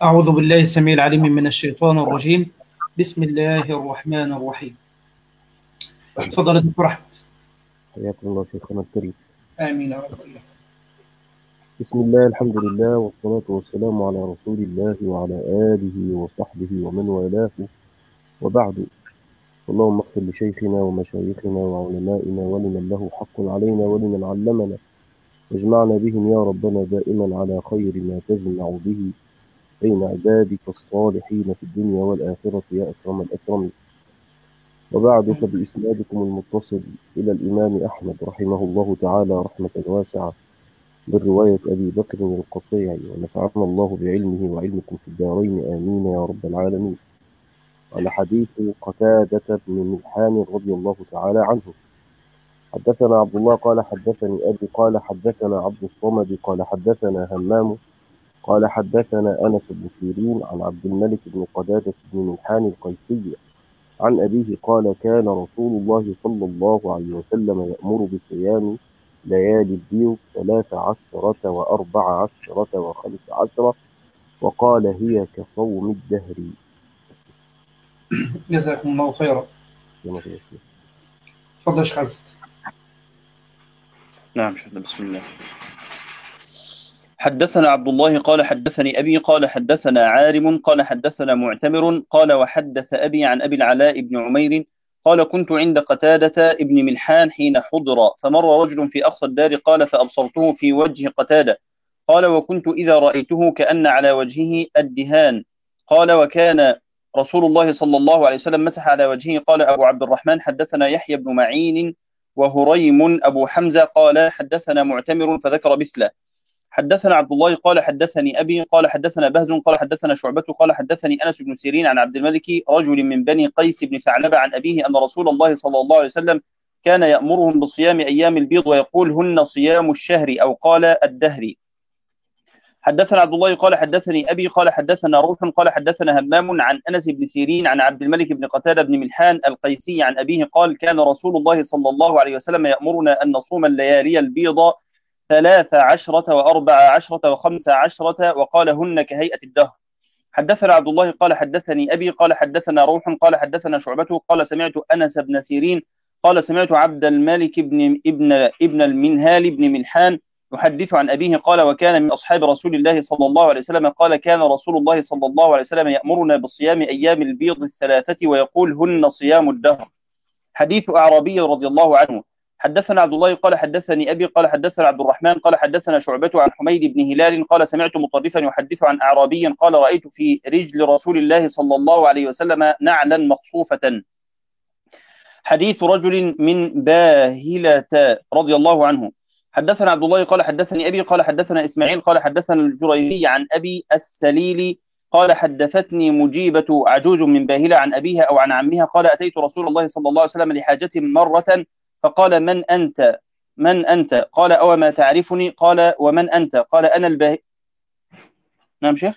أعوذ بالله السميع العليم من الشيطان الرجيم. بسم الله الرحمن الرحيم. تفضل يا دكتور أحمد. حياكم الله شيخنا الكريم. آمين يا رب. بسم الله، الحمد لله، والصلاة والسلام على رسول الله وعلى آله وصحبه ومن والاه، وبعد. اللهم اغفر لشيخنا ومشايخنا وعلمائنا ولمن له حق علينا ولمن علمنا، واجمعنا بهم يا ربنا دائما على خير ما تجمع به بين عبادك الصالحين في الدنيا والآخرة يا أكرم الأكرمين. وبعد، فبإسنادكم المتصل إلى الإمام أحمد رحمه الله تعالى رحمة واسعة بالرواية أبي بكر القطيعي، ونفعنا الله بعلمه وعلمكم في الدارين آمين يا رب العالمين. على حديث قتادة بن ملحان رضي الله تعالى عنه. حدثنا عبد الله قال حدثني أبي قال حدثنا عبد الصمد قال حدثنا همام قال حدثنا أنس بن سيرين عن عبد الملك بن قتادة بن ملحان القيسي عن أبيه قال كان رسول الله صلى الله عليه وسلم يأمر بصيام ليالي البيض 13 و14 و15، وقال هي كصوم الدهر. جزاكم الله خيرا. تفضل يا شيخ عزت. نعم شيخنا، بسم الله. حدثنا عبد الله قال حدثني أبي قال حدثنا عارم قال حدثنا معتمر قال وحدث أبي عن أبي العلاء بن عمير قال كنت عند قتادة ابن ملحان حين حضر، فمر رجل في أقصى الدار قال فأبصرته في وجه قتادة قال وكنت إذا رأيته كأن على وجهه الدهان قال وكان رسول الله صلى الله عليه وسلم مسح على وجهه. قال أبو عبد الرحمن حدثنا يحيى بن معين وهريم أبو حمزة قال حدثنا معتمر فذكر مثله. حدثنا عبد الله قال حدثني أبي قال حدثنا بهز قال حدثنا شعبة قال حدثني أنس بن سيرين عن عبد الملك رجل من بني قيس بن ثعلبة عن أبيه أن رسول الله صلى الله عليه وسلم كان يأمرهم بصيام أيام البيض ويقول هن صيام الشهر أو قال الدهر. حدثنا عبد الله قال حدثني أبي قال حدثنا روح قال حدثنا همام عن أنس بن سيرين عن عبد الملك بن قتادة بن ملحان القيسي عن أبيه قال كان رسول الله صلى الله عليه وسلم يأمرنا أن نصوم الليالي البيض 13 و14 و15 وقال هن كهيئة الدهر. حدثنا عبد الله قال حدثني أبي قال حدثنا روح قال حدثنا شعبة قال سمعت أنس بن سيرين قال سمعت عبد الملك ابن المنهال بن ملحان يحدث عن أبيه قال وكان من أصحاب رسول الله صلى الله عليه وسلم قال كان رسول الله صلى الله عليه وسلم يأمرنا بالصيام أيام البيض الثلاثة ويقول هن صيام الدهر. حديث أعرابي رضي الله عنه. حدثنا عبد الله قال حدثني أبي قال حدثنا عبد الرحمن قال حدثنا شعبة عن حميد بن هلال قال سمعت مطرفا يحدث عن أعرابي قال رأيت في رجل رسول الله صلى الله عليه وسلم نعلا مقصوفة. حديث رجل من باهلة رضي الله عنه. حدثنا عبد الله قال حدثني أبي قال حدثنا إسماعيل قال حدثنا الجريري عن أبي السليل قال حدثتني مجيبة عجوز من باهلة عن أبيها أو عن عمها قال أتيت رسول الله صلى الله عليه وسلم لحاجة مرة فقال من أنت؟ من أنت؟ قال أو ما تعرفني؟ قال ومن أنت؟ قال أنا الباهلي. نعم شيخ.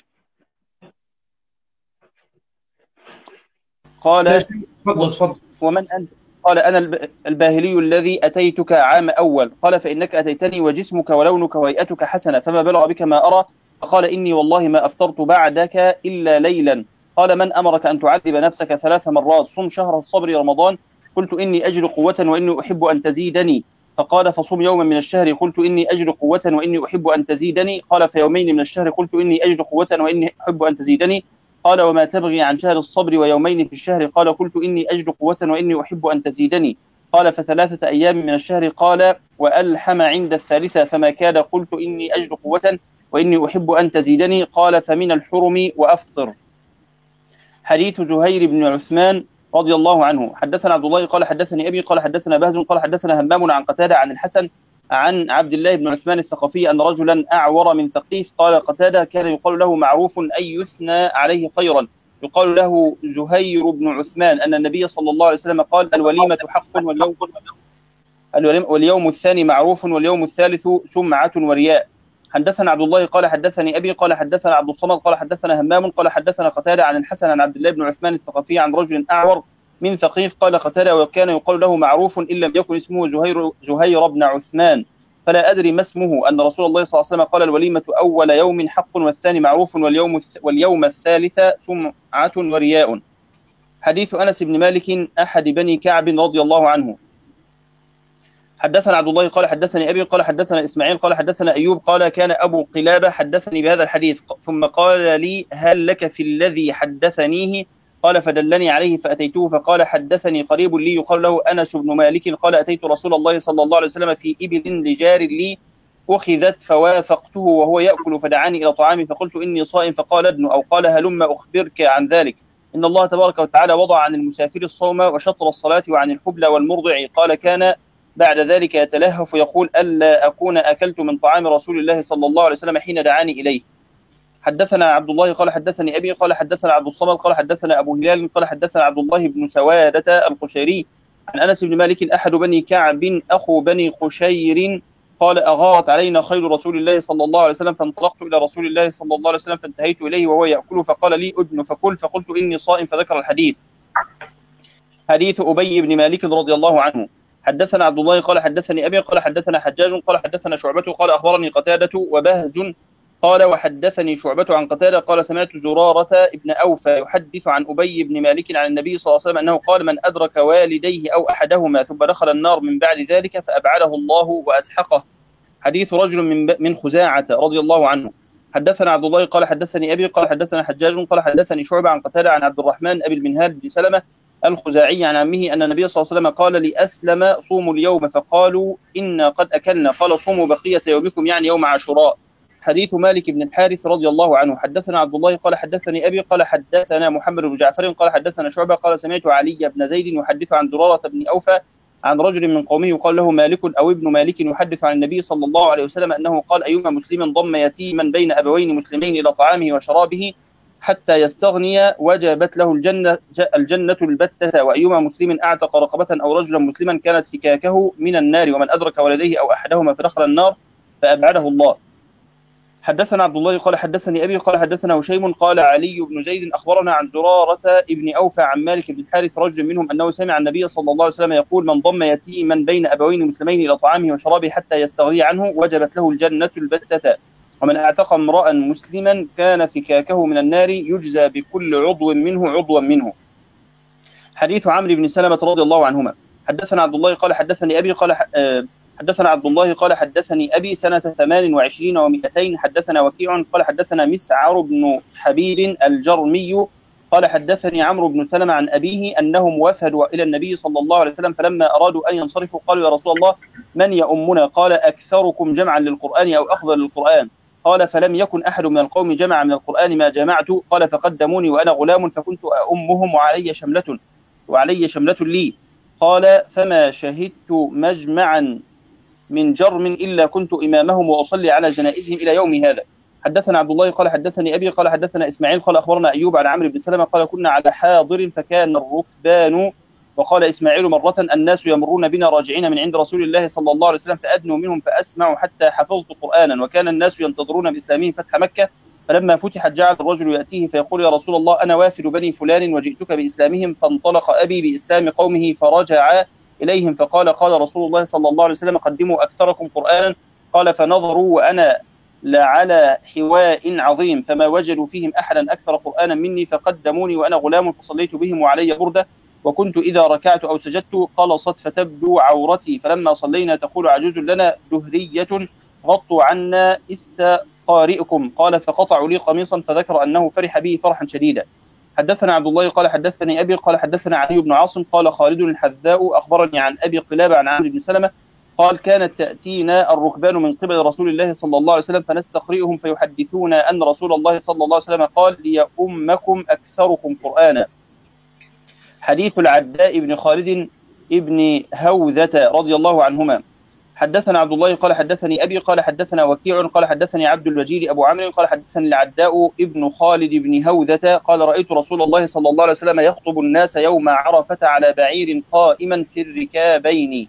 قال ومن أنت؟ قال أنا الباهلي الذي أتيتك عام أول. قال فإنك أتيتني وجسمك ولونك وهيئتك حسنة فما بلغ بك ما أرى. فقال إني والله ما أفطرت بعدك إلا ليلا. قال من أمرك أن تعذب نفسك 3 مرات؟ صم شهر الصبر رمضان. قلت إني أجد قوة وإني أحب أن تزيدني. فقال فصم يوما من الشهر. قلت إني أجد قوة وإني أحب أن تزيدني. قال فيومين من الشهر. قلت إني أجد قوة وإني أحب أن تزيدني. قال وما تبغي عن شهر الصبر ويومين في الشهر؟ قال قلت إني أجد قوة وإني أحب أن تزيدني. قال ف3 أيام من الشهر. قال وألحم عند الثالثة فما كاد. قلت إني أجد قوة وإني أحب أن تزيدني. قال فمن الحرم وأفطر. حديث زهير بن عثمان رضي الله عنه. حدثنا عبد الله قال حدثني أبي قال حدثنا بهز قال حدثنا همام عن قتادة عن الحسن عن عبد الله بن عثمان الثقفي أن رجلا أعور من ثقيف قال قتادة كان يقال له معروف أي يثنى عليه خيرا يقال له زهير بن عثمان أن النبي صلى الله عليه وسلم قال الوليمة حق واليوم الثاني معروف واليوم الثالث سمعة ورياء. حدثنا عبد الله قال حدثني أبي قال حدثنا عبد الصمد قال حدثنا همام قال حدثنا قتادة عن الحسن عن عبد الله بن عثمان الثقفي عن رجل أعور من ثقيف قال قتادة وكان يقال له معروف إن لم يكن اسمه زهير بن عثمان فلا أدري ما اسمه، أن رسول الله صلى الله عليه وسلم قال: الوليمة أول يوم حق، والثاني معروف، واليوم الثالث سمعة ورياء. حديث أنس بن مالك أحد بني كعب رضي الله عنه. حدثنا عبد الله قال حدثني أبي قال حدثنا إسماعيل قال حدثنا أيوب قال: كان أبو قلابة حدثني بهذا الحديث، ثم قال لي: هل لك في الذي حدثنيه؟ قال: فدلني عليه فأتيته، فقال: حدثني قريب لي يقال له أنس بن مالك قال: أتيت رسول الله صلى الله عليه وسلم في إبل لجار لي أخذت، فوافقته وهو يأكل، فدعاني إلى طعامي، فقلت: إني صائم، فقال: ادن، أو قال: هلم أخبرك عن ذلك، إن الله تبارك وتعالى وضع عن المسافر الصوم وشطر الصلاة وعن الحبلى والمرضع. قال: كان بعد ذلك يتلهف يقول: ألا أكون أكلت من طعام رسول الله صلى الله عليه وسلم حين دعاني إليه. حدثنا عبد الله قال حدثني أبي قال حدثنا عبد الصمد قال حدثنا أبو هلال قال حدثنا عبد الله بن سوادة القشيري عن أنس بن مالك أحد بني كعب أخو بني قشير قال: أغارت علينا خيل رسول الله صلى الله عليه وسلم، فانطلقت إلى رسول الله صلى الله عليه وسلم فانتهيت إليه وهو يأكل، فقال لي: أدن فكل، فقلت: إني صائم، فذكر الحديث. حديث أبي بن مالك رضي الله عنه. حدثنا عبد الله قال حدثني أبي قال حدثنا حجاج قال حدثنا شعبة قال: أخبرني قتادة وبهز قال: وحدثني شعبة عن قتادة قال: سمعت زرارة ابن أوفى يحدث عن أبي بن مالك عن النبي صلى الله عليه وسلم أنه قال: من أدرك والديه أو أحدهما ثم دخل النار من بعد ذلك فأبعده الله وأسحقه. حديث رجل من خزاعة رضي الله عنه. حدثنا عبد الله قال حدثني أبي قال حدثنا حجاج قال حدثني شعبة عن قتادة عن عبد الرحمن أبي المنهال بن سلمة الخزاعي عن عمه أن النبي صلى الله عليه وسلم قال لأسلم: صوموا اليوم، فقالوا: إنا قد أكلنا، قال: صوموا بقية يومكم، يعني يوم عاشوراء. حديث مالك بن الحارث رضي الله عنه. حدثنا عبد الله قال حدثني أبي قال حدثنا محمد بن جعفر قال حدثنا شعبة قال: سمعت علي بن زيد يحدث عن زرارة بن أوفى عن رجل من قومه يقال له مالك أو ابن مالك يحدث عن النبي صلى الله عليه وسلم أنه قال: أيما مسلم ضم يتيما بين أبوين مسلمين إلى طعامه وشرابه حتى يستغني وجبت له الجنة البتة، وأيما مسلم أعتق رقبة أو رجلا مسلما كانت فكاكه من النار، ومن أدرك ولديه أو أحدهما فدخل النار فأبعده الله. حدثنا عبد الله قال حدثني أبي قال حدثنا هشيم قال: علي بن زيد أخبرنا عن زرارة ابن أوفى عن مالك بن الحارث رجل منهم أنه سمع النبي صلى الله عليه وسلم يقول: من ضم يتيما بين أبوين مسلمين إلى طعامه وشرابه حتى يستغني عنه وجبت له الجنة البتة، ومن اعتق امرأ مسلما كان فكاكه من النار يجزى بكل عضو منه عضوا منه. حديث عمرو بن سلمة رضي الله عنهما. حدثنا عبد الله قال حدثني أبي قال حدثنا عبد الله قال حدثني أبي سنة 28 و200. حدثنا وكيع قال حدثنا مسعر بن حبيب الجرمي قال حدثني عمرو بن سلمة عن أبيه أنهم وفدوا إلى النبي صلى الله عليه وسلم، فلما أرادوا أن ينصرفوا قالوا: يا رسول الله، من يؤمنا؟ قال: أكثركم جمعا للقرآن أو أخذ للقرآن. قال: فلم يكن أحد من القوم جمع من القرآن ما جمعت. قال: فقدموني وأنا غلام فكنت أؤمهم وعلي شملة لي. قال: فما شهدت مجمعا من جرم إلا كنت إمامهم وأصلي على جنائزهم إلى يوم هذا. حدثنا عبد الله قال حدثني أبي قال حدثنا إسماعيل قال أخبرنا أيوب عن عمرو بن سلمة قال: كنا على حاضر فكان الركبان. وقال إسماعيل: مرة الناس يمرون بنا راجعين من عند رسول الله صلى الله عليه وسلم فأدنوا منهم فأسمع حتى حفظت قرآنا، وكان الناس ينتظرون بإسلامهم فتح مكة، فلما فتحت جعل الرجل يأتيه فيقول: يا رسول الله، أنا وافد بني فلان وجئتك بإسلامهم. فانطلق أبي بإسلام قومه فرجع إليهم فقال: قال رسول الله صلى الله عليه وسلم: قدموا أكثركم قرآنا. قال: فنظروا وأنا لعلى حواء عظيم، فما وجدوا فيهم أحدا أكثر قرآنا مني، فقدموني وأنا غلام فصليت بهم وعلي بردة، وكنت إذا ركعت أو سجدت قلصت فتبدو عورتي، فلما صلينا تقول عجوز لنا دهرية: غطوا عنا استقارئكم. قال: فقطعوا لي قميصا، فذكر أنه فرح به فرحا شديدا. حدثنا عبد الله قال حدثني أبي قال حدثنا علي بن عاصم قال: خالد الحذاء أخبرني عن أبي قلابة عن عمرو بن سلمة قال: كانت تأتينا الركبان من قبل رسول الله صلى الله عليه وسلم فنستقرئهم فيحدثون أن رسول الله صلى الله عليه وسلم قال: ليؤمكم أكثركم قرآنا. حديث العداء بن خالد ابن هوذة رضي الله عنهما. حدثنا عبد الله قال حدثني أبي قال حدثنا وكيع قال حدثني عبد الوجيد أبو عمرو قال حدثني العداء ابن خالد بن هوذة قال: رأيت رسول الله صلى الله عليه وسلم يخطب الناس يوم عرفة على بعير قائما في الركابين.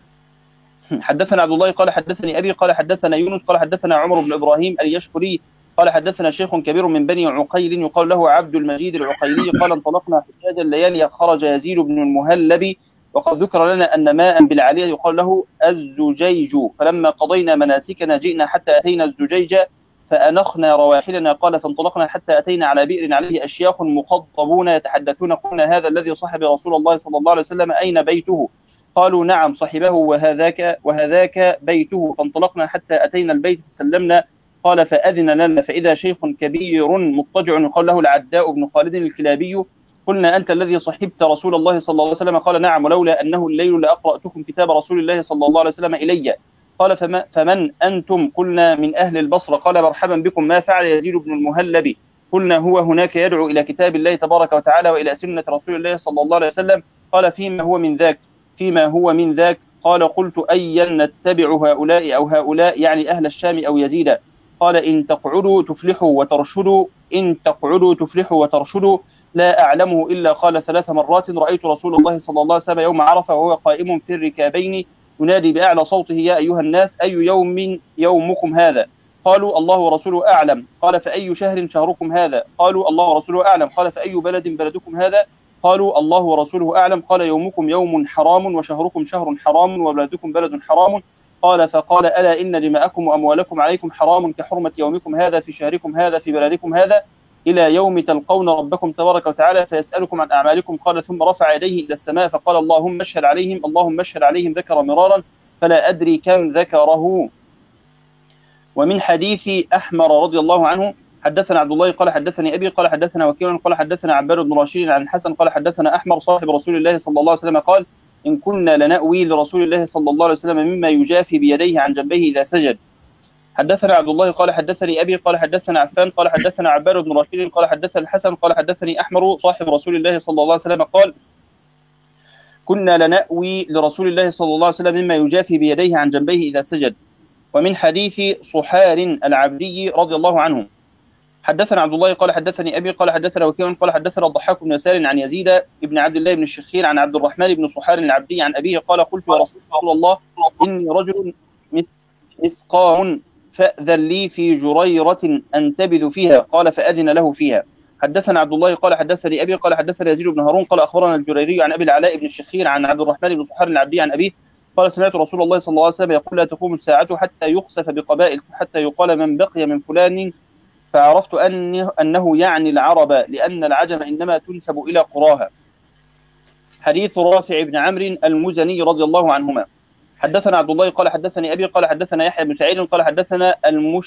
حدثنا عبد الله قال حدثني أبي قال حدثنا يونس قال حدثنا عمر بن إبراهيم اليشكري قال حدثنا شيخ كبير من بني عقيل يقال له عبد المجيد العقيلي قال: انطلقنا حجاج الليالي خرج يزيد بن المهلب وقد ذكر لنا أن ماء بالعالية يقال له الزجيج. فلما قضينا مناسكنا جئنا حتى أتينا الزجيج فأنخنا رواحلنا. قال فانطلقنا حتى أتينا على بئر عليه أشياخ مخضبون يتحدثون. قلنا هذا الذي صحب رسول الله صلى الله عليه وسلم أين بيته؟ قالوا نعم صحبه وهذاك بيته. فانطلقنا حتى أتينا البيت فسلمنا. قال فأذن لنا فإذا شيخ كبير مضطجع يقال له العداء بن خالد الكلابي. قلنا أنت الذي صحبت رسول الله صلى الله عليه وسلم؟ قال نعم، ولولا أنه الليل لأقرأتكم كتاب رسول الله صلى الله عليه وسلم إلي. قال فمن أنتم؟ قلنا من أهل البصرة. قال مرحبا بكم، ما فعل يزيد بن المهلب؟ قلنا هو هناك يدعو إلى كتاب الله تبارك وتعالى وإلى سنة رسول الله صلى الله عليه وسلم. قال فيما هو من ذاك؟ قال قلت أيا نتبع هؤلاء أو هؤلاء، يعني أهل الشام أو يزيد؟ قال إن تقعدوا تفلحوا وترشدوا. لا أعلمه إلا قال 3 مرات رأيت رسول الله صلى الله عليه وسلم يوم عرفة وهو قائم في الركابين ينادي بأعلى صوته يا أيها الناس أي يوم يومكم هذا؟ قالوا الله ورسوله أعلم. قال فأي شهر شهركم هذا؟ قالوا الله ورسوله أعلم. قال فأي بلد بلدكم هذا؟ قالوا الله ورسوله أعلم. قال يومكم يوم حرام وشهركم شهر حرام وبلدكم بلد حرام. قال فقال ألا إن دماءكم وأموالكم عليكم حرام كحرمة يومكم هذا في شهركم هذا في بلدكم هذا إلى يوم تلقون ربكم تبارك وتعالى فيسألكم عن أعمالكم. قال ثم رفع يديه إلى السماء فقال اللهم اشهد عليهم ذكر مرارا فلا أدري كم ذكره. ومن حديث أحمر رضي الله عنه حدثنا عبد الله قال حدثني أبي قال حدثنا وكيع قال حدثنا عباد بن رشيد عن الحسن قال حدثنا أحمر صاحب رسول الله صلى الله عليه وسلم قال إن كنا لنأوي لرسول الله صلى الله عليه وسلم مما يجافي بيديه عن جنبيه إذا سجد. حدثنا عبد الله قال حدثني أبي قال حدثنا عفان قال حدثنا عباد بن رشيد قال حدثنا الحسن قال حدثني أحمر صاحب رسول الله صلى الله عليه وسلم قال كنا لنأوي لرسول الله صلى الله عليه وسلم مما يجافي بيديه عن جنبيه إذا سجد. ومن حديث صحار العبدي رضي الله عنه حدثنا عبد الله قال حدثني أبي قال حدثنا وكيع قال حدثنا الضحاك بن يسار عن يزيد بن عبد الله بن الشخير عن عبد الرحمن بن صحار العبدي عن أبيه قال قلت يا رسول الله إني رجل مسقار فأذن لي في جريرة أنتبذ فيها. قال فأذن له فيها. حدثنا عبد الله قال حدثني أبي قال حدثنا يزيد بن هارون قال أخبرنا الجريري عن أبي العلاء بن الشخير عن عبد الرحمن بن صحار العبدي عن أبيه قال سمعت رسول الله صلى الله عليه وسلم يقول لا تقوم الساعة حتى يخسف بقبائل حتى يقال من بقي من فلان فعرفت أنه يعني العرب لأن العجم إنما تنسب إلى قراها. حديث رافع بن عمرو المزني رضي الله عنهما حدثنا عبد الله قال حدثني أبي قال حدثنا يحيى بن سعيد قال حدثنا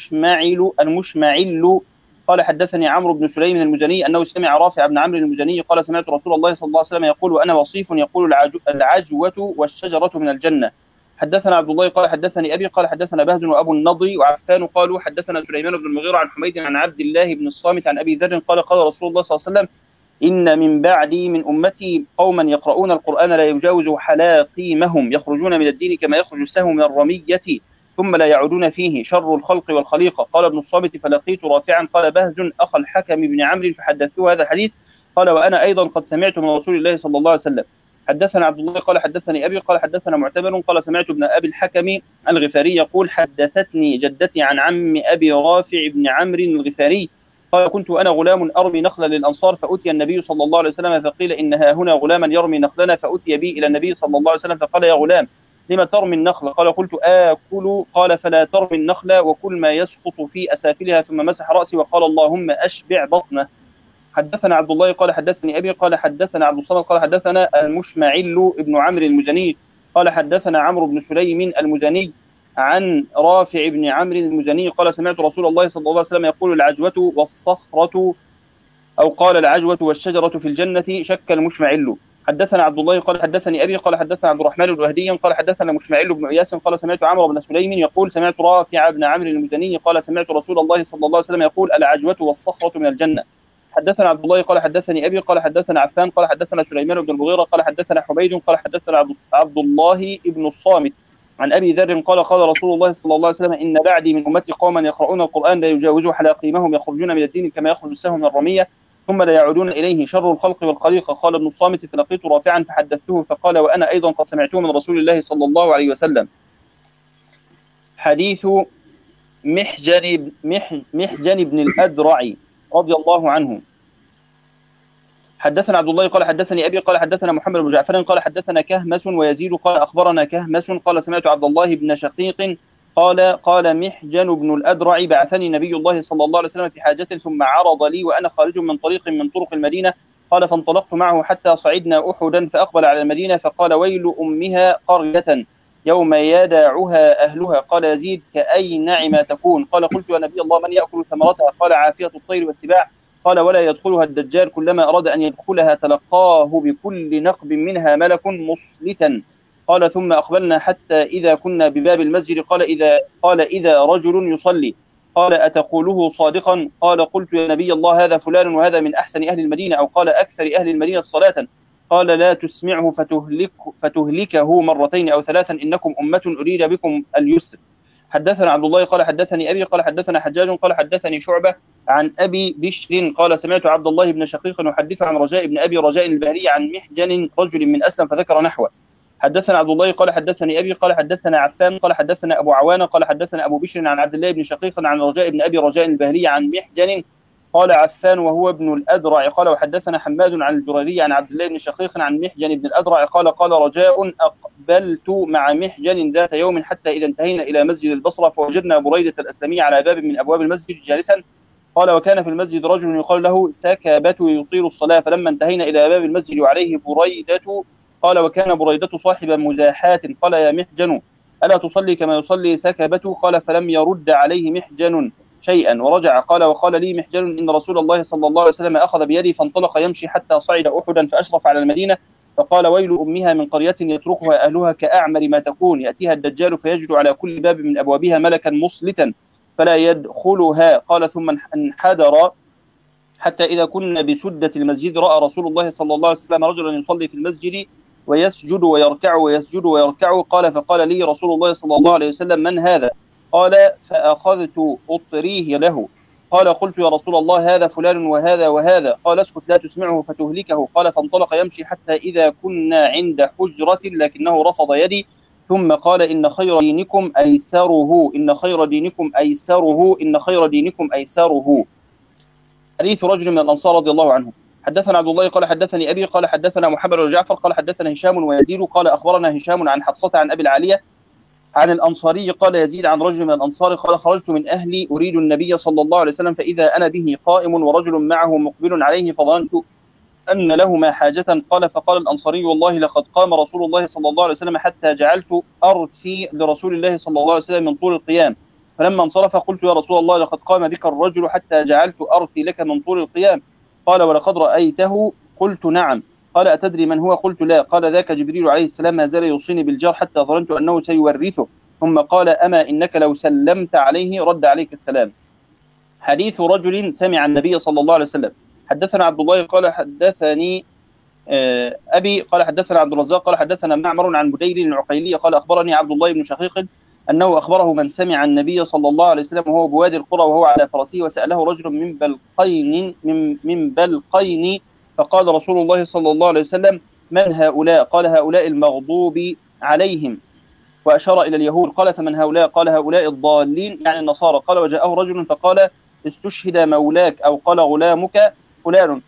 المشمعل قال حدثني عمرو بن سليم المزني أنه سمع رافع بن عمرو المزني قال سمعت رسول الله صلى الله عليه وسلم يقول وأنا وصيف يقول العجوة والشجرة من الجنة. حدثنا عبد الله قال حدثني أبي قال حدثنا بهز وأبو النضر وعفان قالوا حدثنا سليمان بن المغيرة عن حميد عن عبد الله بن الصامت عن أبي ذر قال قال رسول الله صلى الله عليه وسلم إن من بعدي من أمتي قوما يقرؤون القرآن لا يجاوز حلاقيمهم يخرجون من الدين كما يخرج السهم من الرمية ثم لا يعودون فيه شر الخلق والخليقة. قال ابن الصامت فلقيت رافعا قال بهز أخ الحكم بن عمرو فحدثته هذا الحديث قال وأنا أيضا قد سمعت من رسول الله صلى الله عليه وسلم. حدثنا عبد الله قال حدثني أبي قال حدثنا معتمر قال سمعت ابن أبي الحكم الغفاري يقول حدثتني جدتي عن عم أبي رافع بن عمرو الغفاري قال كنت أنا غلام أرمي نخلا للأنصار فأتي النبي صلى الله عليه وسلم فقيل إنها هنا غلاما يرمي نخلنا فأتي بي إلى النبي صلى الله عليه وسلم فقال يا غلام لما ترمي النخل؟ قال قلت آكل. قال فلا ترمي النخل وكل ما يسقط في أسافلها ثم مسح رأسي وقال اللهم أشبع بطنه. حدثنا عبد الله قال حدثني أبي قال حدثنا عبد الصمد قال حدثنا المشمعل ابن عمرو المزني قال حدثنا عمرو بن سليم المزني عن رافع بن عمرو المزني قال سمعت رسول الله صلى الله عليه وسلم يقول العجوة والصخرة أو قال العجوة والشجرة في الجنة شك المشمعل. حدثنا عبد الله قال حدثني أبي قال حدثنا عبد الرحمن بن مهدي قال حدثنا مشمعل بن إياس قال سمعت عمرو بن سليم يقول سمعت رافع بن عمرو المزني قال سمعت رسول الله صلى الله عليه وسلم يقول العجوة والصخرة من الجنة. حدثنا عبد الله قال حدثني أبي قال حدثنا عفان قال حدثنا سليمان بن المغيرة قال حدثنا حميد قال حدثنا عبد الله بن الصامت عن أبي ذر قال قال رسول الله صلى الله عليه وسلم إن بعدي من أمتي قوما يقرؤون القرآن لا يجاوز حلاقيمهم يخرجون من الدين كما يخرج السهم من الرمية ثم لا يعودون إليه شر الخلق والخليقة. قال ابن الصامت فلقيت رافعا فحدثته فقال وأنا أيضا قد سمعته من رسول الله صلى الله عليه وسلم. حديث محجن بن الأدرع رضي الله عنه حدثنا عبد الله قال حدثني أبي قال حدثنا محمد بن جعفر قال حدثنا كهمس ويزيد قال أخبرنا كهمس قال سمعت عبد الله بن شقيق قال محجن بن الأدرع بعثني نبي الله صلى الله عليه وسلم في حاجة ثم عرض لي وأنا خارج من طريق من طرق المدينة، قال فانطلقت معه حتى صعدنا أحدا فأقبل على المدينة فقال ويل أمها قرية يوم يداعها أهلها. قال يزيد كأي نعم تكون؟ قال قلت يا نبي الله من يأكل ثمرتها؟ قال عافية الطير والسباع. قال ولا يدخلها الدجال كلما أراد أن يدخلها تلقاه بكل نقب منها ملك مصلتا. قال ثم أقبلنا حتى إذا كنا بباب المسجد قال إذا رجل يصلي. قال أتقوله صادقا؟ قال قلت يا نبي الله هذا فلان وهذا من أحسن أهل المدينة أو قال أكثر أهل المدينة صلاة. قال لا تسمعه فتهلكه مرتين أو ثلاثا إنكم أمة أريد بكم اليسر. حدثنا عبد الله قال حدثني أبي قال حدثنا حجاج قال حدثني شعبة عن أبي بشر قال سمعت عبد الله بن شقيق يحدث عن رجاء بن أبي رجاء البهلي عن محجن رجل من أسلم فذكر نحوه. حدثنا عبد الله قال حدثني أبي قال حدثنا عفان قال حدثنا أبو عوانة قال حدثنا أبو بشر عن عبد الله بن شقيق عن رجاء بن أبي رجاء البهلي عن محجن قال عفان وهو ابن الأدرع قال وحدثنا حماد عن الجريري عن عبد الله بن شقيق عن محجن بن الأدرع قال رجاء أقبلت مع محجن ذات يوم حتى إذا انتهينا إلى مسجد البصرة فوجدنا بريدة الأسلمي على باب من أبواب المسجد جالسا. قال وكان في المسجد رجل يقال له سكبة يطيل الصلاة فلما انتهينا إلى باب المسجد وعليه بريدة قال وكان بريدة صاحب مزاحات قال يا محجن ألا تصلي كما يصلي سكبة؟ قال فلم يرد عليه محجن شيئا ورجع. وقال لي محجن إن رسول الله صلى الله عليه وسلم أخذ بيدي فانطلق يمشي حتى صعد أحدا فأشرف على المدينة فقال ويل أمها من قرية يتركها أهلها كأعمر ما تكون يأتيها الدجال فيجد على كل باب من أبوابها ملكا مصلتا فلا يدخلها. قال ثم انحدر حتى إذا كنا بسدة المسجد رأى رسول الله صلى الله عليه وسلم رجلا يصلي في المسجد ويسجد ويركع ويسجد ويركع. قال فقال لي رسول الله صلى الله عليه وسلم من هذا؟ قال فأخذت أطريه له. قال قلت يا رسول الله هذا فلان وهذا وهذا. قال اسكت لا تسمعه فتهلكه. قال فانطلق يمشي حتى إذا كنا عند حجرة لكنه رفض يدي ثم قال إن خير دينكم أيسره إن خير دينكم أيسره إن خير دينكم أيسره. حديث رجل من الأنصار رضي الله عنه. حدثنا عبد الله قال حدثني أبي قال حدثنا محمد بن جعفر قال حدثنا هشام ويزيد قال أخبرنا هشام عن حفصة عن أبي العالية عن الأنصاري قال يزيد عن رجل من الأنصار قال خرجت من أهلي أريد النبي صلى الله عليه وسلم فإذا أنا به قائم ورجل معه مقبل عليه فظننت أن لهما حاجة. قال فقال الأنصاري والله لقد قام رسول الله صلى الله عليه وسلم حتى جعلت أرثي لرسول الله صلى الله عليه وسلم من طول القيام فلما انصرف قلت يا رسول الله لقد قام بك الرجل حتى جعلت أرثي لك من طول القيام. قال ولقد رأيته؟ قلت نعم. قال أتدري من هو؟ قلت لا. قال ذاك جبريل عليه السلام ما زال يوصيني بالجار حتى ظننت أنه سيورثه ثم قال أما إنك لو سلمت عليه رد عليك السلام. حديث رجل سمع النبي صلى الله عليه وسلم. حدثنا عبد الله قال حدثني أبي قال حدثنا عبد الرزاق قال حدثنا معمر عن بديل العقيلي قال أخبرني عبد الله بن شقيق أنه أخبره من سمع النبي صلى الله عليه وسلم وهو بوادي القرى وهو على فرسه وسأله رجل من بلقين فقال رسول الله صلى الله عليه وسلم من هؤلاء؟ قال هؤلاء المغضوب عليهم وأشار إلى اليهود. قال فمن هؤلاء؟ قال هؤلاء الضالين يعني النصارى. قال وجاءه رجل فقال استشهد مولاك أو قال غلامك فلان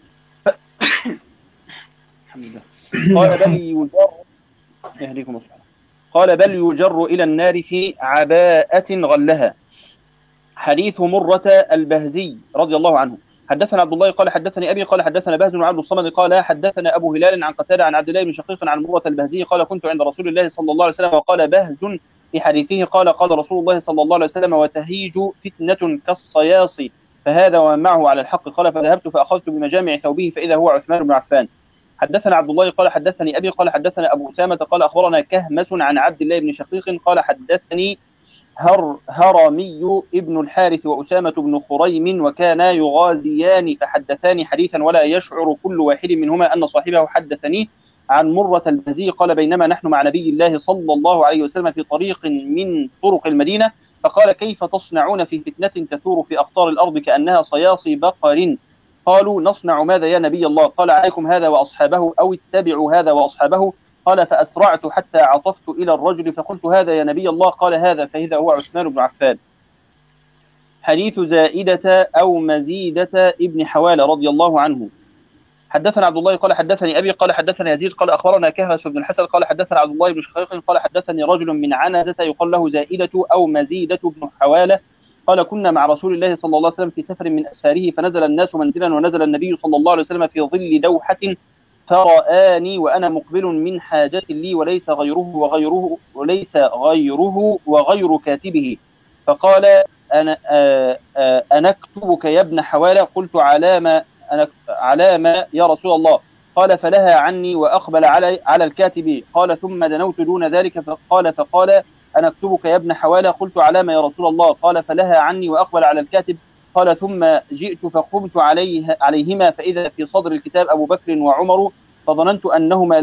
قال بل يجر يهديكم الصلاة قال بل يجر إلى النار في عباءة غلها. حديث مرة البهزي رضي الله عنه. حدثنا عبد الله قال حدثني أبي قال حدثنا بهز بن عبد الصمد قال حدثنا أبو هلال عن قتادة عن عبد الله بن شقيق عن مرة البهزي قال كنت عند رسول الله صلى الله عليه وسلم وقال بهز في حديثه قال رسول الله صلى الله عليه وسلم وتهيج فتنة كالصياص فهذا ومن معه على الحق. قال فذهبت فأخذت بمجامع ثوبه فإذا هو عثمان بن عفان. حدثنا عبد الله قال حدثني أبي قال حدثنا أبو أسامة قال أخبرنا كهمة عن عبد الله بن شقيق قال حدثني هرمي ابن الحارث وأسامة بن خريم وكانا يغازيان فحدثاني حديثا ولا يشعر كل واحد منهما أن صاحبه حدثني. عن مرة البهزي قال بينما نحن مع نبي الله صلى الله عليه وسلم في طريق من طرق المدينة فقال كيف تصنعون في فتنة تثور في أقطار الأرض كأنها صياصي بقر؟ قالوا نصنع ماذا يا نبي الله؟ قال عليكم هذا وأصحابه أو اتبعوا هذا وأصحابه. قال فأسرعت حتى عطفت إلى الرجل فقلت هذا يا نبي الله؟ قال هذا فإذا هو عثمان بن عفان. حديث زائدة أو مزيدة ابن حوالة رضي الله عنه. حدثنا عبد الله قال حدثني أبي قال حدثنا يزيد قال أخبرنا كهرش بن الحسن قال حدثنا عبد الله بن شقيق قال حدثني رجل من عنزة يقال له زائدة أو مزيدة بن حوالة قال كنا مع رسول الله صلى الله عليه وسلم في سفر من أسفاره فنزل الناس منزلا ونزل النبي صلى الله عليه وسلم في ظل دوحة فرآني وأنا مقبل من حاجة لي وليس غيره وغير كاتبه فقال أنكتبك يا ابن حوالة قلت على ما يا رسول الله قال فلها عني وأقبل على الكاتب قال ثم دنوت دون ذلك فقال أنكتبك يا ابن حوالة قلت على ما يا رسول الله قال فلها عني وأقبل على الكاتب قال ثم جئت فقمت عليهما فإذا في صدر الكتاب أبو بكر وعمر فظننت أنهما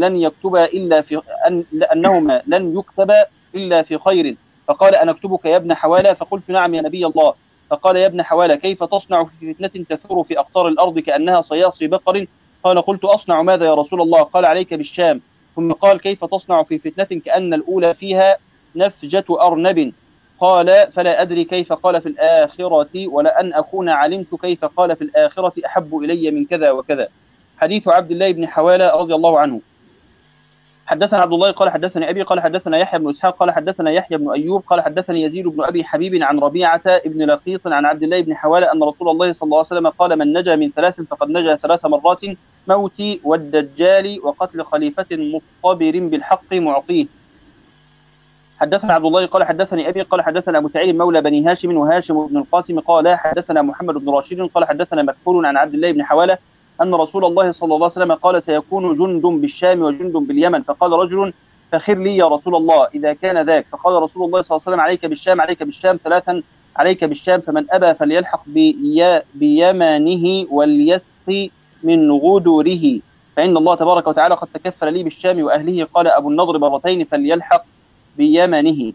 لن يكتب إلا في خير فقال أنكتبك يا ابن حوالة فقلت نعم يا نبي الله فقال يا ابن حوالة كيف تصنع في فتنة تثور في أقطار الأرض كأنها صياصي بقر قال قلت أصنع ماذا يا رسول الله قال عليك بالشام ثم قال كيف تصنع في فتنة كأن الأولى فيها نفجة أرنب قال فلا أدري كيف قال في الآخرة ولأن أكون علمت كيف قال في الآخرة أحب إلي من كذا وكذا. حديث عبد الله بن حوالة رضي الله عنه. حدثنا عبد الله قال حدثني أبي قال حدثنا يحيى بن إسحاق قال حدثنا يحيى بن أيوب قال حدثني يزيد بن أبي حبيب عن ربيعة بن لقيط عن عبد الله بن حوالة أن رسول الله صلى الله عليه وسلم قال من نجا من ثلاث فقد نجا 3 مرات موت والدجال وقتل خليفة مصطبر بالحق معطيه. حدثنا عبد الله قال حدثني أبي قال حدثنا أبو سعيد مولى بني هاشم وهاشم بن القاسم قال حدثنا محمد بن راشد قال حدثنا مكحول عن عبد الله بن حوالة أن رسول الله صلى الله عليه وسلم قال سيكون جند بالشام وجند باليمن فقال رجل فخر لي يا رسول الله إذا كان ذاك فقال رسول الله صلى الله عليه وسلم عليك بالشام 3 عليك بالشام فمن أبى فليلحق بيمانه وليسقي من غدره فإن الله تبارك وتعالى قد تكفل لي بالشام وأهله قال أبو النضر 2 فليلحق بيمنه.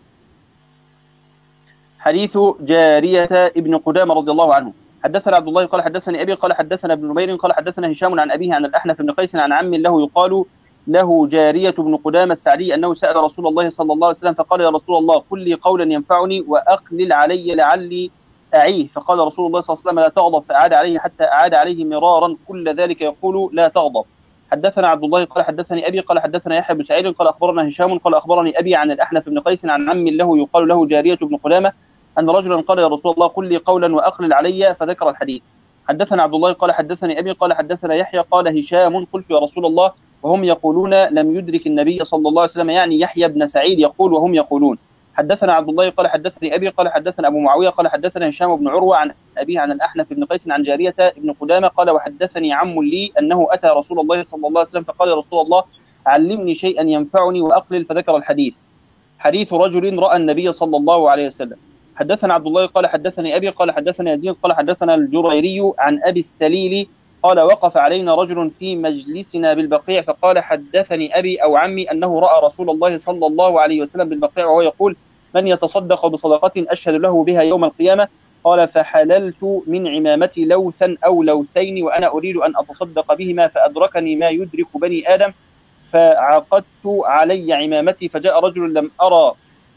حديث جارية ابن قدامة رضي الله عنه. حدثنا عبد الله قال حدثني أبي قال حدثنا ابن نمير قال حدثنا هشام عن أبيه عن الأحنف بن قيس عن عم له يقال له جارية بن قدامة السعدي أنه سأل رسول الله صلى الله عليه وسلم فقال يا رسول الله قل لي قولا ينفعني وأقلل علي لعلي أعيه فقال رسول الله صلى الله عليه وسلم لا تغضب فأعاد عليه حتى أعاد عليه مرارا كل ذلك يقول لا تغضب. حدثنا عبد الله قال حدثني أبي قال حدثنا يحيى بن سعيد قال أخبرنا هشام قال أخبرني أبي عن الأحنف بن قيس عن عم له يقال له جارية بن قدامة أن رجلا قال يا رسول الله قل لي قولا وأقلل علي فذكر الحديث. حدثنا عبد الله قال حدثني أبي قال حدثنا يحيى قال هشام قلت يا رسول الله وهم يقولون لم يدرك النبي صلى الله عليه وسلم يعني يحيى بن سعيد يقول وهم يقولون. حدثنا عبد الله قال حدثني أبي قال حدثنا أبو معاوية قال حدثنا هشام بن عروة عن أبيه عن الأحنف بن قيس عن جارية بن قدامة قال وحدثني عم لي أنه أتى رسول الله صلى الله عليه وسلم فقال يا رسول الله علمني شيئا ينفعني وأقلل فذكر الحديث. حديث رجل رأى النبي صلى الله عليه وسلم. حدثنا عبد الله قال حدثني أبي قال حدثنا يزيد قال حدثنا الجريري عن أبي السليل قال وقف علينا رجل في مجلسنا بالبقيع فقال حدثني أبي أو عمي أنه رأى رسول الله صلى الله عليه وسلم بالبقيع وهو يقول من يتصدق بصدقة أشهد له بها يوم القيامة قال فحللت من عمامتي لوثا أو لوثين وأنا أريد أن أتصدق بهما فأدركني ما يدرك بني آدم فعقدت علي عمامتي فجاء رجل لم أرى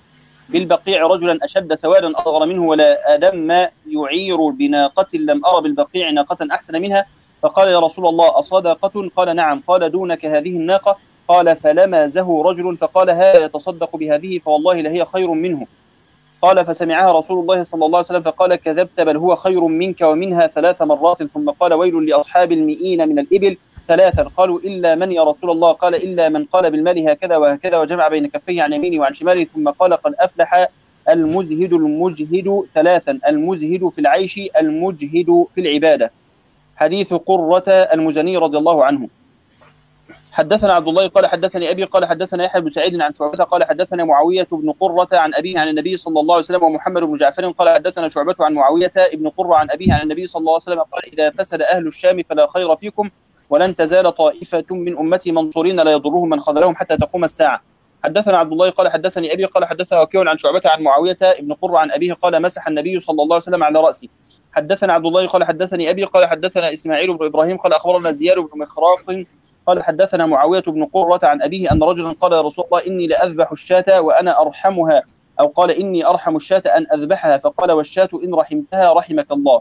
بالبقيع رجلا أشد سوادا أصغر منه ولا أدم يعير بناقة لم أرى بالبقيع ناقة أحسن منها فقال يا رسول الله أصدقة قال نعم قال دونك هذه الناقة قال فلمزه رجل فقال هذا يتصدق بهذه فوالله لهي خير منه قال فسمعها رسول الله صلى الله عليه وسلم فقال كذبت بل هو خير منك ومنها 3 مرات ثم قال ويل لأصحاب المئين من الإبل 3 قالوا إلا من يا رسول الله قال إلا من قال بالمال هكذا وهكذا وجمع بين كفيه عن يمينه وعن شماله ثم قال قد أفلح المجهد 3 المزهد في العيش المجهد في العبادة. حديث قرة المزني رضي الله عنه. حدثنا عبد الله قال حدثني أبي قال حدثنا يحيى بن سعيد عن شعبة قال حدثنا معاوية بن قرة عن أبيه عن النبي صلى الله عليه وسلم ومحمد بن جعفر قال حدثنا شعبة عن معاوية بن قرة عن أبيه عن النبي صلى الله عليه وسلم قال إذا فسد أهل الشام فلا خير فيكم ولن تزال طائفة من أمتي منصورين لا يضرهم من خذلهم حتى تقوم الساعة. حدثنا عبد الله قال حدثني أبي قال حدثنا وكيع عن شعبة عن معاوية بن قرة عن أبيه قال مسح النبي صلى الله عليه وسلم على رأسي. حدثنا عبد الله قال حدثني أبي قال حدثنا إسماعيل بن إبراهيم قال أخبرنا زياد بن مخراق قال حدثنا معاوية بن قرة عن أبيه أن رجلا قال يا رسول الله إني لأذبح الشاة وأنا أرحمها أو قال إني أرحم الشاة أن أذبحها فقال والشاة إن رحمتها رحمك الله.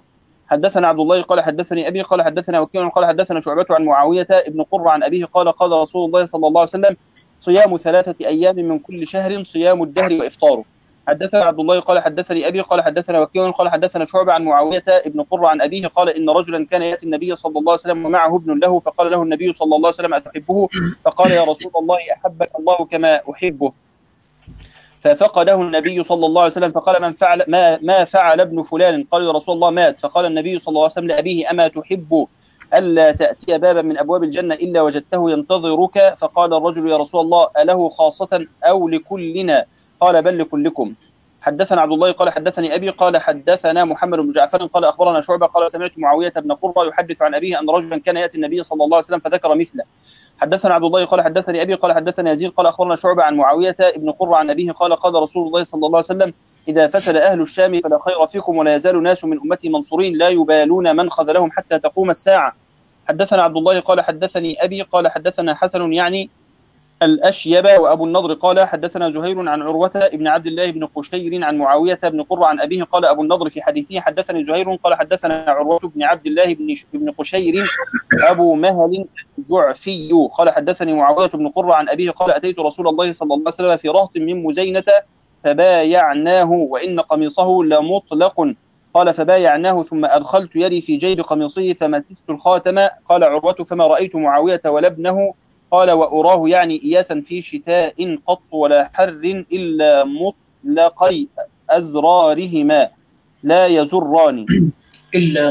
حدثنا عبد الله قال حدثني أبي قال حدثنا وكيع قال حدثنا شعبة عن معاوية ابن قرة عن أبيه قال قال رسول الله صلى الله عليه وسلم صيام 3 أيام من كل شهر صيام الدهر وإفطاره. حدثنا عبد الله قال حدثني أبي قال حدثنا وكيع قال حدثنا شعبة عن معاوية ابن قرة عن أبيه قال إن رجلا كان يأتي النبي صلى الله عليه وسلم ومعه ابن له فقال له النبي صلى الله عليه وسلم أتحبه؟ فقال يا رسول الله أحبك الله كما أحبه. ففقده النبي صلى الله عليه وسلم فقال من فعل ما فعل ابن فلان؟ قال يا رسول الله مات. فقال النبي صلى الله عليه وسلم لأبيه أما تحب ألا تأتي بابا من أبواب الجنة إلا وجدته ينتظرك؟ فقال الرجل يا رسول الله أله خاصة أو لكلنا؟ قال بل لكلكم. حدثنا عبد الله قال حدثني أبي قال حدثنا محمد بن جعفر قال أخبرنا شعبة قال سمعت معاوية بن قرة يحدث عن أبيه أن رجلا كان يأتي النبي صلى الله عليه وسلم فذكر مثله. حدثنا عبد الله قال حدثني أبي قال حدثنا يزيد قال أخبرنا شعبة عن معاوية ابن قرة عن أبيه قال قال رسول الله صلى الله عليه وسلم إذا فسد أهل الشام فلا خير فيكم ولا يزال ناس من أمتي منصورين لا يبالون من خذلهم حتى تقوم الساعة. حدثنا عبد الله قال حدثني أبي قال حدثنا حسن يعني الأشيب وأبو النضر قال حدثنا زهير عن عروة ابن عبد الله بن قشير عن معاوية بن قرة عن أبيه قال أبو النضر في حديثه حدثني زهير قال حدثنا عروة بن عبد الله بن قشير أبو مهل الجعفي قال حدثني معاوية بن قرة عن أبيه قال أتيت رسول الله صلى الله عليه وسلم في رهط من مزينة فبايعناه وإن قميصه لمطلق قال فبايعناه ثم أدخلت يدي في جيب قميصه فمسست الخاتم. قال عروة فما رأيت معاوية ولا ابنه قال وأراه يعني إياسا في شتاء قط ولا حر إلا مطلقي أزرارهما لا يزران إلا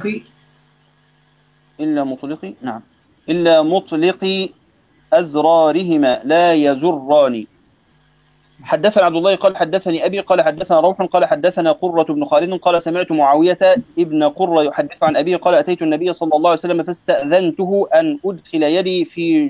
مطلقي نعم إلا مطلقي أزرارهما لا يزران. حدثنا عبد الله قال حدثني أبي قال حدثنا روح قال حدثنا قرة بن خالد قال سمعت معاوية ابن قرة يحدث عن أبيه قال أتيت النبي صلى الله عليه وسلم فاستأذنته أن أدخل يدي في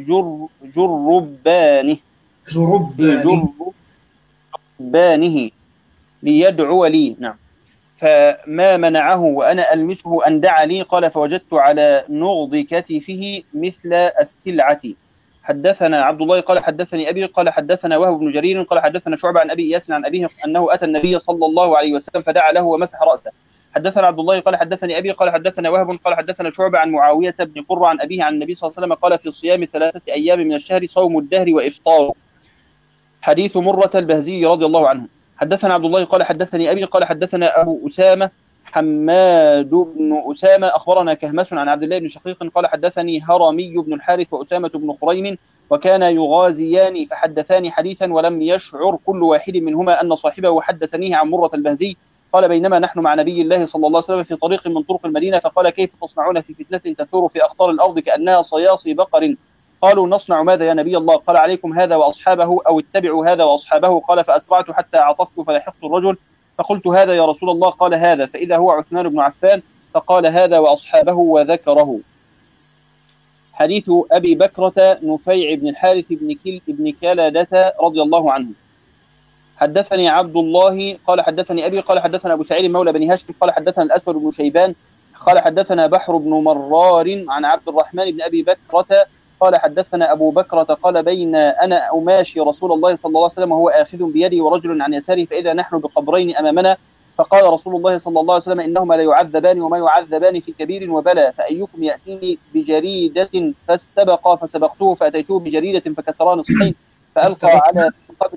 جربانه ليدعو لي. نعم. فما منعه وأنا ألمسه أن دعا لي قال فوجدت على نغض كتفه مثل السلعة. حدثنا عبد الله قال حدثني أبي قال حدثنا وهب بن جرير قال حدثنا شعبة عن أبي إياس عن أبيه أنه أتى النبي صلى الله عليه وسلم فدعا له ومسح رأسه. حدثنا عبد الله قال حدثني أبي قال حدثنا وهب قال حدثنا شعبة عن معاوية بن قرة عن أبيه عن النبي صلى الله عليه وسلم قال في صيام 3 أيام من الشهر صوم الدهر وإفطاره. حديث مرة البهزي رضي الله عنه. حدثنا عبد الله قال حدثني أبي قال حدثنا أبو أسامة حماد بن أسامة أخبرنا كهمس عن عبد الله بن شقيق قال حدثني هرمي بن الحارث وأسامة بن خريم وكان يغازيان فحدثاني حديثا ولم يشعر كل واحد منهما أن صاحبه حدثنيه عن مرة البهزي قال بينما نحن مع نبي الله صلى الله عليه وسلم في طريق من طرق المدينة فقال كيف تصنعون في فتنة تثور في أقطار الأرض كأنها صياصي بقر؟ قالوا نصنع ماذا يا نبي الله؟ قال عليكم هذا وأصحابه أو اتبعوا هذا وأصحابه. قال فأسرعت حتى عطفت فلحقت الرجل فقلت هذا يا رسول الله؟ قال هذا فإذا هو عثمان بن عفان فقال هذا وأصحابه وذكره. حديث أبي بكرة نفيع بن الحارث بن كلادة رضي الله عنه. حدثني عبد الله قال حدثني أبي قال حدثنا أبو سعيد مولى بن هاشم قال حدثنا الأسود بن شيبان قال حدثنا بحر بن مرار عن عبد الرحمن بن أبي بكرة قال حدثنا أبو بكرة قال بين أنا أماشي رسول الله صلى الله عليه وسلم وهو آخذ بيدي ورجل عن يساره فإذا نحن بقبرين أمامنا فقال رسول الله صلى الله عليه وسلم إنهما لا يعذبان وما يعذبان في كبير وبلى فأيكم يأتيني بجريدة فاستبق فسبقته فأتيته بجريدة فكسرها نصفين فألقى على القبر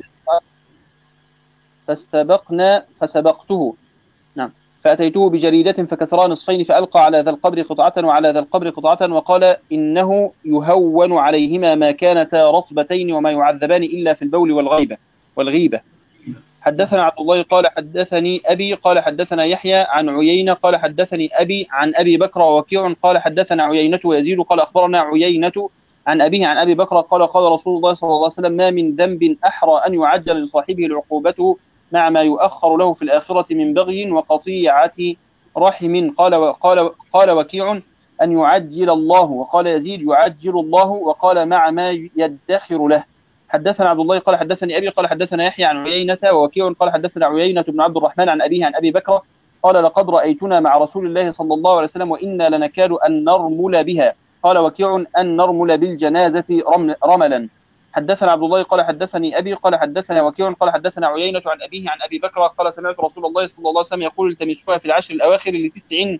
فاستبقنا فسبقته. نعم. فأتيته بجريدة فكسرها نصفين فألقى على ذا القبر قطعة وعلى ذا القبر قطعة وقال إنه يهون عليهما ما كانتا رطبتين وما يعذبان إلا في البول والغيبة. حدثنا عبد الله قال حدثني أبي قال حدثنا يحيى عن عيينة قال حدثني أبي عن أبي بكر ووكيع قال حدثنا عيينة ويزيد قال أخبرنا عيينة عن أبيه عن أبي بكر قال قال رسول الله صلى الله عليه وسلم ما من ذنب أحرى أن يعجل لصاحبه العقوبة مع ما يؤخر له في الآخرة من بغي وقطيعة رحم. قال وكيع أن يعجل الله وقال يزيد يعجل الله وقال مع ما يدخر له. حدثنا عبد الله قال حدثني أبي قال حدثنا يحيى عن عيينة ووكيع قال حدثنا عيينة بن عبد الرحمن عن أبيه عن أبي بكر قال لقد رأيتنا مع رسول الله صلى الله عليه وسلم وإنا لنكاد أن نرمل بها. قال وكيع أن نرمل بالجنازة رملا. حدثنا عبد الله قال حدثني أبي قال حدثنا وكيع قال حدثنا عيينة عن أبيه عن أبي بكر قال سمعت رسول الله صلى الله عليه وسلم يقول التمسوها في العشر الأواخر ل9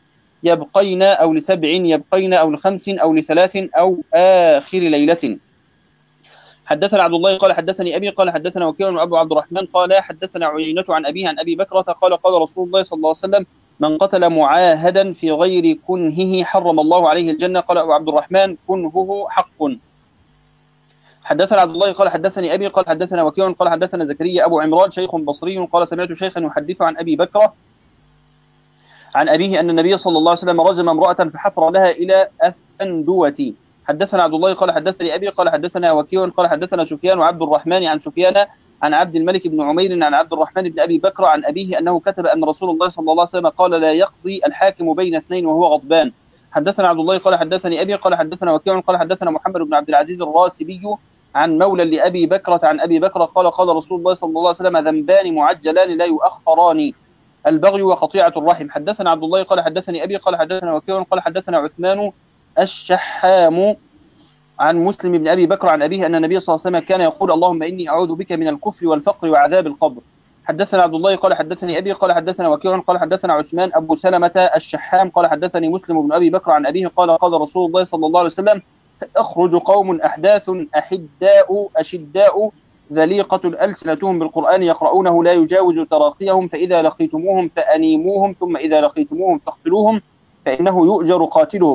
يبقين أو ل7 يبقين أو ل5 أو ل3 أو آخر ليلة. حدثنا عبد الله قال حدثني أبي قال حدثنا وكيع وأبو عبد الرحمن قال حدثنا عيينة عن أبيه عن أبي بكرة قال قال رسول الله صلى الله عليه وسلم من قتل معاهدا في غير كنهه حرم الله عليه الجنة. قال أبو عبد الرحمن كنهه حق. حدثنا عبد الله قال حدثني أبي قال حدثنا وكيع قال حدثنا زكريا أبو عمران شيخ بصري قال سمعت شيخا يحدث عن أبي بكرة عن أبيه أن النبي صلى الله عليه وسلم رجم امرأة فحفر لها إلى الثندوة. حدثنا عبد الله قال حدثني أبي قال حدثنا وكيع قال حدثنا سفيان وعبد الرحمن عن سفيان عن عبد الملك بن عمير عن عبد الرحمن بن أبي بكر عن أبيه أنه كتب أن رسول الله صلى الله عليه وسلم قال لا يقضي الحاكم بين اثنين وهو غضبان. حدثنا عبد الله قال حدثني أبي قال حدثنا وكيع قال حدثنا محمد بن عبد العزيز الراسبي عن مولى لأبي بكرة عن أبي بكر قال قال رسول الله صلى الله عليه وسلم ذنبان معجلان لا يؤخران البغي وقطيعة الرحم. حدثنا عبد الله قال حدثني أبي قال حدثنا وكيع قال حدثنا عثمان الشحام عن مسلم بن أبي بكر عن أبيه أن النبي صلى الله عليه وسلم كان يقول اللهم إني أعوذ بك من الكفر والفقر وعذاب القبر. حدثنا عبد الله قال حدثني أبي قال حدثنا وكيع قال حدثنا عثمان أبو سلمة الشحام قال حدثني مسلم بن أبي بكر عن أبيه قال قال رسول الله صلى الله عليه وسلم سيخرج قوم أحداث أحداء أشداء ذليقة ألسنتهم بالقرآن يقرؤونه لا يجاوز تراقيهم فإذا لقيتموهم فأنيموهم ثم إذا لقيتموهم فاقتلوهم فإنه يؤجر قاتلهم.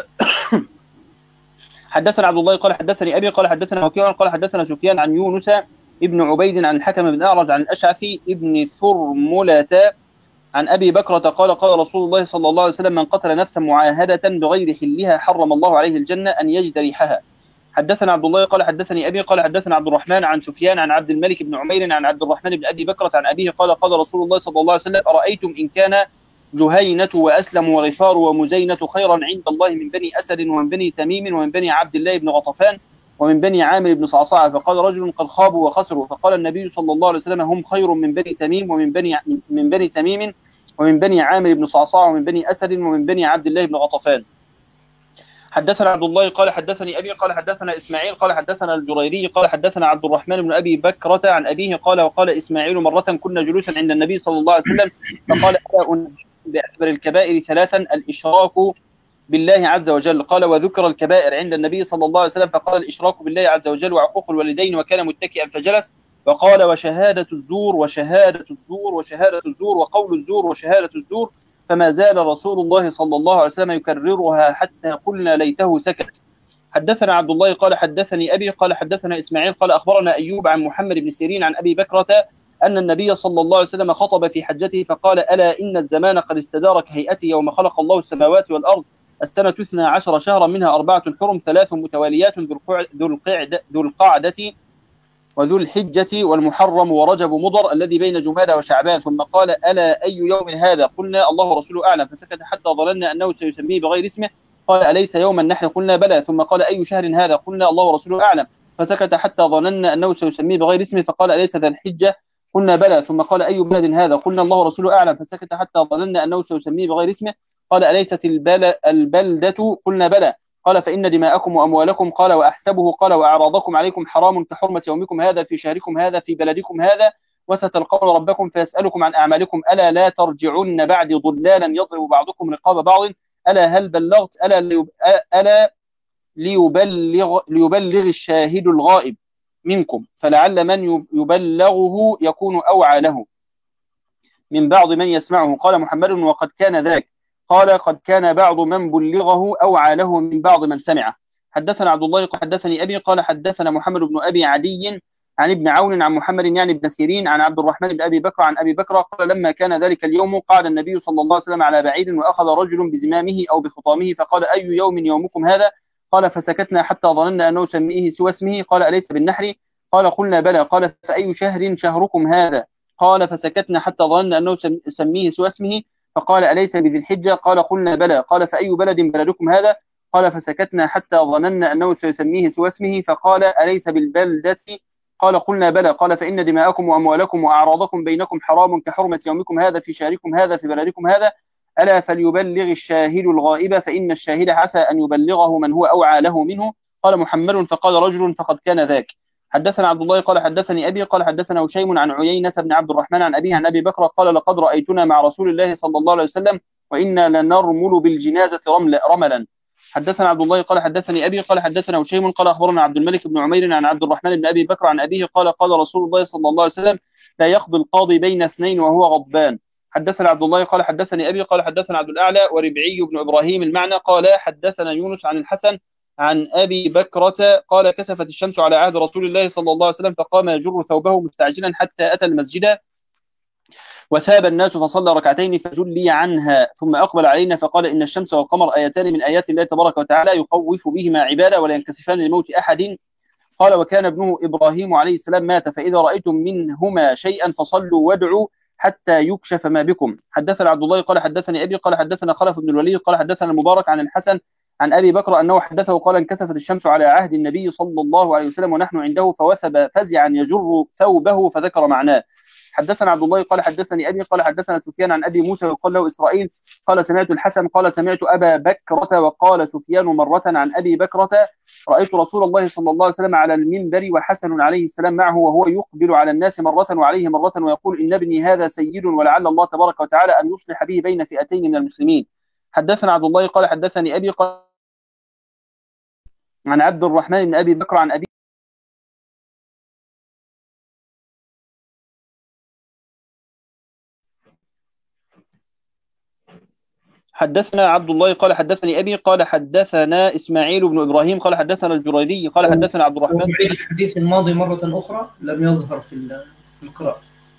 حدثنا عبد الله قال حدثني أبي قال حدثنا وكيع قال حدثنا سفيان عن يونس ابن عبيد عن الحكم بن أعرج عن الأشعث ابن ثرملة عن أبي بكرة قال قال رسول الله صلى الله عليه وسلم من قتل نفسا معاهدة بغير حلها حرم الله عليه الجنة أن يجد ريحها. حدثنا عبد الله قال حدثني أبي قال حدثنا عبد الرحمن عن سفيان عن عبد الملك بن عمير عن عبد الرحمن بن أبي بكرة عن أبيه قال قال رسول الله صلى الله عليه وسلم أرأيتم إن كان جهينة وأسلم وغفار ومزينة خيرا عند الله من بني أسد ومن بني تميم ومن بني عبد الله بن غطفان ومن بني عامر بن صعصعة. فقال رجل قد خابوا وخسروا. فقال النبي صلى الله عليه وسلم هم خير من بني تميم ومن بني تميم ومن بني عامر بن صعصعة ومن بني أسد ومن بني عبد الله بن غطفان. حدثنا عبد الله قال حدثني أبي قال حدثنا إسماعيل قال حدثنا الجريري قال حدثنا عبد الرحمن بن أبي بكرة عن أبيه قال وقال إسماعيل مرة كنا جلوسا عند النبي صلى الله عليه وسلم فقال ألا بأكبر الكبائر ثلاثا الإشراك بالله عز وجل. قال وذكر الكبائر عند النبي صلى الله عليه وسلم فقال الإشراك بالله عز وجل وعقوق الوالدين وكان متكئا فجلس وقال وشهادة الزور وشهادة الزور وشهادة الزور وقول الزور وشهادة الزور فما زال رسول الله صلى الله عليه وسلم يكررها حتى قلنا ليته سكت. حدثنا عبد الله قال حدثني أبي قال حدثنا إسماعيل قال أخبرنا أيوب عن محمد بن سيرين عن أبي بكرة أن النبي صلى الله عليه وسلم خطب في حجته فقال ألا إن الزمان قد استدار كهيئته يوم خلق الله السماوات والأرض السنة 12 شهرا منها 4 حرم 3 متواليات ذو القعدة وذو الحجة والمحرم ورجب مضر الذي بين جمادى وشعبان. ثم قال ألا أي يوم هذا قلنا الله ورسوله أعلم فسكت حتى ظننا أنه سيسميه بغير اسمه قال أليس يوم النحر قلنا بلى. ثم قال أي شهر هذا قلنا الله ورسوله أعلم فسكت حتى ظننا أنه سيسميه بغير اسمه فقال أليس ذا الحجة قلنا بلى. ثم قال أي بلد هذا قلنا الله ورسوله أعلم فسكت حتى ظننا أنه سيسميه بغير اسمه قال أليست البلدة قلنا بلى. قال فإن دماءكم وأموالكم قال وأحسبه قال وأعراضكم عليكم حرام كحرمة يومكم هذا في شهركم هذا في بلدكم هذا وستلقون ربكم فيسألكم عن أعمالكم ألا لا ترجعن بعد ضلالا يضرب بعضكم رقاب بعض ألا هل بلغت ألا ليبلغ الشاهد الغائب منكم فلعل من يبلغه يكون أوعى له من بعض من يسمعه. قال محمد وقد كان ذاك قال قد كان بعض من بلغه أوعى له من بعض من سمعه. حدثنا عبد الله قال حدثني أبي قال حدثنا محمد بن أبي عدي عن ابن عون عن محمد يعني ابن سيرين عن عبد الرحمن بن أبي بكر عن أبي بكر قال لما كان ذلك اليوم قعد النبي صلى الله عليه وسلم على بعيد وأخذ رجل بزمامه أو بخطامه فقال أي يوم يومكم هذا قال فسكتنا حتى ظننا أنه سميه سوى اسمه قال أليس بالنحر قال قلنا بلى. قال فأي شهر شهركم هذا قال فسكتنا حتى ظننا أنه سميه سوى اسمه فقال أليس بذي الحجة قال قلنا بلى. قال فأي بلد بلدكم هذا قال فسكتنا حتى ظننا أنه سيسميه سوى اسمه فقال أليس بالبلدة قال قلنا بلى. قال فإن دماءكم وأموالكم وأعراضكم بينكم حرام كحرمة يومكم هذا في شهركم هذا في بلدكم هذا ألا فليبلغ الشاهد الغائب فإن الشاهد عسى أن يبلغه من هو أوعى له منه. قال محمد فقال رجل فقد كان ذاك. حدثنا عبد الله قال حدثني أبي قال حدثنا هشيم عن عيينة بن عبد الرحمن عن أبيه عن أبي بكر قال لقد رأيتنا مع رسول الله صلى الله عليه وسلم وإنا لنرمل بالجنازة رملا. حدثنا عبد الله قال حدثني أبي قال حدثنا هشيم قال أخبرنا عبد الملك بن عمير عن عبد الرحمن بن أبي بكر عن أبيه قال قال رسول الله صلى الله عليه وسلم لا يقضي القاضي بين اثنين وهو غضبان. حدثنا عبد الله قال حدثني أبي قال حدثنا عبد الأعلى وربعي بن إبراهيم المعنى قال حدثنا يونس عن الحسن عن أبي بكرة قال كسفت الشمس على عهد رسول الله صلى الله عليه وسلم فقام يجر ثوبه مستعجلا حتى أتى المسجد وثاب الناس فصلى ركعتين فجلي عنها ثم أقبل علينا فقال إن الشمس والقمر آيتان من آيات الله تبارك وتعالى يخوف بهما عباده ولا ينكسفان لموت أحد. قال وكان ابنه إبراهيم عليه السلام مات فإذا رأيتم منهما شيئا فصلوا وادعوا حتى يكشف ما بكم. حدثنا عبد الله قال حدثني أبي قال حدثنا خلف بن الوليد قال حدثنا المبارك عن الحسن عن أبي بكر أنه حدثه قال انكسفت الشمس على عهد النبي صلى الله عليه وسلم ونحن عنده فوثب فزعا يجر ثوبه فذكر معناه. حدثنا عبد الله قال حدثني أبي قال حدثنا سفيان عن أبي موسى وقال له إسرائيل قال سمعت الحسن قال سمعت أبا بكرة وقال سفيان مرة عن أبي بكرة رأيت رسول الله صلى الله عليه وسلم على المنبر وحسن عليه السلام معه وهو يقبل على الناس مرة وعليه مرة ويقول إن ابني هذا سيد ولعل الله تبارك وتعالى أن يصلح به بين فئتين من المسلمين. حدثنا عبد الله قال حدثني أبي قال عن عبد الرحمن بن أبي بكر عن أبي حدثنا عبد الله قال حدثني أبي قال حدثنا إسماعيل بن إبراهيم قال حدثنا الجريري قال حدثنا عبد الرحمن. وبعيد الحديث الماضي مرة أخرى لم يظهر في القراءة.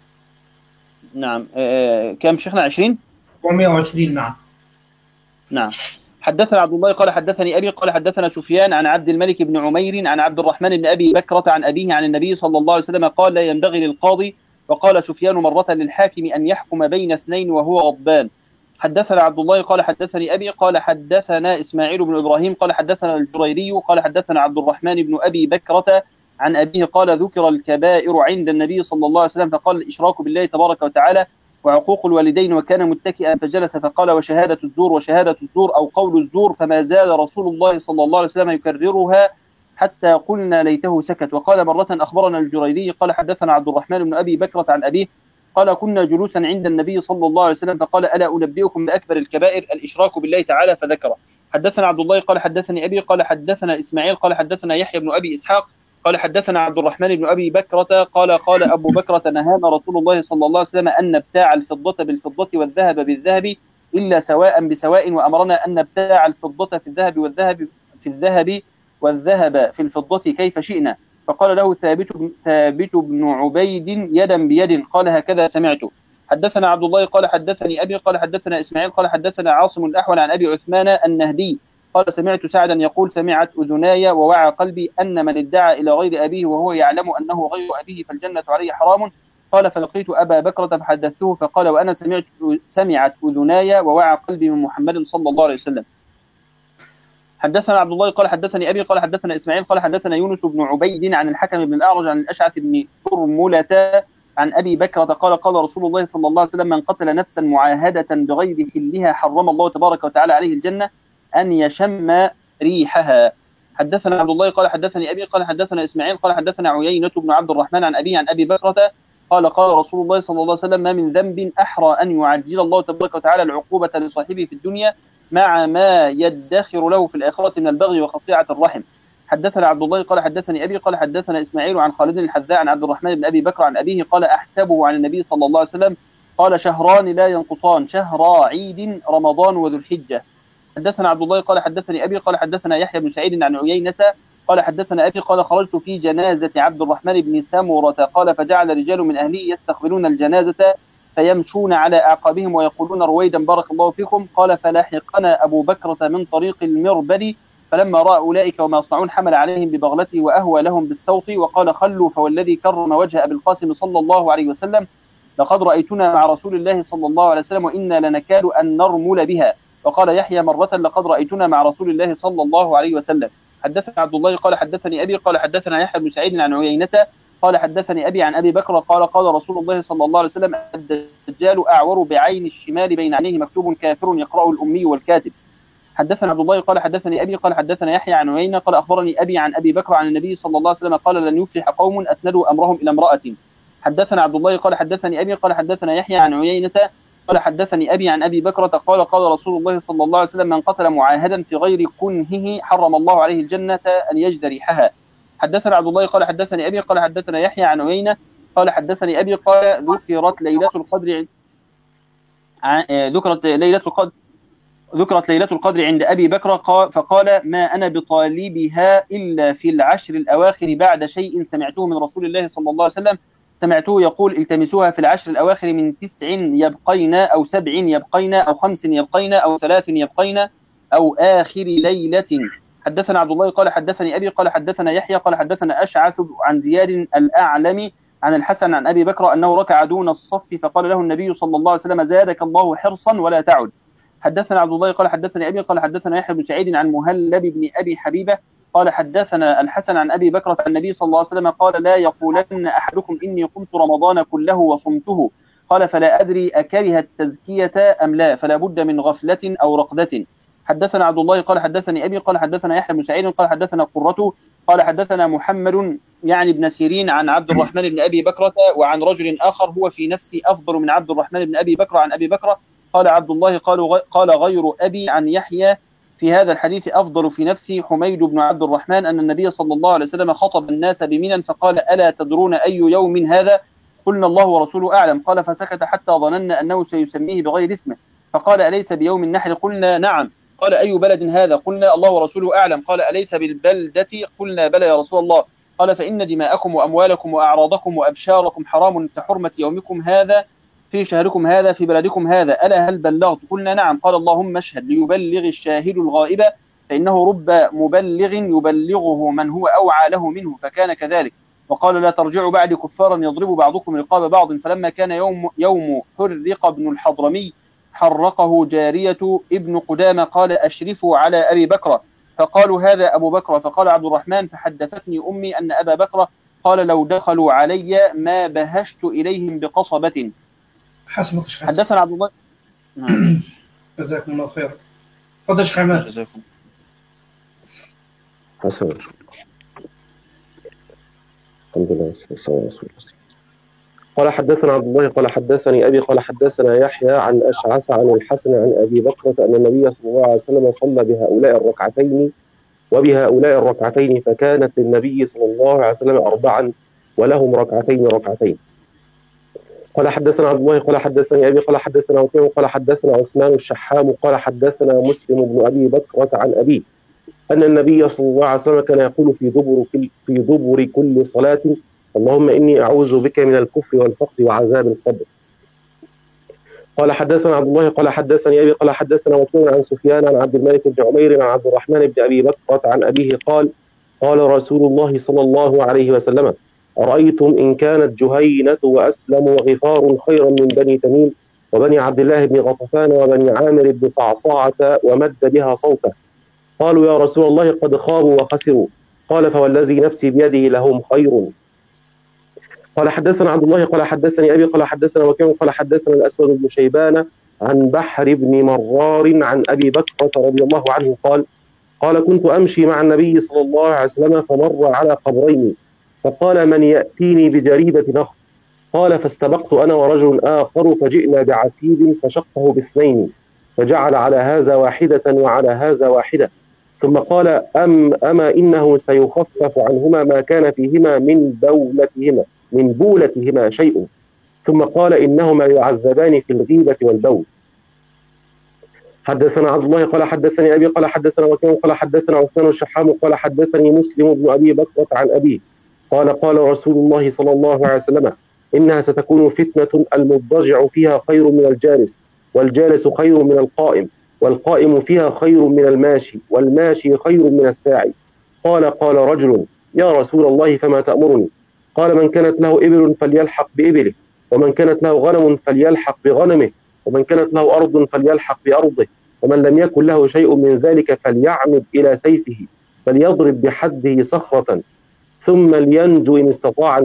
نعم كم شيخنا 20 420 نعم. نعم. حدثنا عبد الله قال حدثني أبي قال حدثنا سفيان عن عبد الملك بن عمير عن عبد الرحمن بن أبي بكرة عن أبيه عن النبي صلى الله عليه وسلم قال لا ينبغي للقاضي وقال سفيان مرة للحاكم أن يحكم بين اثنين وهو غضبان. حدثنا عبد الله قال حدثني أبي قال حدثنا إسماعيل بن إبراهيم قال حدثنا الجريري قال حدثنا عبد الرحمن بن أبي بكرة عن أبيه قال ذكر الكبائر عند النبي صلى الله عليه وسلم فقال الإشراك بالله تبارك وتعالى وعقوق الوالدين وكان متكئا فجلس فقال وشهادة الزور أو قول الزور فما زال رسول الله صلى الله عليه وسلم يكررها حتى قلنا ليته سكت. وقال مرة أخبرنا الجريري قال حدثنا عبد الرحمن بن أبي بكرة عن أبيه قال كنا جلوسا عند النبي صلى الله عليه وسلم فقال ألا أنبئكم بأكبر الكبائر الإشراك بالله تعالى فذكره. حدثنا عبد الله قال حدثني أبي قال حدثنا إسماعيل قال حدثنا يحيى بن أبي إسحاق قال حدثنا عبد الرحمن بن أبي بكرة قال أبو بكرة نهانا رسول الله صلى الله عليه وسلم أن نبتاع الفضة بالفضة والذهب بالذهب إلا سواء بسواء وأمرنا أن نبتاع الفضة في الذهب والذهب في الفضة كيف شئنا. فقال له ثابت بن عبيد يدا بيد قال هكذا سمعته. حدثنا عبد الله قال حدثني أبي قال حدثنا إسماعيل قال حدثنا عاصم الأحول عن أبي عثمان النهدي قال سمعت سعدا يقول سمعت أذناي ووعى قلبي أن من ادعى إلى غير أبيه وهو يعلم أنه غير أبيه فالجنة عليه حرام. قال فلقيت أبا بكرة فحدثته فقال وأنا سمعت أذناي ووعى قلبي من محمد صلى الله عليه وسلم. حدثنا عبد الله قال حدثني أبي قال حدثنا إسماعيل قال حدثنا يونس بن عبيد عن الحكم بن الأعرج عن الأشعث بن ترملة عن أبي بكرة قال رسول الله صلى الله عليه وسلم من قتل نفسا معاهدة بغير حلها حرم الله تبارك وتعالى عليه الجنة أن يشم ريحها. حدثنا عبد الله قال حدثني أبي قال حدثنا إسماعيل قال حدثنا عيينة بن عبد الرحمن عن أبي عن أبي بكرة قال رسول الله صلى الله عليه وسلم ما من ذنب أحرى أن يعجل الله تبارك وتعالى العقوبة لصاحبه في الدنيا مع ما يدخر له في الآخرة من البغي وقطيعة الرحم. حدثنا عبد الله قال حدثني أبي قال حدثنا إسماعيل عن خالد الحذاء عن عبد الرحمن بن أبي بكر عن أبيه قال أحسبه عن النبي صلى الله عليه وسلم قال شهران لا ينقصان شهر عيد رمضان وذو الحجة. حدثنا عبد الله قال حدثني أبي قال حدثنا يحيى بن سعيد عن عيينة قال حدثنا أبي قال خرجت في جنازة عبد الرحمن بن سمرة قال فجعل رجال من أهله يستقبلون الجنازة فيمشون على أعقابهم ويقولون رويدا بارك الله فيكم. قال فلاحقنا أبو بكرة من طريق المربد فلما رأى أولئك وما يصنعون حمل عليهم ببغلته وأهوى لهم بالسوط وقال خلوا فوالذي كرم وجه أبي القاسم صلى الله عليه وسلم لقد رأيتنا مع رسول الله صلى الله عليه وسلم وإنا لنكاد أن نرمل بها. وقال يحيى مرة لقد رأيتنا مع رسول الله صلى الله عليه وسلم. حدثنا عبد الله قال حدثني أبي قال حدثنا يحيى بن سعيد عن عيينة قال حدثني أبي عن أبي بكر قال رسول الله صلى الله عليه وسلم الدجال أعور بعين الشمال بين عينيه مكتوب كافر يقرأه الأمي والكاتب. حدثنا عبد الله قال حدثني أبي قال حدثنا يحيى عن عيينة قال أخبرني أبي عن أبي بكر عن النبي صلى الله عليه وسلم قال لن يفلح قوم أسندوا أمرهم إلى امرأة. حدثنا عبد الله قال حدثني أبي قال حدثنا يحيى عن عيينة قال حدثني أبي عن أبي بكرة قال قال رسول الله صلى الله عليه وسلم من قتل معاهدا في غير كنهه حرم الله عليه الجنة أن يجد ريحها. حدثنا عبد الله قال حدثني أبي قال حدثنا يحيى عن عيينة قال حدثني أبي قال ذكرت ليلة القدر عند أبي بكر فقال ما أنا بطالبها إلا في العشر الأواخر بعد شيء سمعته من رسول الله صلى الله عليه وسلم، سمعته يقول التمسوها في العشر الأواخر من 9 يبقين أو 7 يبقين أو 5 يبقين أو 3 يبقين أو آخر ليلة. حدثنا عبد الله قال حدثني أبي قال حدثنا يحيى قال حدثنا أشعث عن زياد الأعلم عن الحسن عن أبي بكر أنه ركع دون الصف فقال له النبي صلى الله عليه وسلم زادك الله حرصا ولا تعد. حدثنا عبد الله قال حدثني أبي قال حدثنا يحيى بن سعيد عن مهلب بن أبي حبيبة قال حدثنا الحسن عن أبي بكر عن النبي صلى الله عليه وسلم قال لا يقولن أحدكم إني قمت رمضان كله وصمته، قال فلا أدري أكره التزكية أم لا، فلا بد من غفلة أو رقدة. حدثنا عبد الله قال حدثني أبي قال حدثنا يحيى بن سعيد قال حدثنا قرة قال حدثنا محمد يعني ابن سيرين عن عبد الرحمن بن أبي بكرة وعن رجل آخر هو في نفسي أفضل من عبد الرحمن بن أبي بكر عن أبي بكر. قال عبد الله قال غير أبي عن يحيى في هذا الحديث أفضل في نفسي حميد بن عبد الرحمن أن النبي صلى الله عليه وسلم خطب الناس بمنى فقال ألا تدرون أي يوم هذا؟ قلنا الله ورسوله أعلم. قال فسكت حتى ظننا أنه سيسميه بغير اسمه فقال أليس بيوم النحر؟ قلنا نعم. قال أي بلد هذا؟ قلنا الله ورسوله أعلم. قال أليس بالبلدة؟ قلنا بلى يا رسول الله. قال فإن دماءكم وأموالكم وأعراضكم وأبشاركم حرام كحرمة يومكم هذا في شهركم هذا في بلدكم هذا، ألا هل بلغت؟ قلنا نعم. قال اللهم اشهد ليبلغ الشاهد الغائب فإنه رب مبلغ يبلغه من هو أوعى له منه، فكان كذلك. وقال لا ترجعوا بعد كفارا يضرب بعضكم رقاب بعض. فلما كان يوم حرق ابن الحضرمي حرقه جارية ابن قدامة قال أشرفوا على أبي بكر، فقالوا هذا أبو بكر. فقال عبد الرحمن فحدثتني أمي أن أبا بكر قال لو دخلوا علي ما بهشت إليهم بقصبة. حسبك شيخ. حدثنا عبد الله. جزاكم الله خير. تفضل شيخ عماد. جزاكم. حسن. الحمد لله والصلاة والسلام. قال حدثنا عبد الله قال حدثني أبي قال حدثنا يحيى عن أشعث عن الحسن عن أبي بكر أن النبي صلى الله عليه وسلم صلى بهؤلاء الركعتين وبهؤلاء الركعتين فكانت للنبي صلى الله عليه وسلم 4 ولهم ركعتين. قال حدثنا عبد الله قال حدثني أبي قال حدثنا وكيع قال حدثنا عثمان الشحام قال حدثنا مسلم بن أبي بكرة عن أبيه أن النبي صلى الله عليه وسلم كان يقول في دبر كل صلاة اللهم إني أعوذ بك من الكفر والفقر وعذاب القبر. قال حدثنا عبد الله قال حدثني أبي قال حدثنا وكيع عن سفيان عن عبد الملك بن عمير عن عبد الرحمن بن أبي بكرة عن أبيه قال رسول الله صلى الله عليه وسلم أرأيتم إن كانت جهينة وأسلم وغفار خيرا من بني تميم وبني عبد الله بن غطفان وبني عامر بن صعصعة ومد بها صوته. قالوا يا رسول الله قد خابوا وخسروا. قال فوالذي نفسي بيده لهم خير. قال حدثنا عبد الله قال حدثني أبي قال حدثنا وكيع قال حدثنا الأسود بن شيبان عن بحر بن مرار عن أبي بكرة رضي الله عنه قال كنت أمشي مع النبي صلى الله عليه وسلم فمر على قبرين فقال من يأتيني بجريدة نخل؟ قال فاستبقت أنا ورجل آخر فجئنا بعسيب فشقه ب2 فجعل على هذا واحدة وعلى هذا واحدة ثم قال أما إنه سيخفف عنهما ما كان فيهما من بولتهما شيء ثم قال إنهما يعذبان في الغيبة والبول. حدثنا عبد الله قال حدثني أبي قال حدثنا وكيع قال حدثنا عثمان الشحام قال حدثني مسلم بن أبي بكرة عن أبيه قال رسول الله صلى الله عليه وسلم إنها ستكون فتنة المضجع فيها خير من الجالس والجالس خير من القائم والقائم فيها خير من الماشي والماشي خير من الساعي. قال رجل يا رسول الله فما تأمرني؟ قال من كانت له إبل فليلحق بإبله ومن كانت له غنم فليلحق بغنمه ومن كانت له أرض فليلحق بأرضه ومن لم يكن له شيء من ذلك فليعمد إلى سيفه فليضرب بحده صخرة ثم لينجو إن استطاع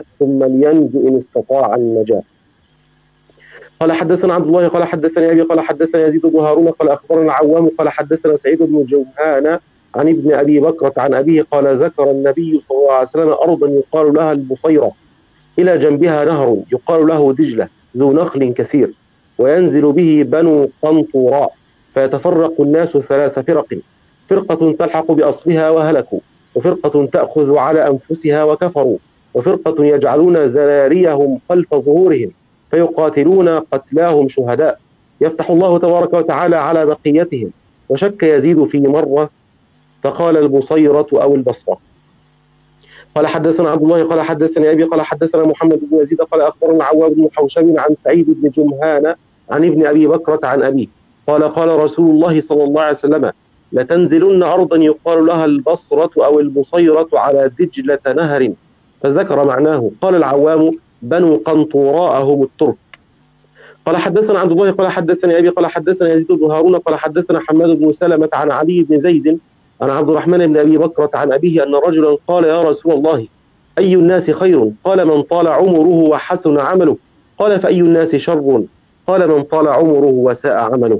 النجاة. قال حدثنا عبد الله قال حدثني أبي قال حدثنا يزيد بن هارون قال أخبرنا العوام قال حدثنا سعيد بن جوهان عن ابن أبي بكرة عن أبيه قال ذكر النبي صلى الله عليه وسلم أرضا يقال لها البصيرة إلى جنبها نهر يقال له دجلة ذو نخل كثير وينزل به بنو قنطراء، فيتفرق الناس 3 فرق، فرقة تلحق بأصلها وهلكوا، وفرقة تأخذ على أنفسها وكفروا، وفرقة يجعلون زراريهم خلف ظهورهم فيقاتلون قتلاهم شهداء، يفتح الله تبارك وتعالى على بقيتهم. وشك يزيد في مرة فقال البصيرة أو البصرة. قال حدثنا عبد الله قال حدثني أبي قال حدثنا محمد بن يزيد قال أخبرنا عواد بن حوشب عن سعيد بن جمهان عن ابن أبي بكرة عن أبيه قال قال رسول الله صلى الله عليه وسلم: لتنزلن أرضا يقال لها البصرة أو البصيرة على دجلة نهر، فذكر معناه. قال العوام: بنو قنطراء هم الترك. قال حدثنا عبد الله قال حدثني أبي قال حدثنا يزيد بن هارون قال حدثنا حماد بن سلمة عن علي بن زيد عن عبد الرحمن بن أبي بكرة عن أبيه أن رجلا قال: يا رسول الله، أي الناس خير؟ قال: من طال عمره وحسن عمله. قال: فأي الناس شر؟ قال: من طال عمره وساء عمله.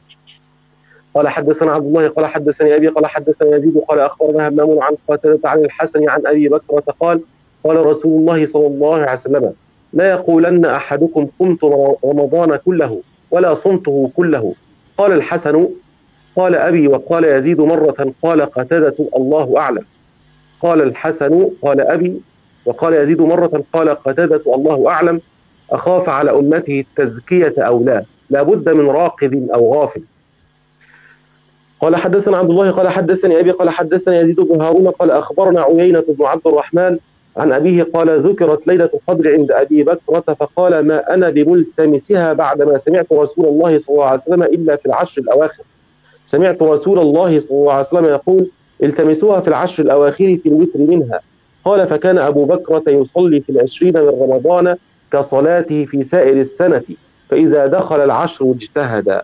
قال حدثنا عبد الله قال حدثني أبي قال حدثنا يزيد قال أخبرنا همام عن قتادة عن الحسن عن أبي بكرة قال: قال رسول الله صلى الله عليه وسلم: لا يقولن أحدكم قمت رمضان كله ولا صمته كله. قال الحسن: قال أبي وقال يزيد مرة قال قتادة: الله أعلم. قال الحسن: قال أبي وقال يزيد مرة قال قتادة: الله أعلم. أخاف على أمته التزكية أو لا بد من راقد أو غافل. قال حدثنا عبد الله قال حدثني أبي قال حدثنا يزيد بن هارون قال أخبرنا عيينة بن عبد الرحمن عن أبيه قال: ذكرت ليلة القدر عند أبي بكرة فقال: ما أنا بملتمسها بعدما سمعت رسول الله صلى الله عليه وسلم إلا في العشر الأواخر. سمعت رسول الله صلى الله عليه وسلم يقول: التمسوها في العشر الأواخر في الوتر منها. قال: فكان أبو بكرة يصلي في 20 من رمضان كصلاته في سائر السنة، فإذا دخل العشر اجتهد.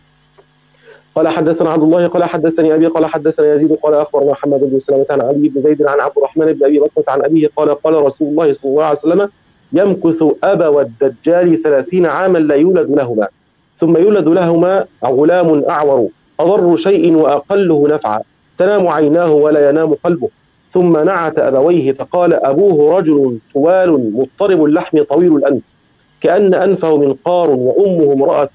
قال حدثنا عبد الله قال حدثني أبي قال حدثنا يزيد قال أخبرنا محمد بن سلمة عن علي بن زيد عن عبد الرحمن بن أبي بكرة عن أبيه قال: قال رسول الله صلى الله عليه وسلم: يمكث أبا الدجال 30 عاما لا يولد لهما، ثم يولد لهما غلام أعور أضر شيء وأقله نفعا، تنام عيناه ولا ينام قلبه. ثم نعت أبويه فقال: أبوه رجل طوال مضطرب اللحم طويل الأنف كأن أنفه منقار، وأمه امرأة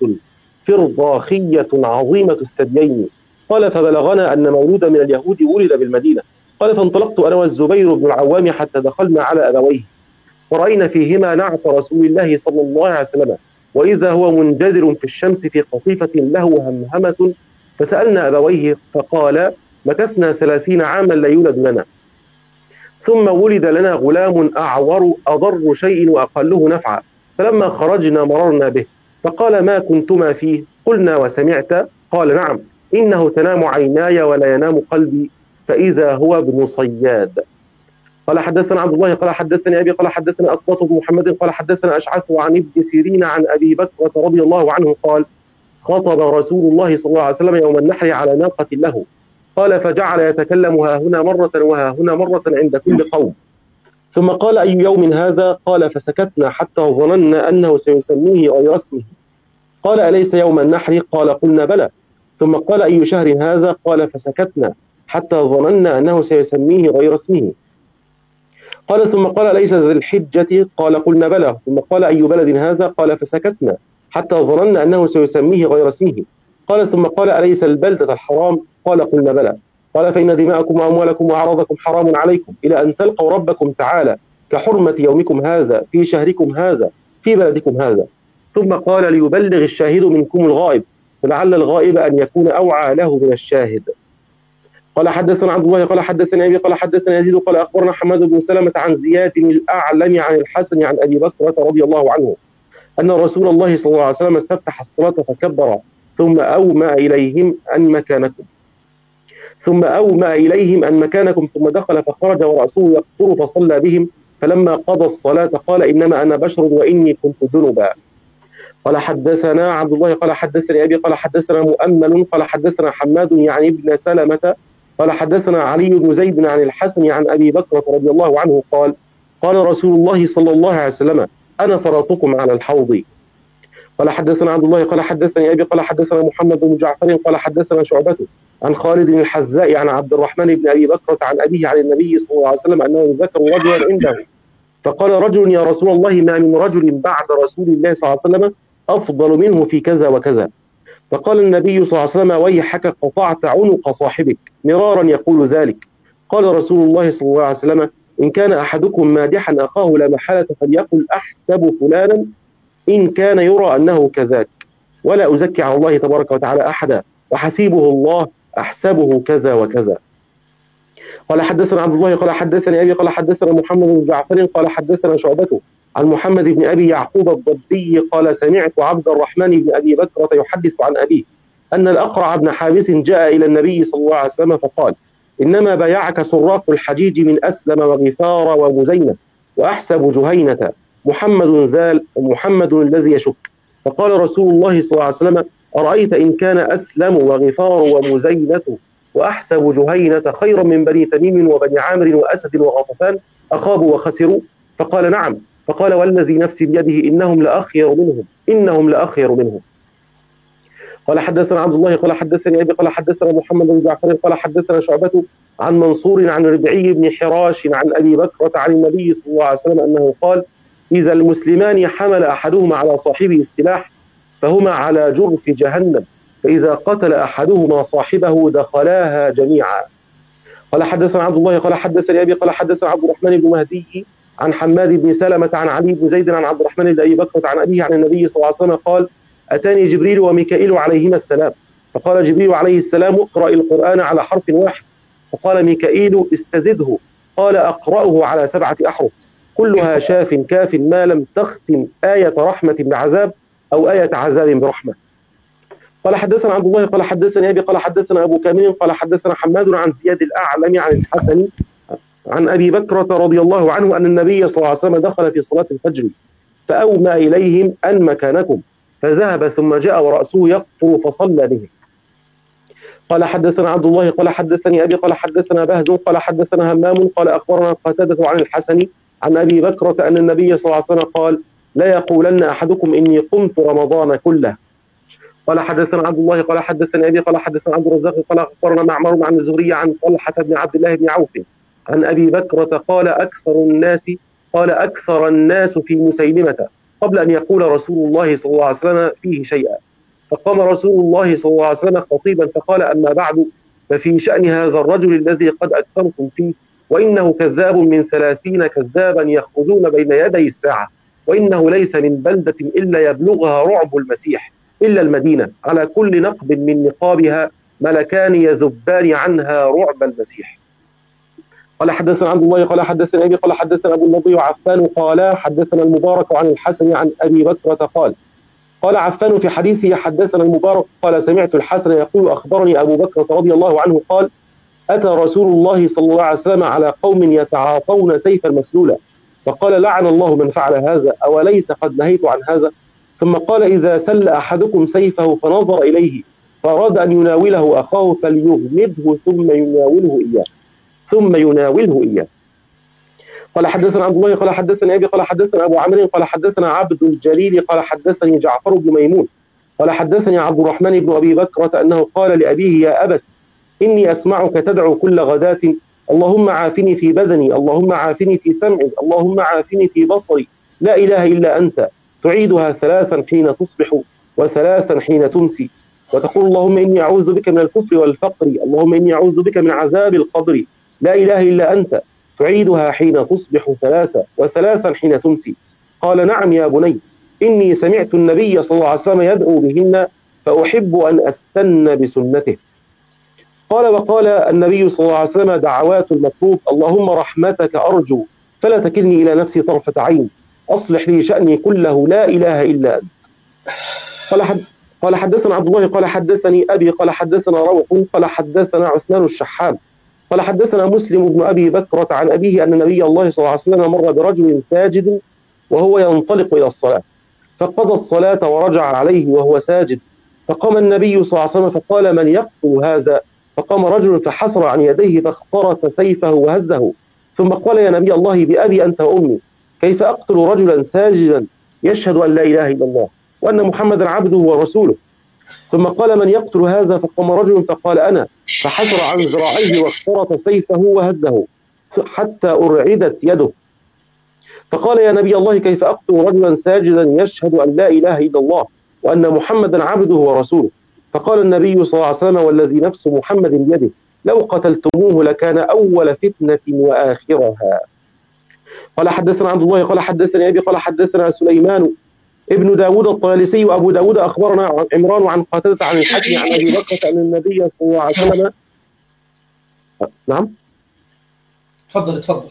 فرضاخية عظيمة الثديين. قال: فبلغنا أن مولودا من اليهود ولد بالمدينة. قال: فانطلقت أنا والزبير بن العوام حتى دخلنا على أبويه، ورأينا فيهما نعت رسول الله صلى الله عليه وسلم، وإذا هو منجدر في الشمس في قطيفة له همهمة. فسألنا أبويه فقال: مكثنا 30 عاما لا يولد لنا، ثم ولد لنا غلام أعور أضر شيء وأقله نفعا، فلما خرجنا مررنا به، فقال: ما كنتما فيه؟ قلنا: وسمعت؟ قال: نعم، إنه تنام عيناي ولا ينام قلبي، فإذا هو ابن صياد. قال حدثنا عبد الله قال حدثني أبي قال حدثنا أسباط بن محمد قال حدثنا أشعث عن ابن سيرين عن أبي بكرة رضي الله عنه قال: خطب رسول الله صلى الله عليه وسلم يوم النحر على ناقة له، قال: فجعل يتكلم ها هنا مرة وها هنا مرة عند كل قوم، ثم قال: أي يوم هذا؟ قال: فسكتنا حتى ظننا أنه سيسميه غير اسمه. قال: أليس يوم النحر؟ قال: قلنا بلى. ثم قال: أي شهر هذا؟ قال: فسكتنا حتى ظننا أنه سيسميه غير اسمه. قال: ثم قال: أليس ذي الحجة؟ قال: قلنا بلى. ثم قال: أي بلد هذا؟ قال: فسكتنا حتى ظننا أنه سيسميه غير اسمه. قال: ثم قال: أليس البلدة الحرام؟ قال: قلنا بلى. قال: فإن دماءكم وأموالكم وأعراضكم حرام عليكم إلى أن تلقوا ربكم تعالى كحرمة يومكم هذا في شهركم هذا في بلدكم هذا. ثم قال: ليبلغ الشاهد منكم الغائب، فلعل الغائب أن يكون أوعى له من الشاهد. قال حدثنا عبد الله قال حدثني أبي قال حدثنا يزيد قال أخبرنا حماد بن سلمة عن زياد الأعلم عن الحسن عن أبي بكرة رضي الله عنه أن رسول الله صلى الله عليه وسلم استفتح الصلاة فكبر، ثم أومأ إليهم أن مكانكم ثم دخل فخرج ورأسه يقطر فصلى بهم، فلما قضى الصلاة قال: إنما أنا بشر وإني كنت جنبا. قال حدثنا عبد الله قال حدثني أبي قال حدثنا مؤمل قال حدثنا حماد يعني ابن سلمة قال حدثنا علي بن زيد عن الحسن عن أبي بكرة رضي الله عنه قال: قال رسول الله صلى الله عليه وسلم: أنا فرطكم على الحوض. قال حدثنا عبد الله قال حدثني أبي قال حدثنا محمد بن جعفر قال حدثنا شعبة عن خالد الحذاء عن عبد الرحمن بن أبي بكرة عن أبيه عن النبي صلى الله عليه وسلم أنه ذكر رجلا عنده، فقال رجل: يا رسول الله، ما من رجل بعد رسول الله صلى الله عليه وسلم أفضل منه في كذا وكذا. فقال النبي صلى الله عليه وسلم: ويحك قطعت عنق صاحبك، مرارا يقول ذلك. قال رسول الله صلى الله عليه وسلم: إن كان أحدكم مادحا أخاه لا محالة فليقل أحسب فلانا إن كان يرى أنه كذاك، ولا أزكي على الله تبارك وتعالى أحدا، وحسيبه الله أحسبه كذا وكذا. قال حدثنا عبد الله قال حدثني أبي قال حدثنا محمد بن جعفر قال حدثنا شعبة عن محمد بن أبي يعقوب الضبي قال: سمعت عبد الرحمن بن أبي بكرة يحدث عن أبيه أن الأقرع بن حابس جاء إلى النبي صلى الله عليه وسلم فقال: إنما بايعك سراق الحجيج من أسلم وغفار ومزينة وأحسب جهينة، محمد الذي يشك. فقال رسول الله صلى الله عليه وسلم: أرأيت إن كان أسلم وغفار ومزينة وأحسب جهينة خيرا من بني تميم وبني عامر وأسد وغطفان أخابوا وخسروا؟ فقال: نعم. فقال: والذي نفسي بيده إنهم لأخير منهم. قال حدثنا عبد الله قال حدثني أبي قال حدثنا محمد بن جعفر قال حدثنا شعبة عن منصور عن ربعي بن حراش عن أبي بكرة عن النبي صلى الله عليه وسلم أنه قال: إذا المسلمان حمل أحدهما على صاحبه السلاح فهما على جرف جهنم، فإذا قتل أحدهما صاحبه دخلاها جميعا. قال حدثنا عبد الله قال حدثني أبي قال حدثنا عبد الرحمن بن مهدي عن حماد بن سلمة عن علي بن زيد عن عبد الرحمن بن أبي بكرة عن أبيه عن النبي صلى الله عليه وسلم قال: أتاني جبريل وميكائيل عليهما السلام، فقال جبريل عليه السلام: اقرأ القرآن على حرف واحد. فقال ميكائيل: استزده. قال: أقرأه على 7 أحرف كلها شاف كاف ما لم تختم آية رحمة بعذاب أو آية عذاب برحمة. قال حدثنا عبد الله قال حدثني أبي قال حدثنا أبو كامل قال حدثنا حماد عن زياد الأعلم عن الحسن عن أبي بكرة رضي الله عنه أن النبي صلى الله عليه وسلم دخل في صلاة الفجر فأومى إليهم أن مكانكم، فذهب ثم جاء ورأسه يقطر فصلى به. قال حدثنا عبد الله قال حدثني أبي قال حدثنا بهز قال حدثنا همام قال أخبرنا قتادة عن الحسن عن أبي بكرة أن النبي صلى الله عليه وسلم قال: لا يقولن أحدكم إني قمت رمضان كله. قال حدثنا عبد الله قال حدثني أبي قال حدثنا عبد الرزاق قال أخبرنا معمر عن الزهري عن طلحة بن عبد الله بن عوف عن أبي بكرة قال: أكثر الناس في مسيلمة قبل أن يقول رسول الله صلى الله عليه وسلم فيه شيئا. فقام رسول الله صلى الله عليه وسلم خطيبا فقال: أما بعد، ففي شأن هذا الرجل الذي قد أكثرتم فيه، وإنه كذاب من 30 كذابا يخرجون بين يدي الساعة، وإنه ليس من بلدة إلا يبلغها رعب المسيح إلا المدينة، على كل نقب من نقابها ملكان يذبان عنها رعب المسيح. قال حدثنا عبد الله قال حدثنا أبي قال حدثنا أبو النضر وعفان قال حدثنا المبارك عن الحسن عن أبي بكرة قال عفان في حديثه حدثنا المبارك قال: سمعت الحسن يقول: أخبرني أبو بكرة رضي الله عنه قال: أتى رسول الله صلى الله عليه وسلم على قوم يتعاطون سيفا مسلولا، فقال: لعن الله من فعل هذا، أوليس قد نهيت عن هذا؟ ثم قال: إذا سل أحدكم سيفه فنظر إليه فأراد أن يناوله أخاه فليغمده ثم يناوله إياه. قال حدثنا عبد الله قال حدثنا أبي قال حدثنا أبو عمرو قال حدثنا عبد الجليل قال حدثني جعفر بن ميمون قال حدثني عبد الرحمن بن أبي بكرة أنه قال لأبيه: يا أبت، إني أسمعك تدعو كل غداة: اللهم عافني في بدني، اللهم عافني في سمعي، اللهم عافني في بصري، لا إله إلا أنت، تعيدها 3 حين تصبح و3 حين تمسي، وتقول: اللهم إني أعوذ بك من الكفر والفقر، اللهم إني أعوذ بك من عذاب القبر، لا إله إلا أنت، تعيدها حين تصبح 3 و3 حين تمسي. قال: نعم يا بني، إني سمعت النبي صلى الله عليه وسلم يدعو بهن فأحب أن أستن بسنته. قال: وقال النبي صلى الله عليه وسلم: دعوات المطلوب: اللهم رحمتك أرجو فلا تكلني إلى نفسي طرفة عين، أصلح لي شأني كله، لا إله إلا أنت. قال حدثنا عبد الله قال حدثني أبي قال حدثنا روح قال حدثنا عثمان الشحام قال حدثنا مسلم بن أبي بكرة عن أبيه أن نبي الله صلى الله عليه وسلم مر برجل ساجد وهو ينطلق إلى الصلاة، فقضى الصلاة ورجع عليه وهو ساجد، فقام النبي صلى الله عليه وسلم فقال: من يقتل هذا؟ فقام رجل فحسر عن يديه فاخترت سيفه وهزه، ثم قال: يا نبي الله، بأبي أنت وأمي، كيف أقتل رجلا ساجدا يشهد أن لا إله إلا الله وأن محمدا عبده ورسوله؟ ثم قال: من يقتل هذا؟ فقام رجل فقال: أنا، فحسر عن ذراعيه واخترط سيفه وهزه حتى أرعدت يده، فقال: يا نبي الله، كيف أقتل رجلا ساجدا يشهد أن لا إله إلا الله وأن محمدا عبده ورسوله. فقال النبي صلى الله عليه وسلم: والذي نفس محمد بيده لو قتلتموه لكان أول فتنة وآخرها. قال حدثنا عبد الله قال حدثني أبي قال حدثنا سليمان ابن داود الطيالسي وأبو داود أخبرنا عمران عن قتادة عن الحكم عن أبي بكر أن النبي صلى الله عليه وسلم. نعم تفضل.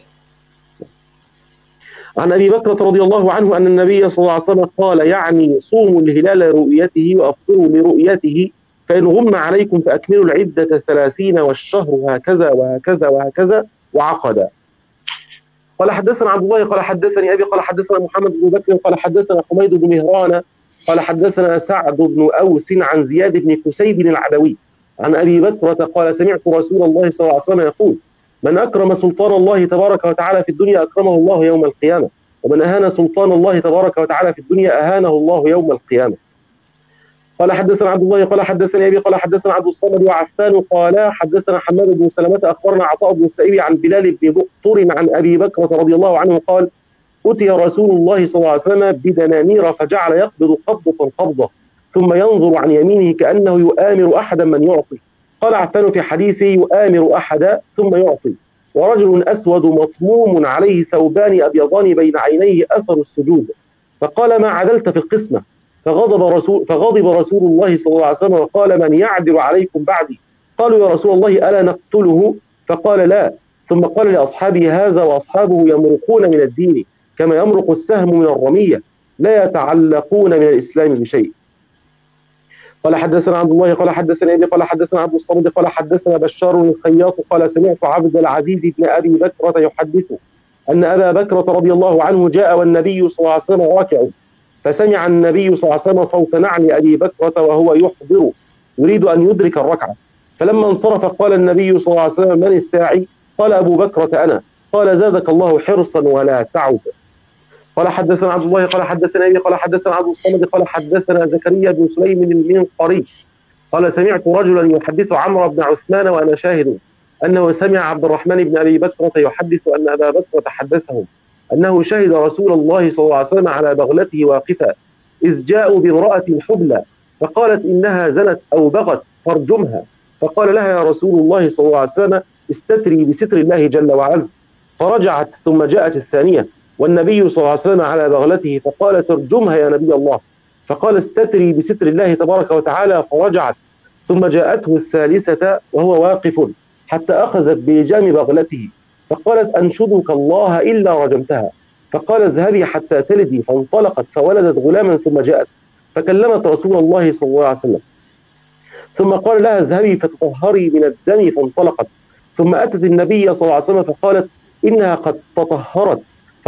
عن أبي بكر رضي الله عنه أن النبي صلى الله عليه وسلم قال: يعني صوموا الهلال لرؤيته وأفطروا لرؤيته، فإن غم عليكم فأكملوا العدة 30 والشهر هكذا وهكذا وهكذا وعقدا. قال حدثنا عبد الله قال حدثني أبي قال حدثنا محمد بن بكر قال حدثنا حميد بن مهران قال حدثنا سعد بن أوس عن زياد بن كسيب العدوي عن أبي بكر قال: سمعت رسول الله صلى الله عليه وسلم يقول: من أكرم سلطان الله تبارك وتعالى في الدنيا أكرمه الله يوم القيامة، ومن أهان سلطان الله تبارك وتعالى في الدنيا أهانه الله يوم القيامة. قال حدثنا عبد الله قال حدثني أبي قال حدثنا عبد الصمد وعفان قال حدثنا حماد بن سلمة أخبرنا عطاء بن السائب عن بلال بن بؤطر عن أبي بكر رضي الله عنه قال: أتي رسول الله صلى الله عليه وسلم بدنانير فجعل يقبض قبضة ثم ينظر عن يمينه كأنه يؤامر أحدا من يعطي. قال عفان في حديثه: يؤامر أحدا ثم يعطي. ورجل أسود مطموم عليه ثوبان أبيضان بين عينيه أثر السجود، فقال: ما عدلت في القسمة؟ فغضب رسول الله صلى الله عليه وسلم وقال: من يعدل عليكم بعدي؟ قالوا: يا رسول الله ألا نقتله؟ فقال: لا. ثم قال لأصحابه: هذا وأصحابه يمرقون من الدين كما يمرق السهم من الرمية، لا يتعلقون من الإسلام بشيء. قال حدثنا عبد الله قال حدثنا أبي قال حدثنا عبد الصمد قال حدثنا بشار الخياط قال: سمعت عبد العزيز بن أبي بكرة يحدث أن أبا بكرة رضي الله عنه جاء والنبي صلى الله عليه وسلم راكع، فسمع النبي صلى الله عليه وسلم صوت نعل أبي بكرة وهو يحضر يريد أن يدرك الركعة، فلما انصرف قال النبي صلى الله عليه وسلم: من الساعي؟ قال: أبو بكرة أنا. قال: زادك الله حرصا ولا تعد. قال حدثنا عبد الله قال حدثنا أبي قال حدثنا عبد الصمد قال حدثنا زكريا بن سليم المنقري قال: سمعت رجلا يحدث عمرو بن عثمان وأنا شاهد أنه سمع عبد الرحمن بن أبي بكرة يحدث أن أبا بكرة حدثهم أنه شهد رسول الله صلى الله عليه وسلم على بغلته واقفا إذ جاءوا بامرأة حبلى فقالت: إنها زنت أو بغت فارجمها. فقال لها: يا رسول الله صلى الله عليه وسلم استتري بستر الله جل وعز. فرجعت ثم جاءت الثانية والنبي صلى الله عليه وسلم على بغلته فقالت: ارجمها يا نبي الله. فقال: استتري بستر الله تبارك وتعالى. فرجعت ثم جاءته الثالثة وهو واقف حتى أخذت بلجام بغلته فقالت: أنشدك الله إلا رجمتها. فقال: اذهبي حتى تلدي. فانطلقت فولدت غلاما ثم جاءت فكلمت رسول الله صلى الله عليه وسلم ثم قال لها: اذهبي فتطهري من الدم. فانطلقت ثم أتت النبي صلى الله عليه وسلم فقالت: إنها قد تطهرت.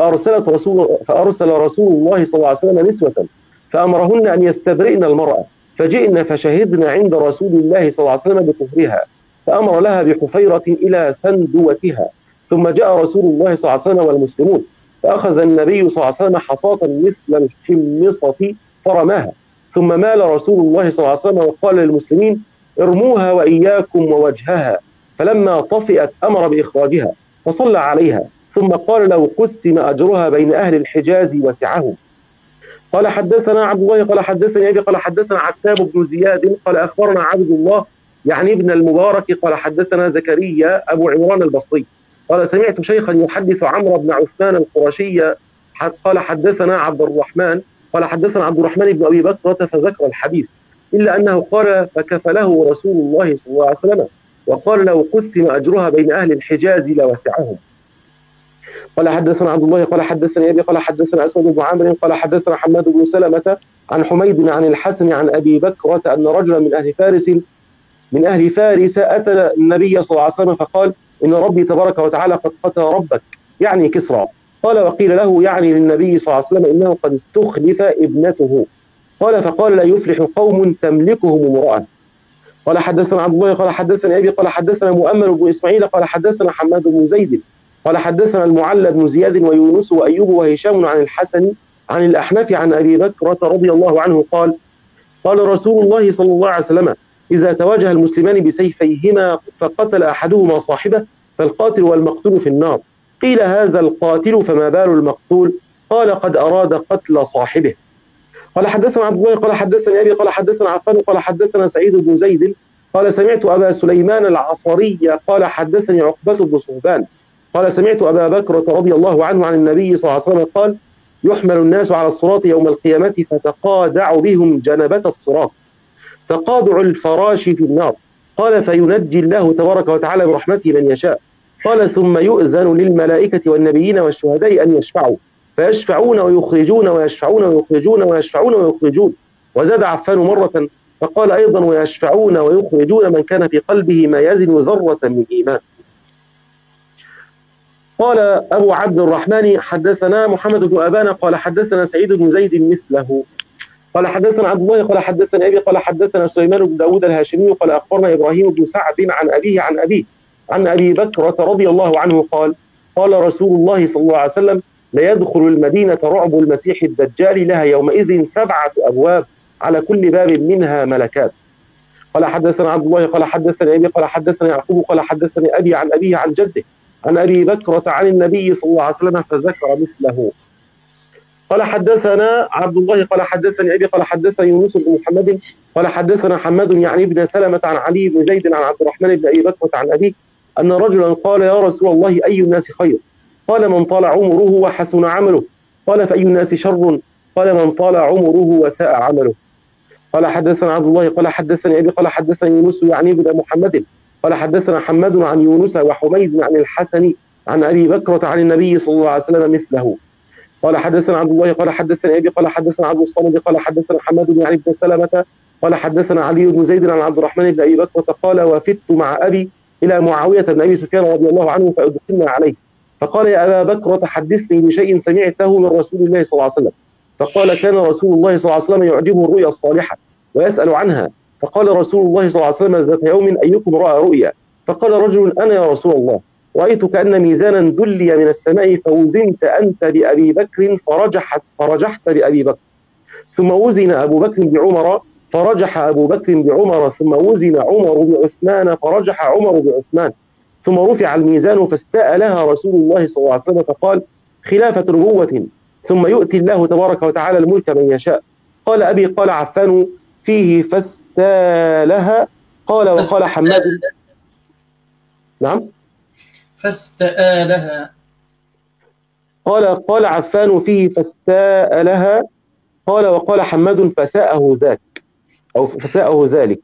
فأرسل رسول الله صلى الله عليه وسلم نسوة فأمرهن أن يستبرئن المرأة، فجئن فشهدن عند رسول الله صلى الله عليه وسلم بطهرها، فأمر لها بحفيرة إلى ثندوتها. ثم جاء رسول الله صلى الله عليه وسلم والمسلمون فأخذ النبي صلى الله عليه وسلم حصاة مثل الحمصة فرماها، ثم مال رسول الله صلى الله عليه وسلم وقال للمسلمين: ارموها وإياكم ووجهها. فلما طفئت أمر بإخراجها فصلى عليها ثم قال: لو قسم أجرها بين أهل الحجاز وسعهم. قال حدثنا عبد الله قال حدثني أبي قال حدثنا عتاب بن زياد قال أخبرنا عبد الله يعني ابن المبارك قال حدثنا زكريا أبو عمران البصري قال: سمعت شيخا يحدث عمرو بن عثمان القرشي قال حدثنا عبد الرحمن قال حدثنا عبد الرحمن بن أبي بكرة فذكر الحديث، إلا أنه قال: فكفله رسول الله صلى الله عليه وسلم وقال: لو قسم أجرها بين أهل الحجاز لوسعهم. قال حدثنا عبد الله قال حدثني أبي قال حدثنا أسود بن عامر قال حدثنا حماد بن سلمة عن حميد عن الحسن عن أبي بكرة أن رجلا من أهل فارس أتى النبي صلى الله عليه وسلم فقال: إن ربي تبارك وتعالى قد قتل ربك، يعني كسرى. قال: وقيل له يعني للنبي صلى الله عليه وسلم إنه قد استخلف ابنته. قال: فقال: لا يفلح قوم تملكهم امرأة. قال حدثنا عبد الله قال حدثني أبي قال حدثنا مؤمل بن إسماعيل قال حدثنا حماد بن زيد قال حدثنا المعلى بن زياد ويونس وأيوب وهشام عن الحسن عن الأحنف عن أبي بكرة رضي الله عنه قال: قال رسول الله صلى الله عليه وسلم: إذا تواجه المسلمان بسيفيهما فقتل أحدهما صاحبه فالقاتل والمقتول في النار. قيل: هذا القاتل فما بال المقتول؟ قال: قد أراد قتل صاحبه. قال حدثنا عبد الله قال حدثني أبي قال حدثنا عفان قال حدثنا سعيد بن زيد قال سمعت أبا سليمان العصري قال حدثني عقبة بن صهبان قال سمعت أبا بكر رضي الله عنه عن النبي صلى الله عليه وسلم قال يحمل الناس على الصراط يوم القيامة فتقادع بهم جنبة الصراط تقادع الفراش في النار قال فينجي الله تبارك وتعالى برحمته من يشاء قال ثم يؤذن للملائكة والنبيين والشهداء أن يشفعوا فيشفعون ويخرجون ويشفعون ويخرجون ويشفعون ويخرجون. وزاد عفان مرة فقال أيضا ويشفعون ويخرجون من كان في قلبه ما يزن ذرة من إيمان. قال أبو عبد الرحمن حدثنا محمد بن أبان قال حدثنا سعيد بن زيد مثله قال حدثنا عبد الله قال حدثنا أبي قال حدثنا سليمان بن داود الهاشمي قال أخبرنا إبراهيم بن سعد عن أبيه عن أبي بكرة رضي الله عنه قال قال رسول الله صلى الله عليه وسلم ليدخل المدينة رعب المسيح الدجال لها يومئذ 7 أبواب على كل باب منها ملكات. قال حدثنا عبد الله قال حدثني أبي قال حدثني يعقوب قال حدثني أبي عن أبيه عن جده عن أبي بكرة عن النبي صلى الله عليه وسلم فذكر مثله. قال حدثنا عبد الله قال حدثني أبي قال حدثني يونس بن محمد قال حدثنا حماد يعني ابن سلمة عن علي بن زيد عن عبد الرحمن بن أبي بكرة عن أبيه أن رجلا قال يا رسول الله أي الناس خير؟ قال من طال عمره وحسن عمله. قال فأي الناس شر؟ قال من طال عمره وساء عمله. قال حدثنا عبد الله قال حدثني أبي قال حدثني يونس يعني بن محمد قال حدثنا حماد عن يونس وحميد عن الحسن عن أبي بكرة عن النبي صلى الله عليه وسلم مثله. قال حدثنا عبد الله قال حدثني أبي قال حدثنا عبد الصمد قال حدثنا حماد يعني بن سلمة قال حدثنا علي بن زيد عن عبد الرحمن بن أبي بكرة قال وفدت مع أبي إلى معاوية بن أبي سفيان رضي الله عنه فأدخلنا عليه فقال يا أبا بكرة حدثني بشيء سمعته من رسول الله صلى الله عليه وسلم. فقال كان رسول الله صلى الله عليه وسلم يعجبه الرؤيا الصالحة ويسأل عنها. فقال رسول الله صلى الله عليه وسلم ذات يوم أيكم رأى رؤيا؟ فقال رجل أنا يا رسول الله رأيت كأن ميزانا دلي من السماء فوزنت أنت بأبي بكر فرجحت بأبي بكر ثم وزن أبو بكر بعمر فرجح أبو بكر بعمر ثم وزن عمر بعثمان فرجح عمر بعثمان ثم رفع الميزان فاستاء لها رسول الله صلى الله عليه وسلم فقال خلافة نبوة ثم يؤتي الله تبارك وتعالى الملك من يشاء. قال أبي قال عفان فيه فاستالها قال وقال حماد نعم فاستآلها قال عفان فيه فاستآلها قال وقال حماد فساءه ذاك أو فساءه ذلك.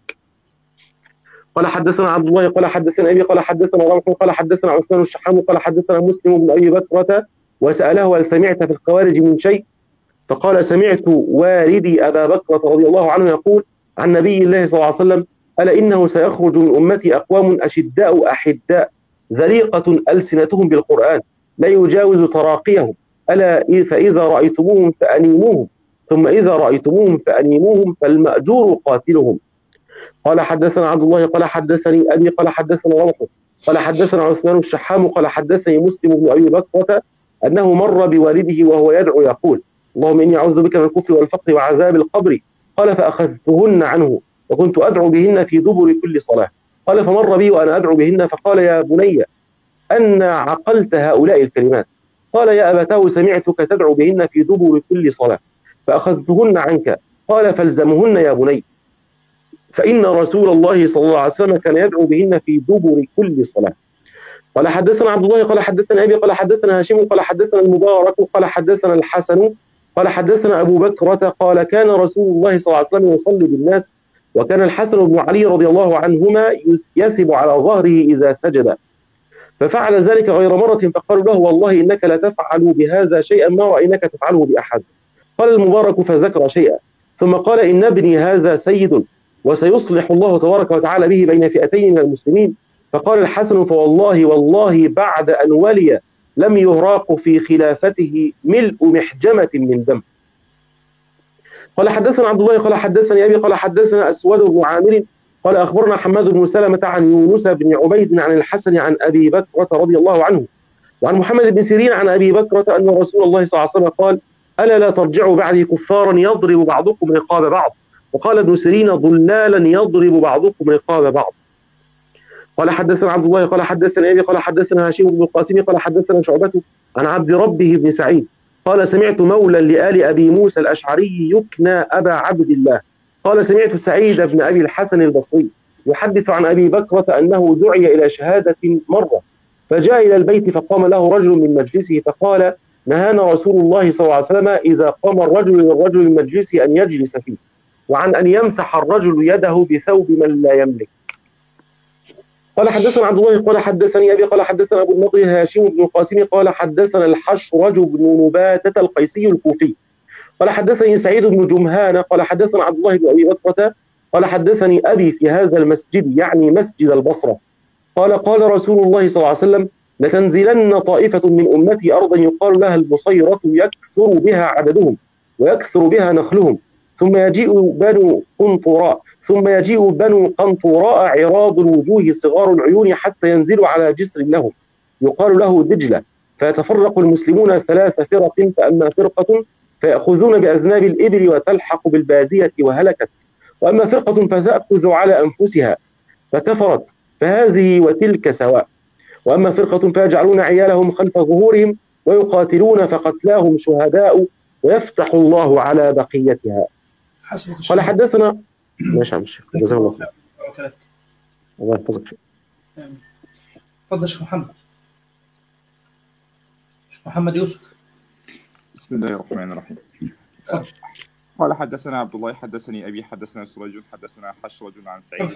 قال حدثنا عبد الله قال حدثنا أبي قال حدثنا رمح قال حدثنا عثمان الشحام قال حدثنا مسلم بن أبي بكرة وسأله هل سمعت في الخوارج من شيء؟ فقال سمعت والدي أبا بكرة رضي الله عنه يقول عن نبي الله صلى الله عليه وسلم ألا إنه سيخرج من أمتي أقوام أشداء أحداء ذليقة ألسنتهم بالقرآن لا يجاوز تراقيهم ألا فإذا رأيتموهم فأنيموهم ثم إذا رأيتموهم فأنيموهم فالمأجور قاتلهم. قال حدثنا عبد الله قال حدثني أبي قال حدثنا رمح قال حدثنا عثمان الشحام قال حدثني مسلم بن أبي بكرة أنه مر بوالده وهو يدعو يقول اللهم إني أعوذ بك من الكفر والفقر وعذاب القبر. قال فأخذتهن عنه وكنت أدعو بهن في دبر كل صلاة. قال فمر بي وأنا أدعو بهن فقال يا بني أن عقلت هؤلاء الكلمات؟ قال يا أبتاه سمعتك تدعو بهن في دبر كل صلاة فأخذتهن عنك. قال فالزمهن يا بني فإن رسول الله صلى الله عليه وسلم كان يدعو بهن في دبر كل صلاة. قال حدثنا عبد الله قال حدثنا أبي قال حدثنا هاشم قال حدثنا المبارك قال حدثنا الحسن قال حدثنا أبو بكرة قال كان رسول الله صلى الله عليه وسلم يصلي بالناس وكان الحسن بن علي رضي الله عنهما يثب على ظهره إذا سجد ففعل ذلك غير مرة فقالوا له والله إنك لا تفعل بهذا شيئا ما رأيناك تفعله بأحد. قال المبارك فذكر شيئا ثم قال إن ابني هذا سيد وسيصلح الله تبارك وتعالى به بين فئتين من المسلمين. فقال الحسن والله بعد أن ولي لم يهراق في خلافته ملء محجمة من دم. قال حدثنا عبد الله قال حدثني أبي قال حدثنا أسود بن عامر قال أخبرنا حماد بن سلمة عن يونس بن عبيد عن الحسن عن أبي بكرة رضي الله عنه وعن محمد بن سيرين عن أبي بكرة أن رسول الله صلى الله عليه وسلم قال ألا لا ترجعوا بعدي كفارا يضرب بعضكم رقاب بعض. وقال ابن سيرين ضلالا يضرب بعضكم رقاب بعض. قال حدثنا عبد الله قال حدثنا أبي قال حدثنا هاشم بن القاسم قال حدثنا شعبة عن عبد ربه بن سعيد قال سمعت مولى لآل أبي موسى الأشعري يكنى أبا عبد الله قال سمعت سعيد بن أبي الحسن البصري يحدث عن أبي بكرة أنه دعي إلى شهادة مرة، فجاء إلى البيت فقام له رجل من مجلسه فقال نهانا رسول الله صلى الله عليه وسلم إذا قام الرجل إلى الرجل من مجلسه أن يجلس فيه، وعن أن يمسح الرجل يده بثوب من لا يملك. قال حدثنا عبد الله قال حدثني أبي قال حدثنا أبو النضر هاشم بن القاسم قال حدثنا الحشرج بن نباتة القيسي الكوفي قال حدثني سعيد بن جمهان قال حدثنا عبد الله بن أبي بكرة قال حدثني أبي في هذا المسجد يعني مسجد البصرة قال قال رسول الله صلى الله عليه وسلم لتنزلن طائفة من أمتي أرضا يقال لها البصيرة يكثر بها عددهم ويكثر بها نخلهم ثم يجيء بنو قنطوراء عراض الوجوه صغار العيون حتى ينزلوا على جسر لهم يقال له دجلة، فيتفرق المسلمون 3 فرق، فأما فرقة فيأخذون بأذناب الإبل وتلحق بالبادية وهلكت، وأما فرقة فتأخذ على أنفسها فكفرت، فهذه وتلك سواء، وأما فرقة فيجعلون عيالهم خلف ظهورهم ويقاتلون فقتلاهم شهداء ويفتح الله على بقيتها. قال حدثنا ماشي يا شيخ جزاه الله خير. الله يحفظك. تفضل شيخ محمد. شيخ محمد يوسف. بسم الله الرحمن الرحيم. قال حدثنا عبد الله حدثني أبي حدثنا سريج حدثنا حشرج عن سعيد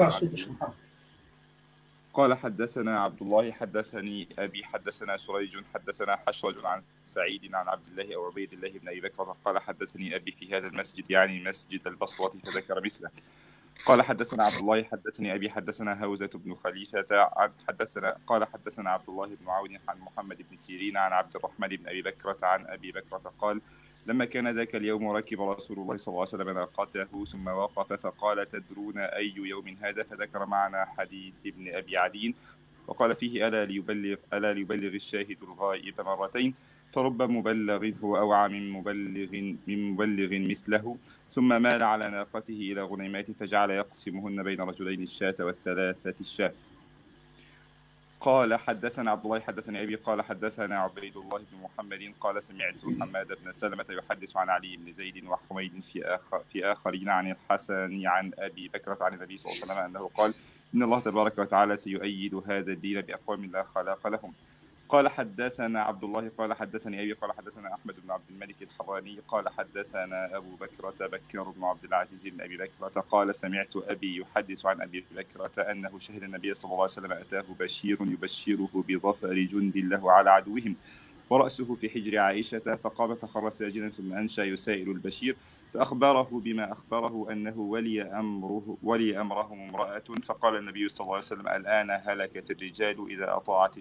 قال حدثنا عبد الله حدثني أبي حدثنا سريج حدثنا حشرج عن سعيد عن عبد الله أو عبيد الله بن أبي بكر قال حدثني أبي في هذا المسجد يعني مسجد البصرة فذكر مثله. قال حدثنا عبد الله حدثني أبي حدثنا هوزة بن خليفة قال حدثنا عبد الله بن عون عن محمد بن سيرين عن عبد الرحمن بن أبي بكرة عن أبي بكرة قال لما كان ذاك اليوم ركب رسول الله صلى الله عليه وسلم ناقته ثم وقف فقال تدرون أي يوم هذا؟ فذكر معنا حديث ابن أبي عدي وقال فيه ألا ليبلغ الشاهد الغائب مرتين فرب مبلغ هو أوعى من مبلغ مثله. ثم مال على ناقته إلى غنيمات فجعل يقسمهن بين رجلين الشاة والثلاثة الشاة. قال حدثنا عبد الله حدثني أبي قال حدثنا عبيد الله بن محمد قال سمعت حماد بن سلمة يحدث عن علي بن زيد وحميد في آخرين عن الحسن عن أبي بكرة عن النبي صلى الله عليه وسلم أنه قال إن الله تبارك وتعالى سيؤيد هذا الدين بأقوام لا خلاق لهم. قال حدثنا عبد الله قال حدثني أبي قال حدثنا أحمد بن عبد الملك الحراني قال حدثنا أبو بكرة بكر بن عبد العزيز بن أبي بكرة قال سمعت أبي يحدث عن أبي بكرة أنه شهد النبي صلى الله عليه وسلم أتاه بشير يبشره بظفر جند له على عدوهم ورأسه في حجر عائشة فقام فخر ساجدا ثم أنشأ يسائل البشير فأخبره بما أخبره أنه ولي أمرهم امرأة فقال النبي صلى الله عليه وسلم الآن هلكت الرجال إذا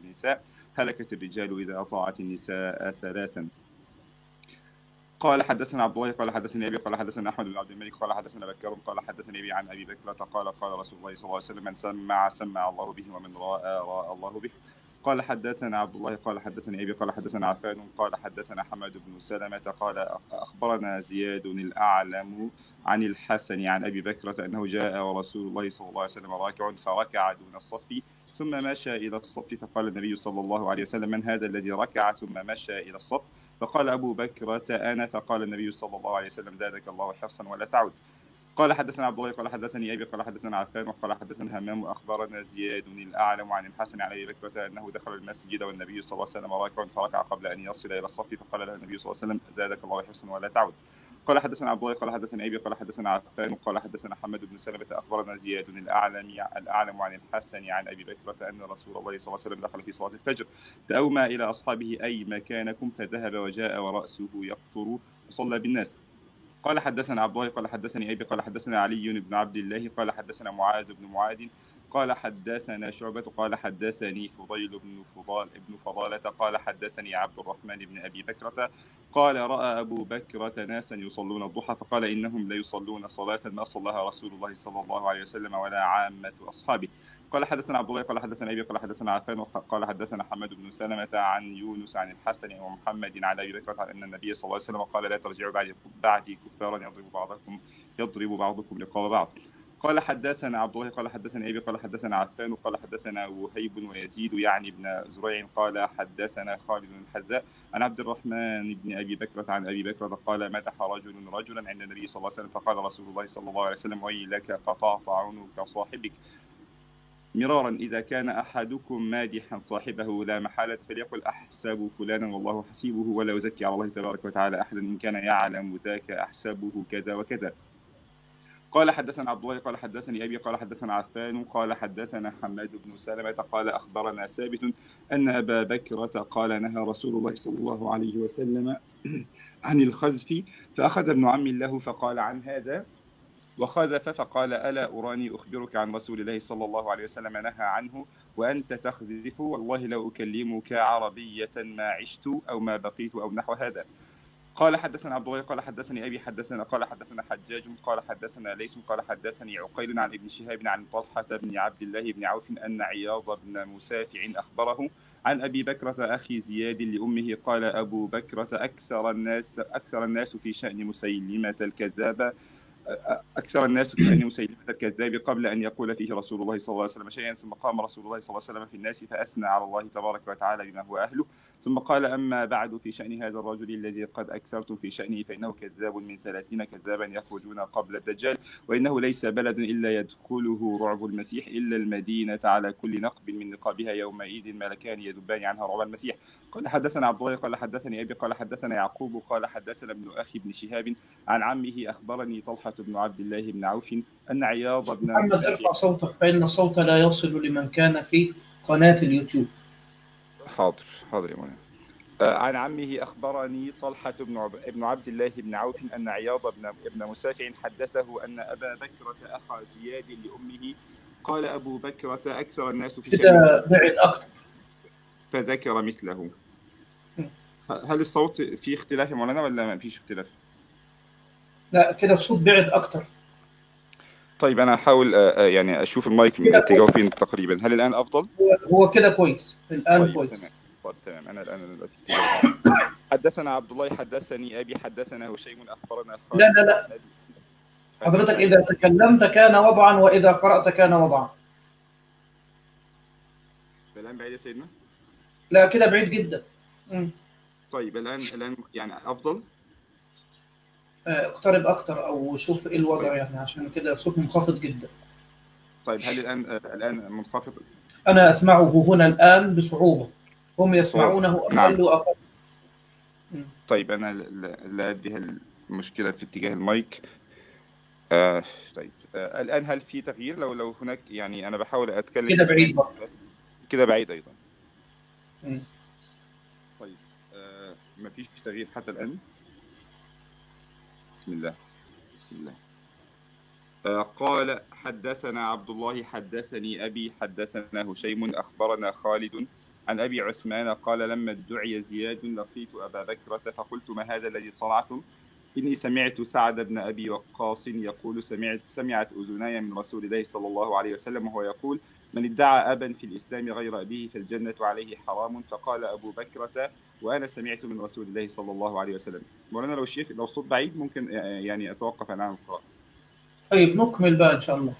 أطاعت النساء 3. قال حدثنا عبد الله قال حدثني أبي قال حدثنا أحمد بن عبد الملك قال حدثنا بكر قال حدثني أبي عن أبي بكرة قال رسول الله صلى الله عليه وسلم من سمع الله به ومن راى الله به. قال حدثنا عبد الله قال حدثني أبي قال حدثنا عفان قال حدثنا حماد بن سلمة قال أخبرنا زياد الأعلم عن الحسن عن أبي بكرة أنه جاء ورسول الله صلى الله عليه وسلم راكع فركع دون الصف ثم مشى إلى الصف فقال النبي صلى الله عليه وسلم من هذا الذي ركع ثم مشى إلى الصف؟ فقال أبو بكرة أنا. فقال النبي صلى الله عليه وسلم زادك الله حرصا ولا تعود. قال حدثنا عبد الله قال حدثني أبي قال حدثنا عفان وقال حدثنا همام أخبرنا زياد الأعلم عن الحسن عن أبي بكرة أنه دخل المسجد والنبي صلى الله عليه وسلم راكع فركع قبل أن يصل إلى الصف فقال له النبي صلى الله عليه وسلم زادك الله حرصا ولا تعود. قال حدثنا عبد الله قال حدثنا أبي قال حدثنا عفان قال حدثنا حماد بن سلمة أخبرنا زياد الأعلم عن الحسن عن أبي بكرة أن رسول الله صلى الله عليه وسلم دخل في صلاة الفجر فأومى إلى أصحابه أي مكانكم فذهب وجاء ورأسه يقطر وصلى بالناس. قال حدثنا عبد الله قال حدثني أبي قال حدثنا علي بن عبد الله قال حدثنا معاذ بن معاذ قال حدثنا شعبة قال حدثني فضيل بن فضالة قال حدثني عبد الرحمن بن أبي بكرة قال رأى أبو بكرة ناسا يصلون الضحى فقال إنهم لا يصلون صلاة ما صلاها رسول الله صلى الله عليه وسلم ولا عامة أصحابه. قال حدثنا عبد الله قال حدثنا أبي قال حدثنا عفان قال حدثنا حماد بن سلمة عن يونس عن الحسن ومحمد عن أبي بكرة أن النبي صلى الله عليه وسلم قال لا ترجعوا بعدي كفارا يضرب بعضكم رقاب بعض. قال حدثنا عبد الله قال حدثنا أبي قال حدثنا عفان قال حدثنا وهيب ويزيد يعني بن زريع قال حدثنا خالد بن الحذاء عن عبد الرحمن بن أبي بكرة عن أبي بكرة قال مدح رجلا عند النبي صلى الله عليه وسلم فقال رسول الله صلى الله عليه وسلم ويلك قطعت عنق صاحبك مرارا إذا كان أحدكم مادحا صاحبه لا محالة فليقل أحسب فلانا والله حسيبه ولا يزكي على الله تبارك وتعالى أحدا إن كان يعلم ذاك أحسبه كذا وكذا. قال حدثنا عبد الله قال حدثني أبي قال حدثنا عفان قال حدثنا حماد بن سلمة قال أخبرنا ثابت أن أبا بكرة قال نهى رسول الله صلى الله عليه وسلم عن الخزف فأخذ ابن عم له فقال عن هذا وخذف فقال ألا أراني أخبرك عن رسول الله صلى الله عليه وسلم نهى عنه وأنت تخذف والله لو أكلمك عربية ما عشت أو ما بقيت أو نحو هذا. قال حدثنا عبد الله قال حدثني أبي قال حدثنا حجاج قال حدثنا ليث قال حدثني عقيل عن ابن شهاب عن طلحة بن عبد الله بن عوف أن عياض بن مسافع أخبره عن أبي بكرة أخي زياد لأمه قال أبو بكرة أكثر الناس في شأن مسيلمة الكذاب قبل أن يقول فيه رسول الله صلى الله عليه وسلم شيئا ثم قام رسول الله صلى الله عليه وسلم في الناس فأثنى على الله تبارك وتعالى بما هو أهله ثم قال أما بعد في شأن هذا الرجل الذي قد أكثرتم في شأنه فإنه كذاب من 30 كذابا يخرجون قبل الدجال وإنه ليس بلد إلا يدخله رعب المسيح إلا المدينة على كل نقب من نقابها يومئذ ملكان يدبان عنها رعب المسيح. قال حدثنا عبد الله قال حدثني أبي قال حدثنا يعقوب قال حدثنا ابن أخي ابن شهاب عن عمه أخبرني طلحة بن عبد الله بن عوف أن عياض بن محمد ارفع صوتك فإن الصوت لا يصل لمن كان في قناة اليوتيوب. حاضر يا مولانا. عن عمه أخبرني طلحة بن عبد الله بن عوف أن عياض بن مسافع حدثه أن أبا بكرة أخا زياد لأمه قال أبو بكرة أكثر الناس في كده بعد أكثر فذكر مثله. هل الصوت فيه اختلاف يا مولانا ولا ما فيش اختلاف؟ لا كده الصوت بعد أكثر. طيب أنا أحاول يعني أشوف المايك اتجاهه فين تقريبا. هل الآن أفضل؟ هو كده كويس الآن. طيب كويس. تمام. أنا الآن حدثنا عبد الله حدثني أبي حدثنا هشيم أخبرنا لا حضرتك إذا تكلمت كان وضعا وإذا قرأت كان وضعا. الآن بعيد يا سيدنا؟ لا كده بعيد جدا. طيب الآن يعني أفضل؟ اقترب أكتر أو شوف إيه الوضع. طيب. يعني عشان كده صوت منخفض جدا. طيب هل الآن منخفض؟ أنا أسمعه هنا الآن بصعوبة، هم يسمعونه أقل وأقل. طيب أنا لا أدري المشكلة في اتجاه المايك. طيب الآن هل في تغيير؟ لو هناك يعني أنا بحاول أتكلم كده بعيد برضه. كده بعيد أيضا. طيب ما فيش تغيير حتى الآن. بسم الله. قال حدثنا عبد الله حدثني أبي حدثنا هشيم أخبرنا خالد عن أبي عثمان قال لما ادعي زياد لقيت أبا بكرة فقلت ما هذا الذي صنعتم؟ إني سمعت سعد بن أبي وقاص يقول سمعت أذناي من رسول الله صلى الله عليه وسلم وهو يقول من ادعى أبا في الإسلام غير أبيه فالجنة عليه حرام. فقال أبو بكرة وأنا سمعت من رسول الله صلى الله عليه وسلم. مولانا لو الصوت بعيد ممكن يعني أتوقف عن القراءة. طيب نكمل بقى إن شاء الله.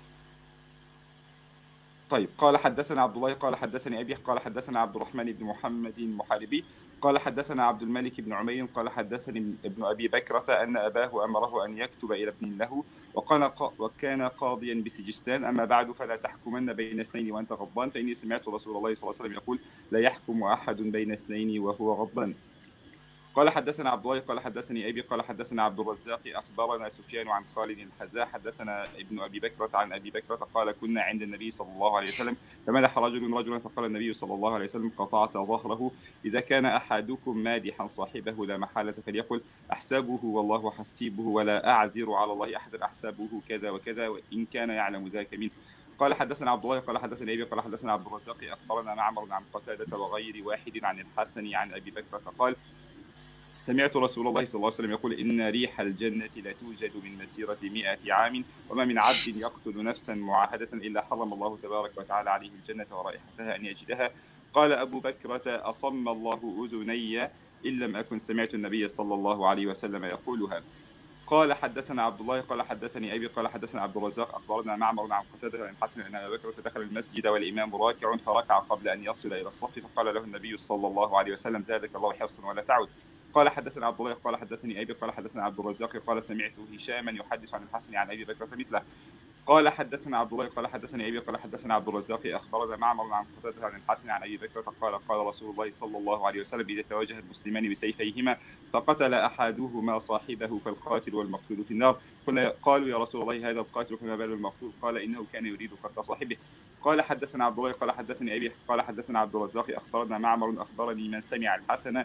طيب قال حدثنا عبد الله قال حدثني أبي قال حدثنا عبد الرحمن بن محمد المحاربي قال حدثنا عبد الملك بن عمير قال حدثني ابن أبي بكرة أن أباه أمره أن يكتب إلى ابن له وكان قاضيا بسجستان أما بعد فلا تحكمن بين اثنين وأنت غضبان فإني سمعت رسول الله صلى الله عليه وسلم يقول لا يحكم أحد بين اثنين وهو غضبان. قال حدثنا عبد الله قال حدثني أبي قال حدثنا عبد الرزاق أخبرنا سفيان عن خالد الحذاء حدثنا ابن أبي بكرة عن أبي بكرة قال كنا عند النبي صلى الله عليه وسلم فمدح رجلا فقال النبي صلى الله عليه وسلم قطعت ظهره إذا كان أحدكم مادحا صاحبه لا محالة فليقل أحسابه والله حسيبه ولا أعذر على الله أحدا أحسابه كذا وكذا وإن كان يعلم ذلك منه. قال حدثنا عبد الله قال حدثنا أبي قال حدثنا عبد الرزاق أخبرنا معمر عن قتادة وغير واحد عن الحسن عن أبي بكرة قال سمعت رسول الله صلى الله عليه وسلم يقول إن ريح الجنة لا توجد من مسيرة 100 عام وما من عبد يقتل نفسا معاهدة إلا حرم الله تبارك وتعالى عليه الجنة ورائحتها أن يجدها. قال أبو بكرة أصم الله أذني إن لم أكن سمعت النبي صلى الله عليه وسلم يقولها. قال حدثنا عبد الله قال حدثني أبي قال حدثنا عبد الرزاق أخبرنا معمر عن قتادة عن الحسن أن أبا بكر دخل المسجد والإمام راكع فركع قبل أن يصل إلى الصف فقال له النبي صلى الله عليه وسلم زادك الله حرصا ولا تعد. قال حدثنا عبد الله قال حدثني أبي قال حدثنا عبد الرزاق قال سمعت هشاما يحدث عن الحسن عن أبي بكر مثله. قال حدثنا عبد الله قال حدثني أبي قال حدثنا عبد الرزاق أخبرنا معمر عن قتادة عن الحسن عن أبي بكر قال رسول الله صلى الله عليه وسلم إذا تواجه المسلمان بسيفيهما فقتل أحدهما صاحبه فالقاتل والمقتول في النار. قالوا يا رسول الله هذا القاتل فما بال المقتول؟ قال إنه كان يريد قتل صاحبه. قال حدثنا عبد الله قال حدثني أبي قال حدثنا عبد الرزاق أخبرنا معمر أخبرني من سمع الحسن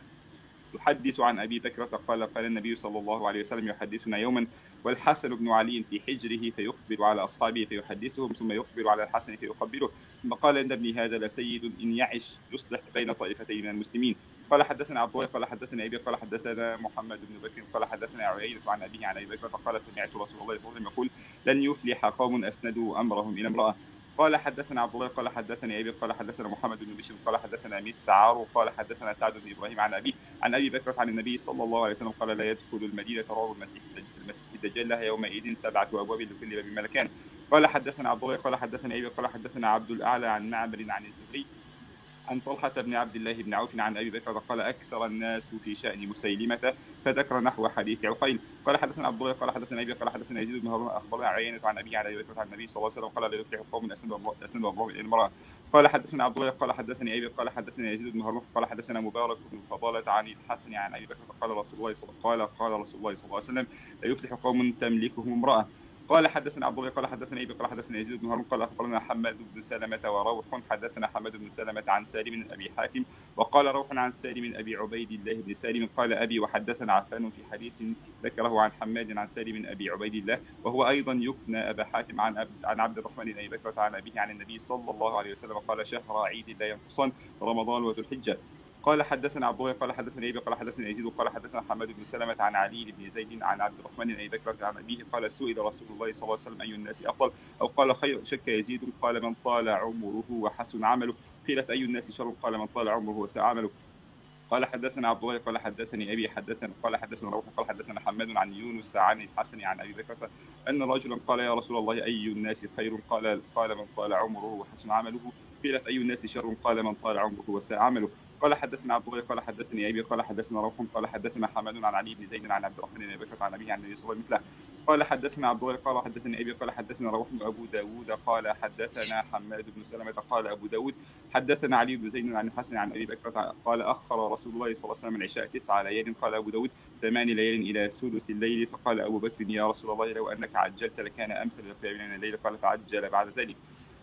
يحدث عن أبي بكر قال النبي صلى الله عليه وسلم يحدثنا يوما والحسن بن علي في حجره فيخبر على أصحابه فيحدثهم ثم يخبر على الحسن فيقبله ثم قال إن ابني هذا لسيد إن يعش يصلح بين طائفتين من المسلمين. قال حدثنا عبد الله قال حدثنا أبي قال حدثنا محمد بن بكر قال حدثنا عيينة عن أبيه عن أبي بكر قال سمعت رسول الله صلى الله عليه وسلم يقول لن يفلح قوم أسندوا أمرهم إلى امرأة. قال حدثنا عبد الله قال حدثني أبي قال حدثنا محمد بن بشير قال حدثنا مسعر قال حدثنا سعد بن إبراهيم عن أبي بكر عن النبي صلى الله عليه وسلم قال لا يدخل المدينة رعب المسيح الدجال لها يومئذ 7 أبواب لكل باب ملكان. قال حدثنا عبد الله قال حدثنا أبي قال حدثنا عبد الأعلى عن معمر عن الزهري عن طلحة بن عبد الله بن عوف عن أبي بكر قال أكثر الناس في شأن مسيلمة فذكر نحو حديث عقيل. قال حدثنا عبد الله قال حدثنا أبي قال حدثنا يزيد بن هارون أخبرنا عيينة عن أبي عن أبي بكر عن النبي صلى الله عليه وسلم قال لا يفلح قوم أسندوا الله إلى المرأة. قال حدثنا عبد الله قال حدثني أبي قال حدثنا يزيد بن هارون قال حدثنا مبارك بن فضالة عن الحسن عن أبي بكر قال رسول الله صلى الله عليه وسلم لا يفلح قوم تملكهم امرأة. قال حدثنا عبد الله قال حدثنا أبي قال حدثنا يزيد بن هارون قال أخبرنا حماد بن سلمة وروح حدثنا حماد بن سلمة عن سالم بن أبي حاتم وقال روح عن سالم بن أبي عبيد الله بن سالم قال أبي وحدثنا عفان في حديث ذكره عن حماد عن سالم بن أبي عبيد الله وهو أيضا يكنى أبا حاتم عن عبد الرحمن بن أبي بكر عن أبيه عن النبي صلى الله عليه وسلم قال شهر عيد لا ينقصان رمضان وذو الحجة. قال حدثنا عبد الله قال حدثنا أبي قال حدثنا يزيد قال حدثنا حماد بن سلمة عن علي بن زيد عن عبد الرحمن بن أبي بكر عن أبيه قال سئل رسول الله صلى الله عليه وسلم أي الناس أفضل أو قال خير شك يزيد قال من طال عمره وحسن عمله قيل فأي الناس شر قال من طال عمره وساء عمله. قال حدثنا عبد الله قال حدثني أبي قال حدثنا روح قال حدثنا حماد عن يونس عن الحسن عن أبي بكر أن رجلا قال يا رسول الله أي الناس خير قال من طال عمره وحسن عمله قيل فأي الناس شر قال من طال عمره وساء عمله. قال حدثنا عبد الله قال حدثني أبي قال حدثنا روح قال حدثنا حماد عن علي بن زيد عن عبد الرحمن بن أبي بكر عن أبيه عن النبي صلى الله عليه وسلم مثله. قال حدثنا عبد الله قال حدثني أبي قال حدثنا روح أبو داود قال حدثنا حماد بن سلمة قال أبو داود حدثنا علي بن زيد عن الحسن عن أبي بكر قال أخر رسول الله صلى الله عليه وسلم العشاء 9 ليال قال أبو داود 8 ليال إلى ثلث الليل فقال أبو بكر يا رسول الله لو أنك عجلت لكان أمثل القيام من الليل قال فعجل بعد ذلك.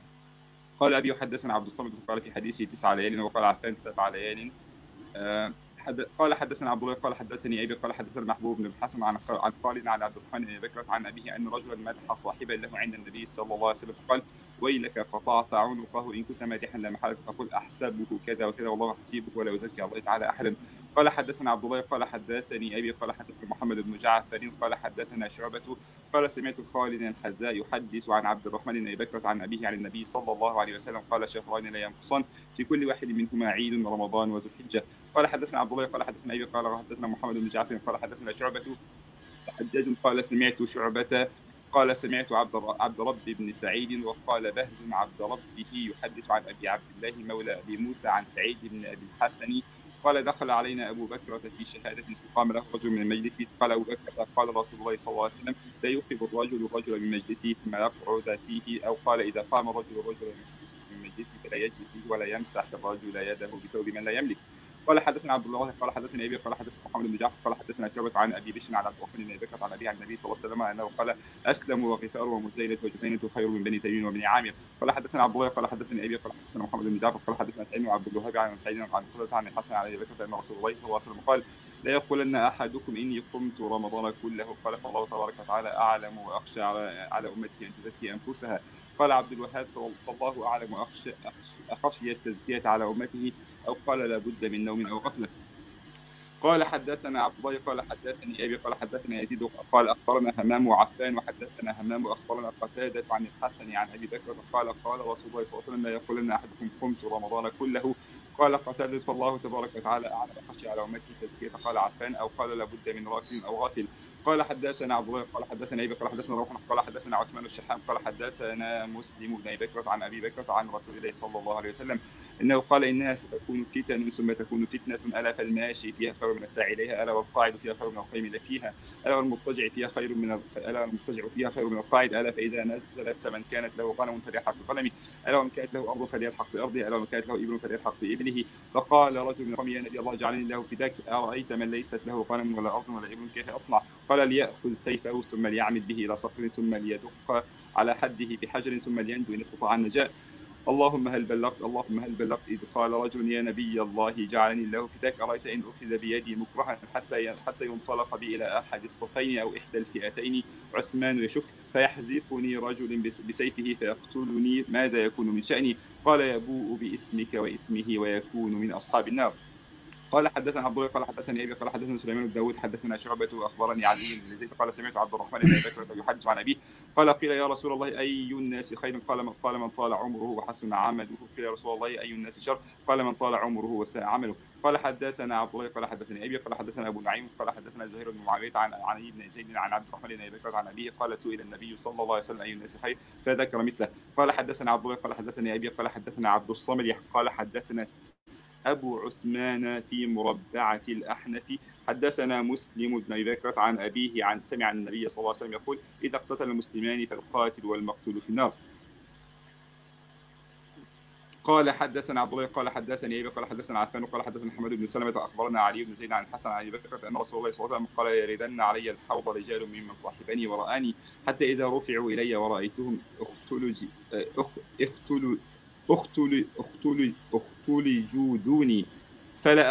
قال أبي حدثنا عبد الصمد قال في حديثه 9 ليال وقال عفان 7 ليال. قال حدثنا عبد الله قال حدثني أبي قال حدثنا محبوب بن الحسن عن خالد عن عبد الرحمن بن بكر عن أبيه أن رجلا مدح صاحبا له عند النبي صلى الله عليه وسلم فقال ويلك قطعت عنقه إن كنت مادحا لمحالك فقل أحسبه كذا وكذا والله حسيبك ولا يزكي الله تعالى أحدا. قال حدثنا عبد الله قال حدثني أبي قال حدثنا محمد بن جعفر قال حدثنا شعبة قال سمعت خالد الحذاء يحدث عن عبد الرحمن بن بكر عن أبيه عن النبي صلى الله عليه وسلم قال شهران لا ينقصان في كل واحد منهما عيد رمضان وذو الحجة. قال حدثنا عبد الله قال حدثنا أبي قال حدثنا محمد بن جعفر قال حدثنا شعبة حجاج قال سمعت شعبة قال سمعت عبد رب بن سعيد وقال بهز عبد ربه يحدث عن أبي عبد الله مولى أبي موسى عن سعيد بن أبي الحسن قال دخل علينا أبو بكر في شهادة فقام له رجل من المجلس قال أبو بكر قال رسول الله صلى الله عليه وسلم لا يوقف الرجل من مجلسه ثم يقعد فيه أو قال إذا قام الرجل من مجلسه فلا يجلس فيه ولا يمسح الرجل يده بثوب من لا يملك. قال حدثنا عبد الله قال حدثنا أبي قال حدثنا محمد بن جعفر قال حدثنا شعبة عن أبي بشر عن عبد الرحمن بن بكر عن أبي عن النبي صلى الله عليه وسلم أنه قال أسلم وغفار ومزيلة وجفينة خير من بني تميم وبني عامر. قال حدثنا عبد الله قال حدثني أبي قال حدثنا محمد بن جعفر قال حدثنا سعيد وعبد الوهاب عن سعيد عن قتادة عن الحسن عن أبي بكر أن رسول الله صلى الله عليه وسلم قال لا يقولن أحدكم إني قمت رمضان كله قال فالله تبارك وتعالى أعلم وأخشى على أمته أن تزكي أنفسها. قال عبد الوهاب فالله أعلم وأخشى التزكية على أمته أو قال لا بد من نوم أو غفلة. قال حدثنا عبد الله قال حدثني أبي قال حدثنا يزيد قال أخبرنا همام وعفان وحدثنا همام وأخبرنا قتادة عن الحسن عن أبي بكر قال رسول الله صلى الله عليه وسلم لا يقولن أحدكم قمت رمضان كله قال قتادة فالله تبارك وتعالى أعلم خشي على أمته تزكية قال عفان أو قال لابد من راكب أو غافل. قال حدثنا عبد الله قال حدثنا ابي قال حدثنا روح قال حدثنا عثمان الشحام قال حدثنا مسلم بن ابي بكر عن ابي بكر عن رسول الله صلى الله عليه وسلم انه قال انها ستكون فتن ثم تكون فتنه الا فالماشي فيها خير من الساعي اليها الا والقاعد فيها خير من القيم فيها الا والمضطجع فيها خير من القاعد الا فاذا نزلت فمن كانت له غنم فليلحق بغنمه الا ومن كانت له ارض فليلحق بارضه الا ومن كانت له ابل فليلحق بابله. فقال رجل من قومه يا نبي الله جعلني الله فداك ارايت من ليست له غنم ولا ارض ولا ابل كيف اصنع؟ قال ليأخذ سيفه ثم ليعمد به إلى صخر ثم ليدق على حده بحجر ثم لينجو إن استطاع النجاة. اللهم هل بلغت إذ قال رجل يا نبي الله جعلني الله فداك أرأيت إن أخذ بيدي مكرها حتى ينطلق بي إلى أحد الصفين أو إحدى الفئتين عثمان يشك فيحذفني رجل بسيفه فيقتلني ماذا يكون من شأني؟ قال يبوء بإثمك وإثمه ويكون من أصحاب النار. قال حدثنا عبد الله قال حدثني ابي قال حدثنا سليمان بن داود حدثنا شعبة واخبرني علي بن زيد قال سمعت عبد الرحمن بن ابي بكر يحدث عن ابيه قال قيل يا رسول الله اي الناس خير؟ قال من طال عمره وحسن عمله. قيل يا رسول الله اي الناس شر؟ قال من طال عمره وساء عمله. قال حدثنا عبد الله قال حدثني ابي قال حدثنا ابو نعيم قال حدثنا زهير بن معاويه عن علي بن زيد عن عبد الرحمن بن ابي بكر عن ابيه قال سئل النبي صلى الله عليه وسلم اي الناس خير فذكر مثله. قال حدثنا عبد الله قال حدثني ابي قال حدثنا عبد الصمد قال حدثنا أبو عثمان في مربعة الأحنف حدثنا مسلم بن أبي بكر عن أبيه عن سمع النبي صلى الله عليه وسلم يقول إذا اقتتل المسلمان فالقاتل والمقتول في النار. قال حدثنا عبد الله قال حدثني أبي قال حدثنا عفان قال حدثنا محمد بن سلمة أخبرنا علي بن زيد عن الحسن عن أبي بكر أن رسول الله صلى الله عليه وسلم قال يردن علي الحوض رجال ممن صاحبني ورآني حتى إذا رفعوا إلي ورأيتهم اختلجوا دوني فلا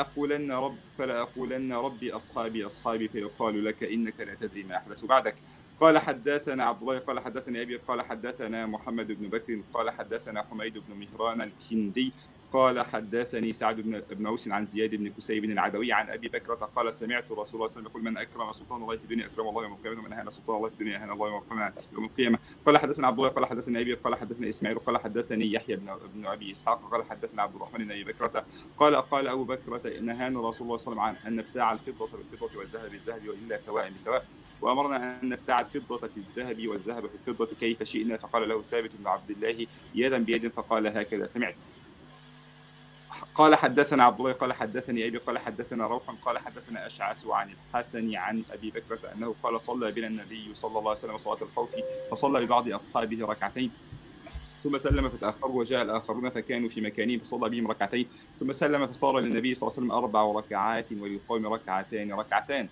أقولن ربي أصحابي فيقال لك إنك لا تدري ما أحدث بعدك. قال حدثنا عبد الله قال حدثني أبي قال حدثنا محمد بن بكر قال حدثنا حميد بن مهران الكندي قال حدثني سعد بن أوس عن زياد بن كسيب العدوي عن أبي بكرة قال سمعت رسول الله صلى الله عليه وسلم يقول من أكرم سلطان الله في الدنيا أكرم الله يوم القيامة ومن أهان سلطان الله في الدنيا أهان الله يوم القيامة. قال حدثنا عبد الله قال حدثني أبي قال حدثنا إسماعيل قال حدثني يحيى بن أبي إسحاق قال حدثنا عبد الرحمن بن أبي بكرة قال أبو بكرة نهانا رسول الله صلى الله عليه وسلم عن أن نبتاع الفضة بالفضة والذهب بالذهب وإلا سواء بسواء وأمرنا أن نبتاع الفضة في الذهب والذهب في الفضة كيف شئنا. فقال له ثابت بن عبد الله يدا بيد فقال هكذا سمعت. قال حدثنا عبد الله قال حدثني أبي قال حدثنا روح قال حدثنا أشعث عن الحسن عن أبي بكرة أنه قال صلى بنا النبي صلى الله عليه وسلم صلاة الخوف فصلى ببعض أصحابه ركعتين ثم سلم فتأخروا وجاء الآخرون فكانوا في مكانهم فصلى بهم ركعتين ثم سلم فصار للنبي صلى الله عليه وسلم 4 ركعات وللقوم ركعتان.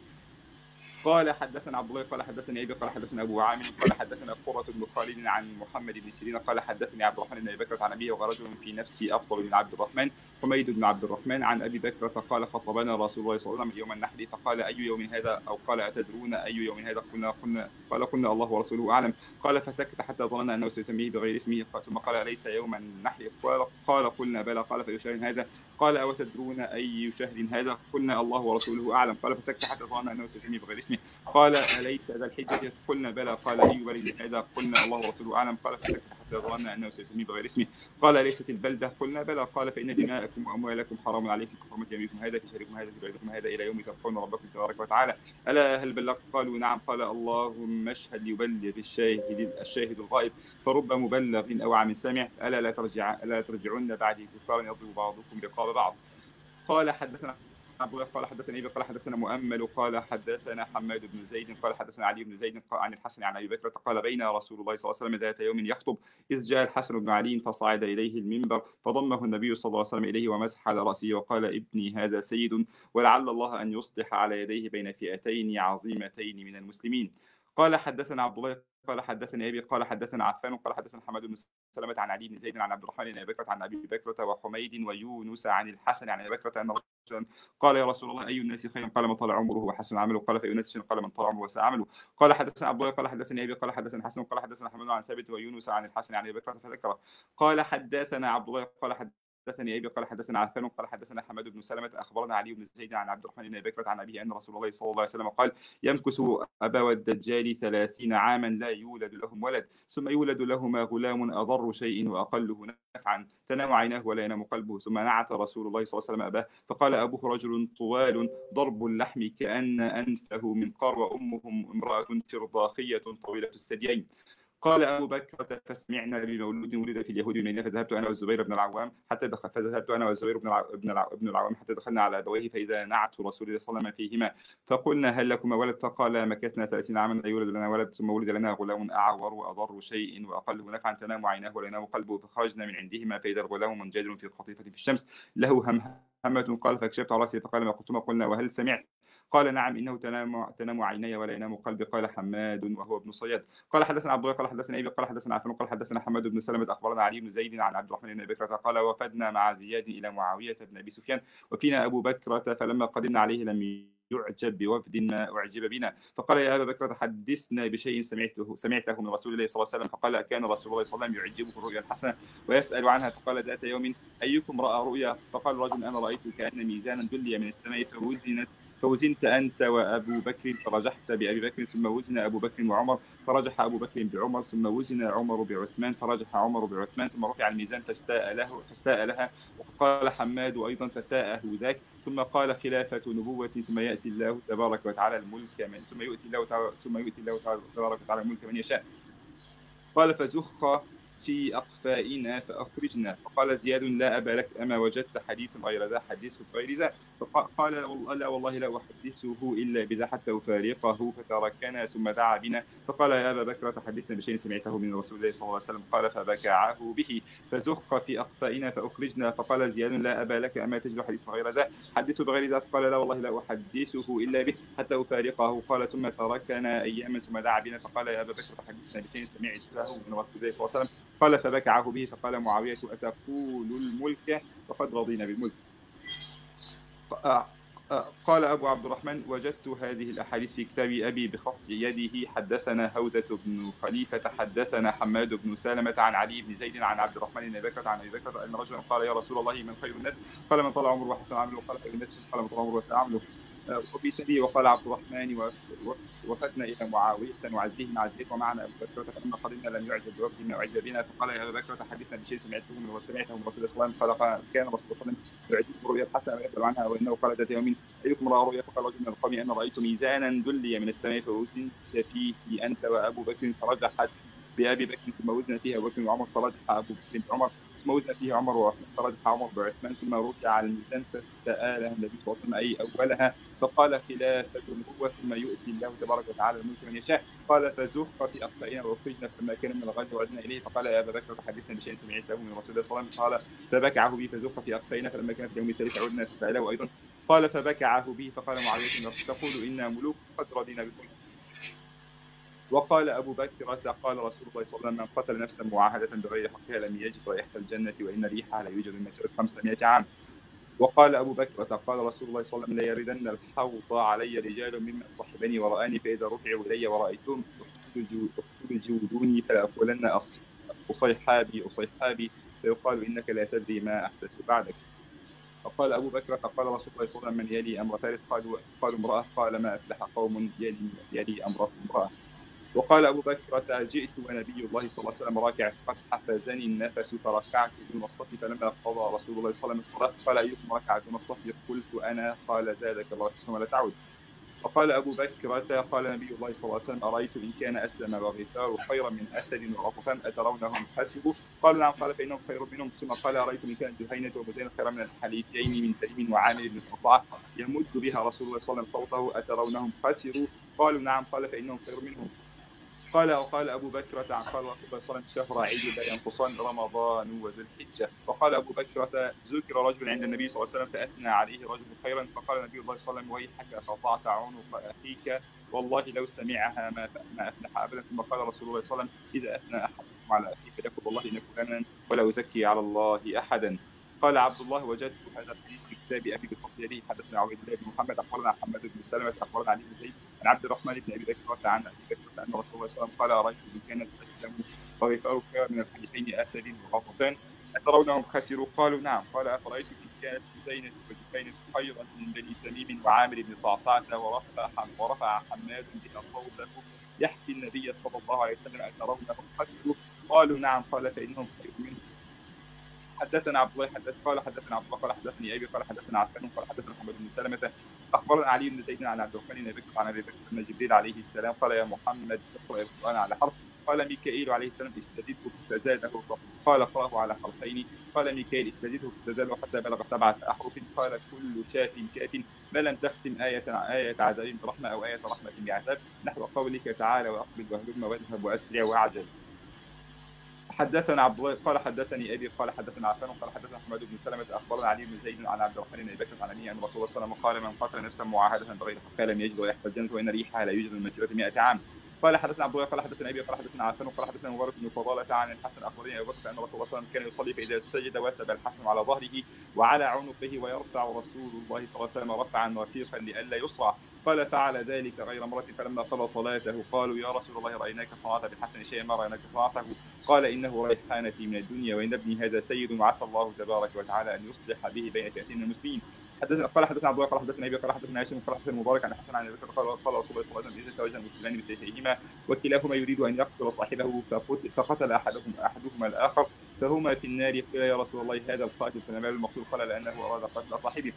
قال حدثنا عبد الله قال حدثني أبي قال حدثنا أبو عامر قال حدثنا قرة بن خالد عن محمد بن سيرين قال حدثني عبد الرحمن بن أبي بكر عن أبيه ورجل في نفسي أفضل من عبد الرحمن حميد بن عبد الرحمن عن أبي بكر فقال خطبنا رسول الله صلى الله عليه وسلم يوم النحر فقال أي يوم هذا أو قال أتدرون أي يوم هذا قلنا الله ورسوله أعلم. قال فسكت حتى ظننا أنه سيسميه بغير اسمه ثم قال ليس يوم النحر قال قلنا بلى قال فأي شهر هذا قال أو تدرون أي شهر هذا قلنا الله ورسوله أعلم. قال فسكت حتى ظننا أنه سيسميه بغير اسمه قال أليس ذا الحجة قلنا بلى قال أي بلد هذا قلنا الله ورسوله أعلم. قال فسكت حتى ظننا أنه سيسميه بغير اسمه قال ليست البلدة قلنا بلى قال فإن دماءكم وأموالكم حرام عليكم كحرمة يومكم هذا في شهركم هذا في بلدكم هذا إلى يوم تلقون ربكم تبارك وتعالى. ألا هل بلغت؟ قالوا نعم. قال اللهم اشهد يبلغ الشاهد الغائب فرب مبلغ أو عام سامع. ألا لا ترجعن بعدي كفارا يضرب بعضكم رقاب بعض. قال حدثنا عبد الله قال حدثنا أبي قال حدثنا مؤمل قال حدثنا حماد بن زيد قال حدثنا علي بن زيد عن الحسن عن أبي بكر قال بين رسول الله صلى الله عليه وسلم ذات يوم يخطب إذ جاء الحسن بن علي فصعد إليه المنبر فضمه النبي صلى الله عليه وسلم إليه ومسح على رأسه وقال ابني هذا سيد ولعل الله أن يصلح على يديه بين فئتين عظيمتين من المسلمين. قال حدثنا عبد الله قال حدثني أبي قال حدثنا عفان قال حدثنا حماد بن سلمة عن علي بن زيد عن عبد الرحمن بن أبي بكر عن أبي بكرة وحميد ويونس عن الحسن عن أبي بكرة أن رجلا قال يا رسول الله أي الناس خير؟ قال من طال عمره وحسن عمله. قال فأي الناس شر؟ قال من طال عمره وساء عمله. قال حدثنا عبد الله قال حدثني أبي قال حدثنا حسن قال حدثنا حماد عن ثابت ويونس عن الحسن عن أبي بكرة فذكره. قال حدثنا عبد الله قال حدثني ابي قال حدثنا عفان قال حدثنا حماد بن سلمة اخبرنا علي بن زيد عن عبد الرحمن بن ابي بكر عن ابيه ان رسول الله صلى الله عليه وسلم قال يمكث ابا الدجال 30 عاما لا يولد لهم ولد ثم يولد لهما غلام اضر شيء واقله نفعا تنام عيناه ولا ينام قلبه. ثم نعت رسول الله صلى الله عليه وسلم اباه فقال ابوه رجل طوال ضرب اللحم كأن انفه منقار وامه امراه فرضاخيه طويله الثديين. قال أبو بكر فسمعنا بمولود ولد في اليهود من فذهبت أنا والزبير بن العوام بن العوام حتى دخلنا على أبويه فإذا نعت رسول الله صلى الله عليه وسلم فيهما فقلنا هل لكما ولد؟ فقال مكثنا 30 عاما لا يولد لنا ولد ثم ولد لنا غلام أعور وأضر شيء وأقله نفعا تنام عيناه ولا ينام قلبه فخرجنا من عندهما فإذا الغلام منجدر في قطيفة في الشمس له همة. قال فكشفت على رأسي فقال ما قلتما؟ قلنا وهل سمعت؟ قال نعم إنه تنام عيني ولا ينام قلبي. قال حماد وهو ابن صياد قال حدثنا عبد الله قال حدثنا ابي قال حدثنا عفان قال حدثنا حماد بن سلمة اخبرنا علي بن زيد عن عبد الرحمن بن ابي بكر قال وفدنا مع زياد الى معاويه بن ابي سفيان وفينا ابو بكر فلما قدمنا عليه لم يعجب بوفد ما اعجب بنا فقال يا ابا بكر حدثنا بشيء سمعته من رسول الله صلى الله عليه وسلم. فقال كان رسول الله صلى الله عليه وسلم يعجبه الرؤيا الحسنه ويسال عنها. فقال ذات يوم ايكم راى رؤيا؟ فقال رجل انا رايت كان ميزانا دلي من السماء فوزنت أنت وأبو بكر فرجحت بأبي بكر ثم وزن أبو بكر وعمر فرجح أبو بكر بعمر ثم وزن عمر بعثمان فرجح عمر بعثمان ثم رفع الميزان فاستاء لها. وقال حماد أيضا فساءه ذاك. ثم قال خلافة نبوة ثم يأتي الله تبارك وتعالى الملك ثم يؤتي الله تبارك وتعالى الملك من يشاء. قال فزخ في أقفائنا فأخرجنا. فقال زياد لا أبا لك أما وجدت حديث غير ذا؟ حديث غير ذا. فقال لا والله لا أحدثه إلا بذا حتى أفارقه فتركنا ثم دعا بنا. فقال يا أبا بكر تحدثنا بشيء سمعته من رسول الله صلى الله عليه وسلم. قال فبكعه به فزخ في أقفائنا فأخرجنا. فقال زياد لا أبا لك أما تجد حديث غير ذا؟ حدثه بغير ذا. فقال لا والله لا أحدثه إلا به حتى أفارقه. قال ثم تركنا أياما ثم دعا بنا. فقال يا أبا بكر تحدثنا بشيء سمعته من رسول الله صلى الله عليه وسلم. قال فبكعه به. فقال معاوية أتقول الملك فقد رضينا بالملك. قال أبو عبد الرحمن وجدت هذه الأحاديث في كتاب أبي بخط يده. حدثنا هودة بن خليفة حدثنا حماد بن سلمة عن علي بن زيد عن عبد الرحمن بن بكر عن أبي بكر أن رجلا قال يا رسول الله من خير الناس؟ قال من طال عمره وحسن عمله. قال خير الناس قال من طال عمره وحسن عمله. وفي سبيل وقال عبد الرحمن وفدنا إلى معاوية نعزيه مع زيد ومعنا أبو بكر فلما قدمنا لم يعجب بوفد ما أعجب بنا. فقال يا أبا بكر تحدثنا بشيء سمعته من رسول الله صلى الله عليه وسلم. قال كان رسول الله صلى الله عليه وسلم يعجبه الرؤيا الحسنة ويسأل عنها وإنه قال ذات يوم أيكم رأى رؤيا؟ فقال رجل من القوم أنا رأيت ميزانا دلي من السماء فوزنت فيه أنت وأبو بكر فرجحت بأبي بكر ثم وزن فيه أبو بكر وعمر فرجح أبو بكر بعمر ثم وزن فيه عمر وعثمان فرجح عمر بعثمان ثم رفع على الميزان فسألها النبي صلى الله عليه وسلم أي أولها؟ فقال خلافة النبوة ثم يؤتي الله تبارك وتعالى الملك من يشاء. قال فزخ في أقفائنا وأخرجنا فما كان من الغد وعدنا إليه. فقال يا أبا بكر تحدثنا بشيء سمعته من رسول الله صلى الله عليه وسلم. قال فبكعه به فزخ في أقفائنا فلما كان في اليوم الثالث عدنا ففعله أيضا. قال فبكعه به. فقال معاوية تقول إنا ملوك قد رضينا بكم. وقال أبو بكر قال رسول الله صلى الله عليه وسلم من قتل نفسا معاهدة بغير حقها لم يجد رائحة الجنة وإن ريحها لا يوجد من مسيرة 500 عام. وقال أبو بكر قال رسول الله صلى الله عليه وسلم لا يردن الحوض علي رجال ممن صحبني ورآني فإذا رفعوا إلي ورأيتهم اختلجوني فلأقولن أصيحابي فيقال إنك لا تدري ما أحدث بعدك. فقال أبو بكر قال رسول الله صلى الله عليه وسلم من يلي أمر فارس؟ قالوا امرأة. قال ما أفلح قوم يلي أمرهم امرأة. وقال أبو بكر جئت ونبي الله صلى الله عليه وسلم راكع قد حفزني النفس فركعت دون الصف فلما قضى رسول الله صلى الله عليه وسلم الصلاة قال أيكم ركع دون الصف؟ قلت أنا. قال زادك الله حسنا ولا تعود. وقال أبو بكر قال نبي الله صلى الله عليه وسلم أرأيت إن كان أسلم وغفار خيرا من أسد وغطفان أترونهم حسبوا؟ قالوا نعم. قال فإنهم خير منهم. ثم قال أرأيت إن كانت جهينة ومزينة خيرا من الحليفين من تيم وعامر بن صعصعة يمد بها رسول الله صلى الله عليه وسلم صوته أترونهم خسروا؟ قالوا نعم. قال فإنهم خير منهم. قال أبو بكر قال رسول الله صلى الله عليه وسلم شهر عيد لا ينقصان رمضان وذو الحجة. وقال أبو بكر ذكر رجل عند النبي صلى الله عليه وسلم فأثنى عليه رجل خيرا. فقال نبي الله صلى الله عليه وسلم ويحك قطعت عنق أخيك والله لو سمعها ما أفلح أبدا. ثم قال رسول الله صلى الله عليه وسلم إذا أثنى أحدكم على أخيه فليقل والله إنك فلانا ولا أزكي على الله أحدا. قال عبد الله وجدت هذا الحديث في كتاب أبي بخط يده. حدثنا عبيد الله بن محمد أخبرنا حماد بن سلمة أخبرنا علي بن زيد عن عبد الرحمن بن أبي بكر عن أبي بكر أن رسول الله صلى الله عليه وسلم قال أرأيت إن كانت تسلم وغفار خيرا من الحديثين أسد وغطفان أترونهم خسروا؟ قالوا نعم. قال أفرأيتم إن كانت زينة وجفينة خيرا من بني تميم وعامر بن صعصعة ورفع حماد بها صوته يحكي النبي صلى الله عليه وسلم أترونهم خسروا؟ قالوا نعم. قال فإنهم خير منه. حدثنا عبد الله قال حدثنا عبد الله قال حدثني ابي قال حدثنا عفان قال حدثنا محمد بن سلمة اخبرنا علي بن زيد عن عبد الرحمن بن ابي بكر عن ابي بكر ان جبريل عليه السلام قال يا محمد اقرا القران على حرف. قال ميكائيل عليه السلام استزده فاستزاده. قال اقراه على حرفين. قال ميكائيل استزده فاستزاده حتى بلغ 7 احرف. قال كل شاف كاف ما لم تختم آية عذاب برحمة أو آية رحمة بعذاب نحو قولك تعالى وأقبل واهلم واذهب وأسرع وأعجل. حدثنا عبد الله قال حدثني ابي قال حدثنا عفان قال حدثنا محمد بن سلمة اخبرنا علي بن زيد عن عبد الرحمن بن ابي بكر عن ابي ان رسول الله صلى الله عليه وسلم قال من قتل نفسا معاهده بغير حق لم يجد ريحه الجنه وان ريحها لا يوجد من مسيره 100 عام. قال حدثنا عبد الله قال حدثنا ابي قال حدثنا عفان قال حدثنا مبارك بن فضاله عن الحسن اخبرني ابو بكر ان رسول الله صلى الله عليه وسلم كان يصلي فاذا سجد وثب الحسن على ظهره وعلى عنقه ويرفع رسول الله صلى الله عليه وسلم رفعا رفيقا لئلا يصرع. قال فعل ذلك غير مرة فلما قضى صلاته قالوا يا رسول الله رأيناك صنعت بالحسن شيئا ما رأيناك صنعته. قال إنه ريحانتي من الدنيا وإن ابني هذا سيد وعسى الله تبارك وتعالى أن يصلح به بين فئتين من المسلمين. قال حدثنا عبد الله قال حدثنا ابي قال حدثنا هاشم قال حدثنا المبارك عن الحسن عن ابي بكر قال رسول الله صلى الله عليه وسلم اذا توجه المسلمان بسيفيهما وكلاهما يريد ان يقتل صاحبه فقتل احدهما الاخر فهما في النار. قيل يا رسول الله هذا القاتل فما بال المقتول؟ قال لانه اراد قتل صاحبه.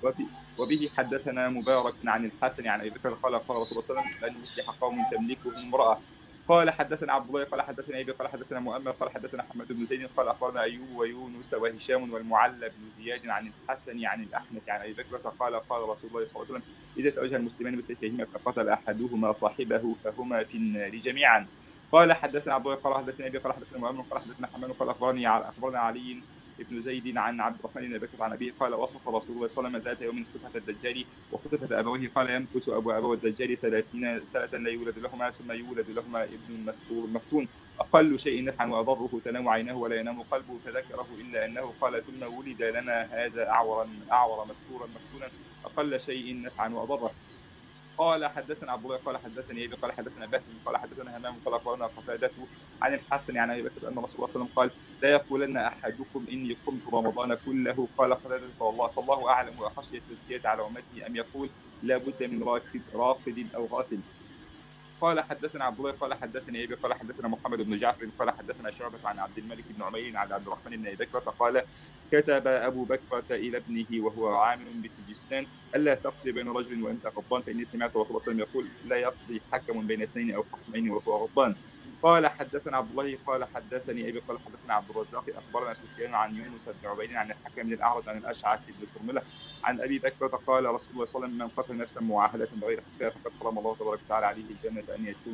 وبه حدثنا مبارك عن الحسن عن ابي بكر قال قال رسول الله صلى الله عليه وسلم لن يصلح قوم تملكهم امراه. قال حدثنا عبد الله قال حدثنا ابي قال حدثنا مؤمل قال حدثنا حماد بن زيد قال اخبرنا ايوب ويونس وهشام والمعلى بن زياد عن الحسن عن الاحنف عن ابي بكر قال قال رسول الله صلى الله عليه وسلم اذا توجه المسلمان بسيفيهما فقتل احدهما صاحبه فهما في النار جميعا. قال حدثنا عبد الله قال حدثنا ابي قال حدثنا مؤمل قال حدثنا حماد قال اخبرنا علي ابن زيد عن عبد الرحمن بن ابي بكر عن ابيه قال وصف رسول الله صلى الله عليه وسلم ذات يوم صفه الدجال وصفه ابويه قال يمكث ابو الدجال 30 سنه لا يولد لهما ثم يولد لهما ابن مسرور مفتون اقل شيء نفعا واضره تنام عيناه ولا ينام قلبه فذكره الا انه قال ثم ولد لنا هذا اعور مسرورا مفتونا اقل شيء نفعا واضره. قال حدثنا عبد الله قال حدثني ابي قال حدثنا بهز قال حدثنا همام قال اخبرنا قتادته عن الحسن عن ابي بكر ان رسول الله صلى الله عليه وسلم قال لا يقولن احدكم اني قمت رمضان كله. قال قتادته فالله اعلم واخشى التزكيه على امتي ام يقول لا بد من راقد او غافل. قال حدثنا عبد الله قال حدثني ابي قال حدثنا محمد بن جعفر قال حدثنا شعبة عن عبد الملك بن عمير عن عبد الرحمن بن ابي بكر قال كتب ابو بكر الى ابنه وهو عامل بسجستان الا تقضي بين رجل وانت غضبان فاني سمعت رسول الله صلى الله عليه وسلم يقول لا يقضي حكم بين اثنين او خصمين وهو غضبان. قال حدثنا عبد الله قال حدثني ابي قال حدثنا عبد الرزاق اخبرنا سفيان عن يونس بن عبيد عن الحكم بن الاعرج عن الاشعث بن كرمله عن ابي بكر قال رسول الله صلى الله عليه وسلم من قتل نفسا معاهده بغير حقها فقد حرم الله تبارك وتعالى عليه الجنه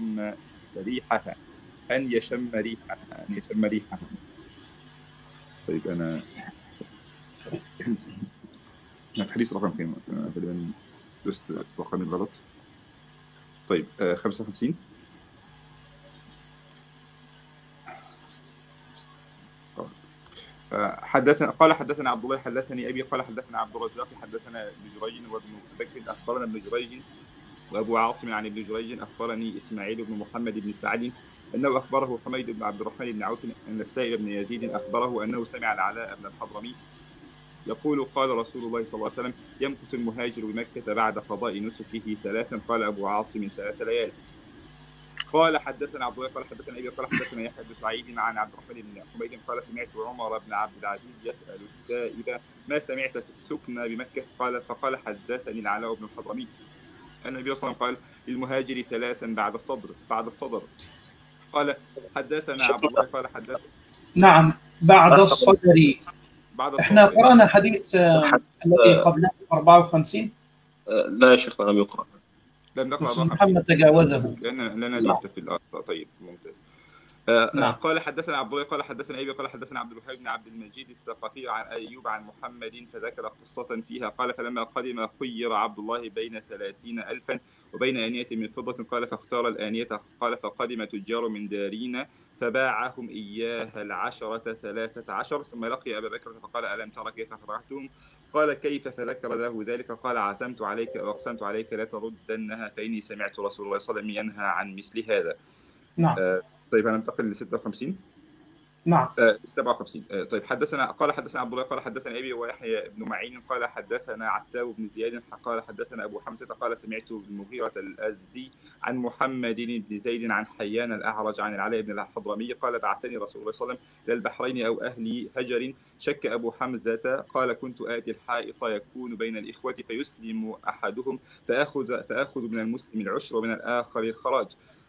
ان يشم ريحها. طيب انا الحديث رقم كام؟ غالبا دوست رقم الغلط. طيب 55. قال حدثنا عبد الله حدثني ابي قال حدثنا عبد الرزاق حدثنا ابن جريج وابن بكر اخبرنا ابن جريج وابو عاصم عن ابن جريج اخبرني اسماعيل بن محمد بن سعد انه اخبره حميد بن عبد الرحمن بن عوف ان السائب بن يزيد اخبره انه سمع العلاء بن الحضرمي يقول قال رسول الله صلى الله عليه وسلم يمكث المهاجر بمكة بعد قضاء نسكه 3. قال أبو عاصم 3 ليال. قال حدثنا عبد الله قال حدثنا أبي قال حدثنا يحيى بن سعيد عن عبد الرحمن بن حميد قال سمعت عمر بن عبد العزيز يسأل السائب ما سمعت في السكنى بمكة؟ فقال حدثني العلاء بن الحضرمي أن النبي صلى الله عليه وسلم قال للمهاجر 3 بعد الصدر. قال حدثنا عبد الله قال حدثنا نعم بعد الصدر. احنا قرانا حديث الذي قبله 54. لا يا شيخ لم يقرأ. لم نقرأ محمد تجاوزه لأننا درت في الأرض. طيب ممتاز. نعم. قال حدثنا عبد الله قال حدثنا أبي قال حدثنا عبد الوهاب بن عبد المجيد الثقفي عن أيوب عن محمد فذكر قصة فيها. قال فلما قدم خير عبد الله بين 30,000 وبين آنية من فضة. قال فاختار الآنية. قال فقدم تجار من دارين فباعهم إياها 13 ثم لقي أبا بكر فقال ألم ترى كيف خرجتهم؟ قال كيف؟ فذكر له ذلك. قال عزمت عليك وأقسمت عليك لا تردنها فإني سمعت رسول الله صلى الله عليه وسلم ينهى عن مثل هذا. نعم. طيب هننتقل ل 56. نعم. 57. طيب قال حدثنا عبد الله قال حدثنا ابي ويحيى بن معين قال حدثنا عتاب بن زياد قال حدثنا ابو حمزه قال سمعت المغيرة الازدي عن محمد بن زيد عن حيان الاعرج عن العلاء بن الحضرمي قال بعثني رسول الله صلى الله عليه وسلم الى البحرين او اهل هجر. شك ابو حمزه قال كنت اتي الحائط يكون بين الاخوه فيسلم احدهم فاخذ من المسلم العشر ومن الاخر الخراج.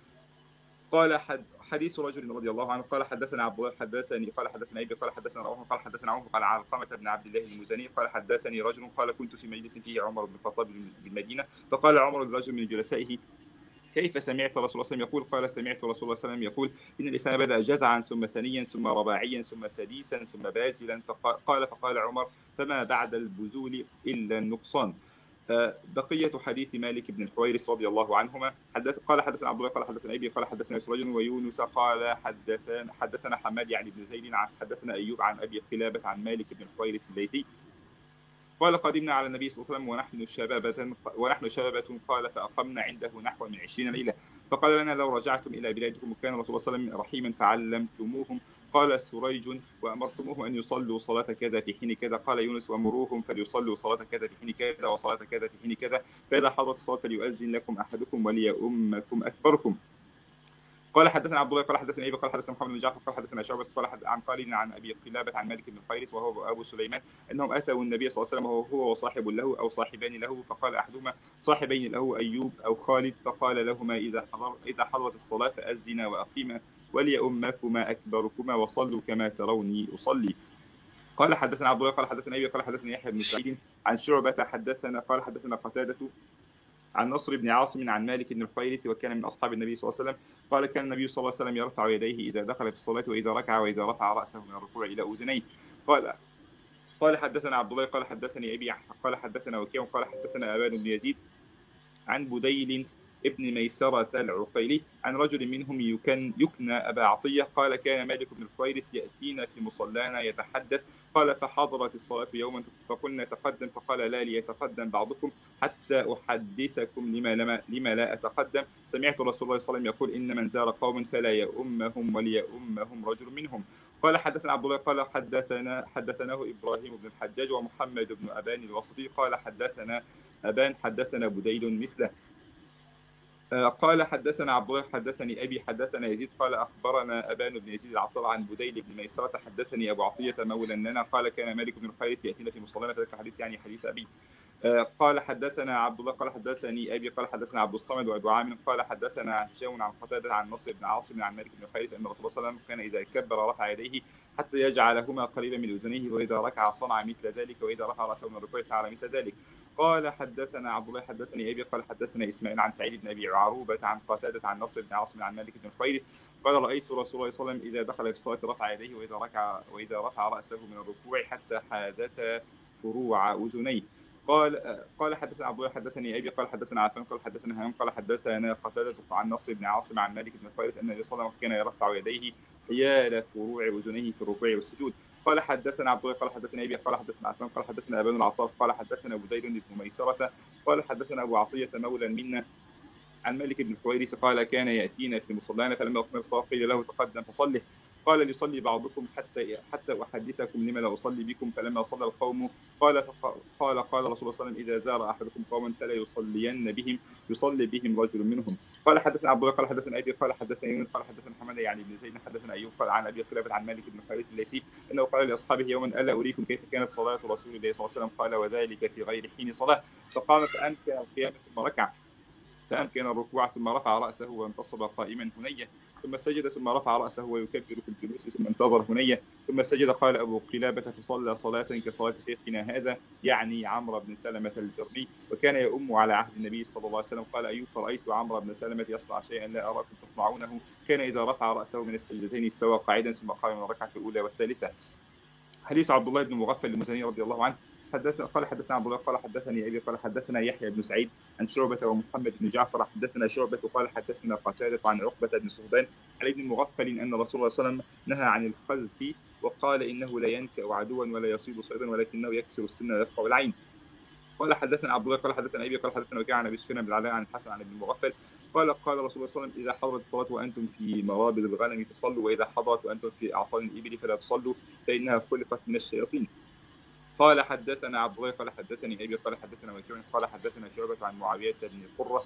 قال حديث رجل رضي الله عنه قال حدثنا عبد الله قال حدثنا ابي قال حدثنا روح قال حدثنا عمرو قال علقمة بن عبد الله المزني قال حدثني رجل قال كنت في مجلس فيه عمر بن الخطاب بالمدينه فقال عمر لرجل من جلسائه كيف سمعت رسول الله صلى الله عليه وسلم يقول؟ قال سمعت رسول الله صلى الله عليه وسلم يقول ان الانسان بدا جذعا ثم ثنيا ثم رباعيا ثم سديسا ثم بازلا فقال عمر فما بعد البذول الا النقصان. بقية حديث مالك بن الحويرث رضي الله عنهما قال حدثنا عبد الله قال حدثنا ابي قال حدثنا رجل ويونس قال حدثنا حماد يعني بن زيد حدثنا ايوب عن ابي قلابة عن مالك بن الحويرث الليثي قال قدمنا على النبي صلى الله عليه وسلم ونحن شبابة قال فأقمنا عنده نحو من 20 ليلة فقال لنا لو رجعتم إلى بلادكم وكان رسول الله صلى الله عليه وسلم رحيما فعلمتموهم. قال سريج وأمرتموهم أن يصلوا صلاة كذا في حين كذا. قال يونس وأمروهم فليصلوا صلاة كذا في حين كذا وصلاة كذا في حين كذا فإذا حضرت الصلاة فليؤذن لكم أحدكم وليؤمكم أكبركم. قال حدثنا عبد الله قال حدثنا ابي قال حدثنا محمد بن جعفر قال حدثنا شعبة قال عن قال عن ابي قلابة عن مالك بن الحويرث وهو ابو سليمان انهم اتوا النبي صلى الله عليه وسلم وهو وصاحب له او صاحبان له فقال احدهما صاحبين له ايوب او خالد فقال لهما اذا حضرت الصلاه فاذنا واقيما وليؤمكما اكبركما وصلوا كما تروني اصلي. قال حدثنا عبد الله قال حدثنا ابي قال حدثنا يحيى بن سعيد عن شعبة قال حدثنا قتادة عن نصر بن عاصم عن مالك بن الحويرث وكان من أصحاب النبي صلى الله عليه وسلم قال كان النبي صلى الله عليه وسلم يرفع يديه إذا دخل في الصلاة وإذا ركع وإذا رفع رأسه من الركوع إلى أذنيه. قال حدثنا عبد الله قال حدثني أبي قال حدثنا وكيع قال حدثنا أبان بن يزيد عن بديل ابن ميسرة العقيلي عن رجل منهم يكنى أبا عطية قال كان مالك بن الحويرث يأتينا في مصلانا يتحدث قال فحضرت الصلاة يوما فقلنا تقدم فقال لا ليتقدم بعضكم حتى أحدثكم لما لا أتقدم. سمعت رسول الله صلى الله عليه وسلم يقول إن من زار قوم فلا يؤمهم وليؤمهم رجل منهم. قال حدثنا عبد الله قال حدثناه إبراهيم بن الحجاج ومحمد بن أبان الوسطي قال حدثنا أبان حدثنا بديل مثله. قال حدثنا عبد الله حدثني أبي حدثنا يزيد قال أخبرنا أبان بن يزيد العطار عن بديل بن ميسرة حدثني أبو عطية مولى لنا قال كان مالك بن الحويرث يأتينا في مصلانا فذكر حديث يعني حديث أبي. قال حدثنا عبد الله قال حدثني أبي قال حدثنا عبد الصمد وأبو عامر قال حدثنا هشام عن قتادة عن نصر بن عاصم عن مالك بن الحويرث أن رسول الله صلى الله عليه وسلم كان إذا كبر رفع يديه حتى يجعلهما قريبا من أذنيه وإذا ركع صنع مثل ذلك وإذا رفع رأسه من الركوع فعل مثل ذلك. قال حدثنا عبد الله حدثني أبي قال حدثنا إسماعيل عن سعيد بن أبي عروبة عن قتادة عن نصر بن عاصم عن مالك بن الحويرث قال رأيت رسول الله صلى الله عليه وسلم إذا دخل في الصلاة رفع يديه وإذا رفع رأسه من الركوع حتى حاذت فروع أذنيه. قال حدثنا عبد الله حدثني أبي قال حدثنا عفان قال حدثنا همام قال حدثنا قتادة عن نصر بن عاصم عن مالك بن الحويرث أن النبي صلى الله عليه وسلم كان يرفع يديه حيال فروع أذنيه في الركوع والسجود. قال حدثنا عبد الله قال حدثنا أبي قال حدثنا عفان قال حدثنا أبان العطار قال حدثنا بديل بن ميسرة قال حدثنا أبو عطية مولى منا عن مالك بن الحويرث قال كان يأتينا في مصلانا فلما قمنا بالصلاة قيل له تقدم فصله قال ليصلي بعضكم حتى أحدثكم لما لا أصلي بكم فلما صلى القوم قال رسول الله صلى الله عليه وسلم إذا زار أحدكم قوما فلا يصلين بهم يصلي بهم رجل منهم. قال حدثنا عبد الله قال حدثنا أبي قال حدثنا يونس قال حدثنا حماد يعني بن زيد حدثنا أيوب قال عن أبي قلابة عن مالك بن الحويرث الليثي أنه قال لأصحابه يوما ألا أريكم كيف كانت صلاة رسول الله صلى الله عليه وسلم قال وذلك في غير حين صلاة فقام فأمكن القيامة ثم ركع فأمكن الركوع ثم رفع رأسه وانتصب قائما هنية ثم سجد ثم رفع رأسه ويكبر في الجلوس ثم انتظر هنية ثم سجد. قال أبو قلابة فصلى صلاة كصلاة شيخنا هذا يعني عمرو بن سلمة الجرمي وكان يؤم على عهد النبي صلى الله عليه وسلم. قال أيوب فرأيت عمرو بن سلمة يصنع شيئا لا أراكم تصنعونه كان إذا رفع رأسه من السجدتين استوى قاعدا ثم قام من الركعة الأولى والثالثة. حديث عبد الله بن مغفل المزني رضي الله عنه قال حدثنا عبد الله قال حدثني أبي قال حدثنا يحيى بن سعيد عن شعبة ومحمد بن جعفر حدثنا شعبة قال حدثنا قتادة عن عقبة بن صهبان عن ابن مغفل أن رسول الله صلى الله عليه وسلم نهى عن الخلف وقال إنه لا ينكأ عدوا ولا يصيد صيدا ولكنه يكسر السن ويفقع العين. قال حدثنا عبد الله قال حدثنا ابي قال حدثنا وكيع عن ابي سفيان بن العلاء عن الحسن عن ابن المغفل قال رسول الله صلى الله عليه وسلم اذا حضرت الصلاه وانتم في مرابض الغنم فصلوا، واذا حضرت وانتم في اعطان الابل فلا تصلوا فانها خلقت من الشياطين. قال حدثنا عبد الله قال حدثني ابي قال حدثنا وكيع قال حدثنا شعبة عن معاويه بن قرة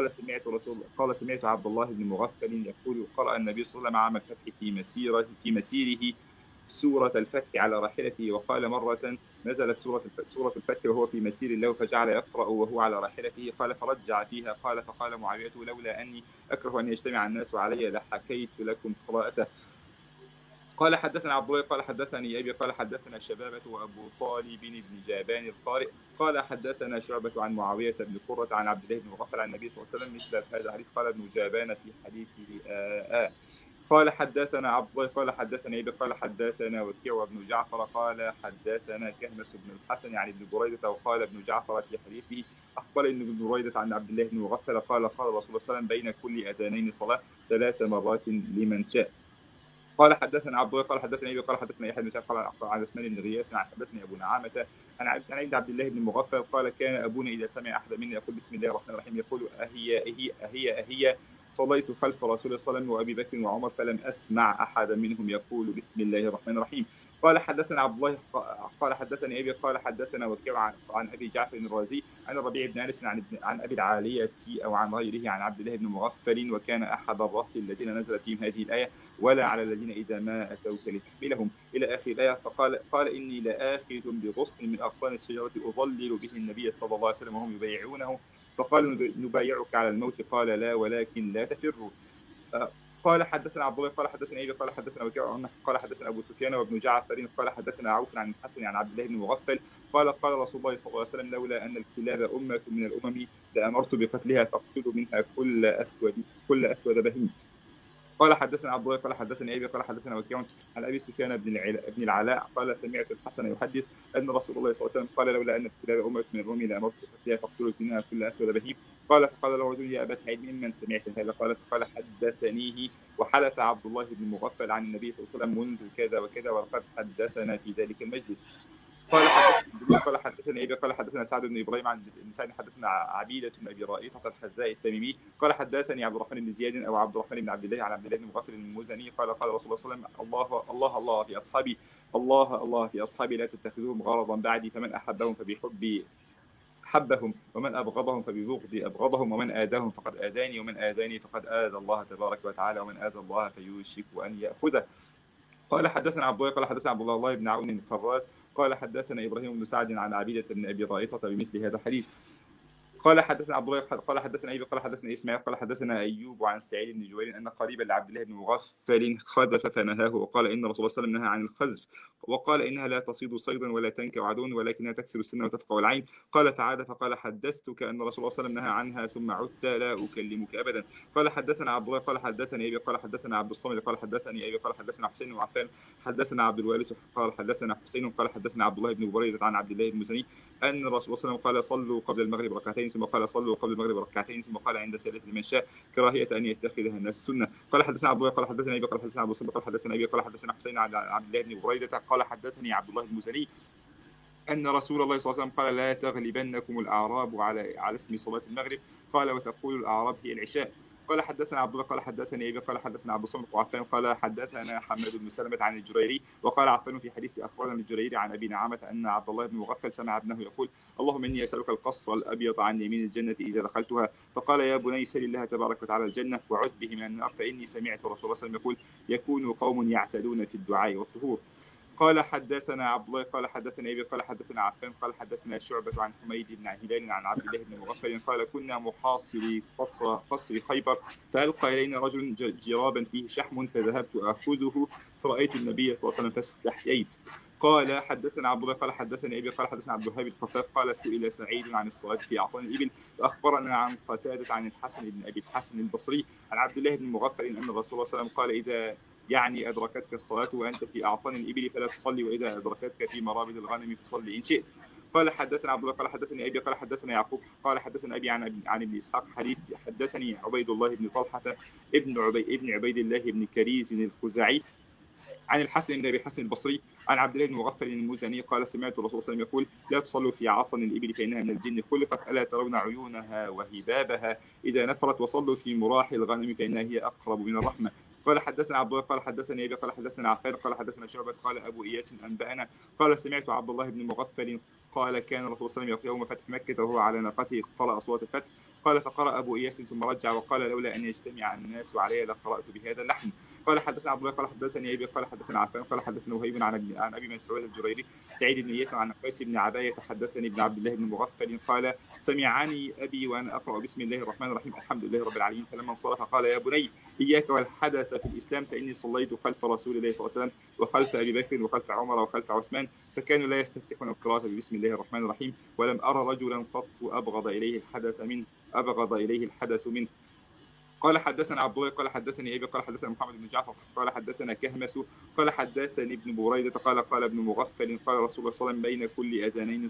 قال سمعت عبد الله بن مغفل يقول قرأ النبي صلى الله عليه وسلم عام الفتح في مسيره سورة الفتح على راحلته، وقال مرة نزلت سورة الفتح وهو في مسير له فجعل يقرأ وهو على راحلته، قال فرجع فيها قال فقال معاوية لولا أني أكره أن يجتمع الناس علي لحكيت لكم قراءته. قال حدثنا عبد الله قال حدثني ابي قال حدثنا شبابة وابو طالب بن جابان القارئ قال حدثنا شعبة عن معاوية بن قرة عن عبد الله بن مغفل عن النبي صلى الله عليه وسلم مثل هذا الحديث. قال ابن جابان في حديثه قال حدثنا عبد الله قال حدثنا ابي قال حدثنا وكيع بن جعفر قال حدثنا كهمس بن الحسن عن ابن بريدة وقال ابن جعفر في حديثه أخبر ابن بريدة عن عبد الله بن مغفل قال قال رسول الله صلى الله عليه وسلم بين كل أذانين صلاة 3 مرات لمن شاء. قال حدثنا عبد الله قال حدثنا ابي قال حدثنا يحيى بن سعد قال عن عثمان بن غياث عن حدثني ابو نعامه عن عبد الله بن مغفل قال كان ابونا اذا سمع احد منا يقول بسم الله الرحمن الرحيم يقول اهي صليت خلف رسول الله صلى الله عليه وسلم وابي بكر وعمر فلم اسمع احدا منهم يقول بسم الله الرحمن الرحيم. قال حدثنا عبد الله قال حدثني ابي قال حدثنا وكيع عن ابي جعفر الرازي عن الربيع بن انس عن ابي العاليه او عن غيره عن عبد الله بن مغفل وكان احد الرهط الذين نزلت فيهم هذه الايه ولا على الذين اذا ما اتوك لتحملهم الى اخر الايه. قال اني لاخذ بغصن من اغصان الشجره اظلل به النبي صلى الله عليه وسلم وهم يبايعونه فقالوا نبايعك على الموت قال لا ولكن لا تفروا. قال حدثنا عبد الله قال حدثنا ابي قال حدثنا وكيع قال حدثنا ابو سفيان وابن جعفر قال حدثنا عوف عن الحسن عن عبد الله بن مغفل قال قال رسول الله صلى الله عليه وسلم لولا ان الكلاب امه من الامم لامرت بقتلها فاقتل منها كل اسود بهيم. قال حدثنا عبد الله قال حدثنا ابي قال حدثنا وكيع عن ابي سفيان بن العلاء قال سمعت الحسن يحدث ان رسول الله صلى الله عليه وسلم قال لولا ان الكلاب امه من الروم لامرت بقتلها فاقتلوا منها كل اسود بهيم. قال فقال له رجل يا ابا سعيد ممن سمعت هذا قال حدثنيه وحلف عبد الله بن مغفل عن النبي صلى الله عليه وسلم منذ كذا وكذا وقد حدثنا في ذلك المجلس. قال حدثنا ابي قال حدثنا سعد بن ابراهيم عن سعد حدثنا عبيده بن ابي رائطه الحذاء التميمي قال حدثني عبد الرحمن بن زياد او عبد الرحمن بن عبد الله عن عبد الله بن مغفل المزني قال قال رسول الله صلى الله عليه وسلم الله في اصحابي الله في اصحابي لا تتخذوهم غرضا بعدي فمن احبهم فبحبي حبهم ومن ابغضهم فببغضي ابغضهم ومن اذاهم فقد اذاني ومن اذاني فقد اذى الله تبارك وتعالى ومن اذى الله فيوشك ان ياخذه. قال حدثنا عبد الله قال حدثنا عبد الله بن عون الفراس قال حدثنا ابراهيم بن سعد عن عبيده بن ابي رائطه بمثل هذا الحديث. قال حدثنا عبد الله قال حدثنا ابي قال حدثنا اسماعيل قال حدثنا ايوب عن سعيد بن جبير ان قريبا لعبد الله بن مغفل خذف فنهاه وقال ان رسول الله صلى الله عليه وسلم نهى عن الخذف وقال انها لا تصيد صيدا ولا تنكر عدو ولكنها تكسر السن وتفقع العين. قال فعاد فقال حدثتك ان رسول الله صلى الله عليه وسلم نهى عنها ثم عدت لا اكلمك ابدا. قال حدثنا عبد الله قال حدثني ابي قال حدثنا عبد الصمد قال حدثني ابي قال حدثنا حسين وعفان حدثنا عبد الوارث قال حدثنا حسين قال حدثنا عبد الله بن بريدة عن عبد الله بن مزني ان الرسول صلى الله عليه وسلم قال صلوا قبل المغرب ركعتين ثم قال صلوا قبل المغرب ركعتين ثم قال عند سادة لمن شاء كراهية أن يتخذها الناس سنة. قال حدثنا عبد الله قال حدثنا أبي قال حدثنا عبد الصمد قال حدثنا أبي قال حدثنا حسين عن عبد الله بن بريدة قال حدثني عبد الله المزني أن رسول الله صلى الله عليه وسلم قال لا تغلبنكم الأعراب على اسم صلاة المغرب قال وتقول الأعراب هي العشاء. قال حدثنا عبد الله قال حدثني ابي قال حدثنا عبد الصمد وعفان قال حدثنا حماد بن سلمة عن الجريري وقال عفان في حديث اخبرنا الجريري عن ابي نعامة ان عبد الله بن مغفل سمع ابنه يقول اللهم اني اسالك القصر الابيض عن يمين الجنه اذا دخلتها فقال يا بني سل الله تبارك وتعالى الجنه وعذ به من النار فاني سمعت رسول الله صلى الله عليه وسلم يقول يكون قوم يعتدون في الدعاء والطهور. قال حدثنا عبد الله قال حدثنا ابي قال حدثنا عفان قال حدثنا شعبة عن حميد بن هلال عن عبد الله بن مغفل قال كنا محاصري قصر خيبر فالقى الينا رجل جرابا فيه شحم فذهبت اخذه فرايت النبي صلى الله عليه وسلم فاستحييت. قال حدثنا عبد الله قال حدثنا ابي قال حدثنا عبد الوهاب الخفاف قال سئل سعيد عن الصلاه في اعطان الابل فاخبرنا عن قتاده عن الحسن بن ابي الحسن البصري عن عبد الله بن مغفل ان الرسول صلى الله عليه وسلم قال اذا يعني أدركتك الصلاة وأنت في أعطان الإبل فلا تصلي وإذا أدركتك في مرابض الغنم فصلي إن شئت. قال حدثنا عبد الله قال حدثني أبي قال حدثنا يعقوب قال حدثنا أبي عن ابن إسحاق حديث حدثني عبيد الله بن طلحة ابن عبيد الله بن كريز الخزاعي عن الحسن بن ابي حسن البصري عن عبد الله بن مغفل المزني قال سمعت الرسول صلى الله عليه وسلم يقول لا تصلوا في عطن الابل فانها من الجن خلقت الا ترون عيونها وهبابها اذا نفرت وصلوا في مراح الغنم فانها هي اقرب من الرحمه. قال حدثنا عبد الله قال حدثني ابي قال حدثنا عفان قال حدثنا شعبة قال ابو اياس انبانا قال سمعت عبد الله بن مغفل قال كان الرسول صلى الله عليه وسلم يوم فتح مكه وهو على ناقته قرأ صوت الفتح قال فقرأ ابو اياس ثم رجع وقال لولا ان يجتمع الناس علي لقرأت بهذا اللحن. قال حدثنا عبد الله قال حدثني ابي قال حدثنا عفان قال حدثنا وهيب عن ابي مسعود الجريري سعيد بن اياس عن قيس بن عبايه حدثني ابن عبد الله بن مغفل قال سمعني ابي وانا اقرا بسم الله الرحمن الرحيم الحمد لله رب العالمين فلما انصرف قال يا بني اياك والحدث في الاسلام فاني صليت خلف رسول الله صلى الله عليه وسلم وخلف ابي بكر وخلف عمر وخلف عثمان فكانوا لا يستفتحون القراءه بسم الله الرحمن الرحيم ولم ارى رجلا قط ابغض اليه الحدث منه. قال حدثنا عبد الله قال حدثني ابي قال حدثنا محمد بن جعفر قال حدثنا كهمس قال حدثني ابن بريده قال ابن مغفل قال رسول الله صلى الله عليه وسلم بين كل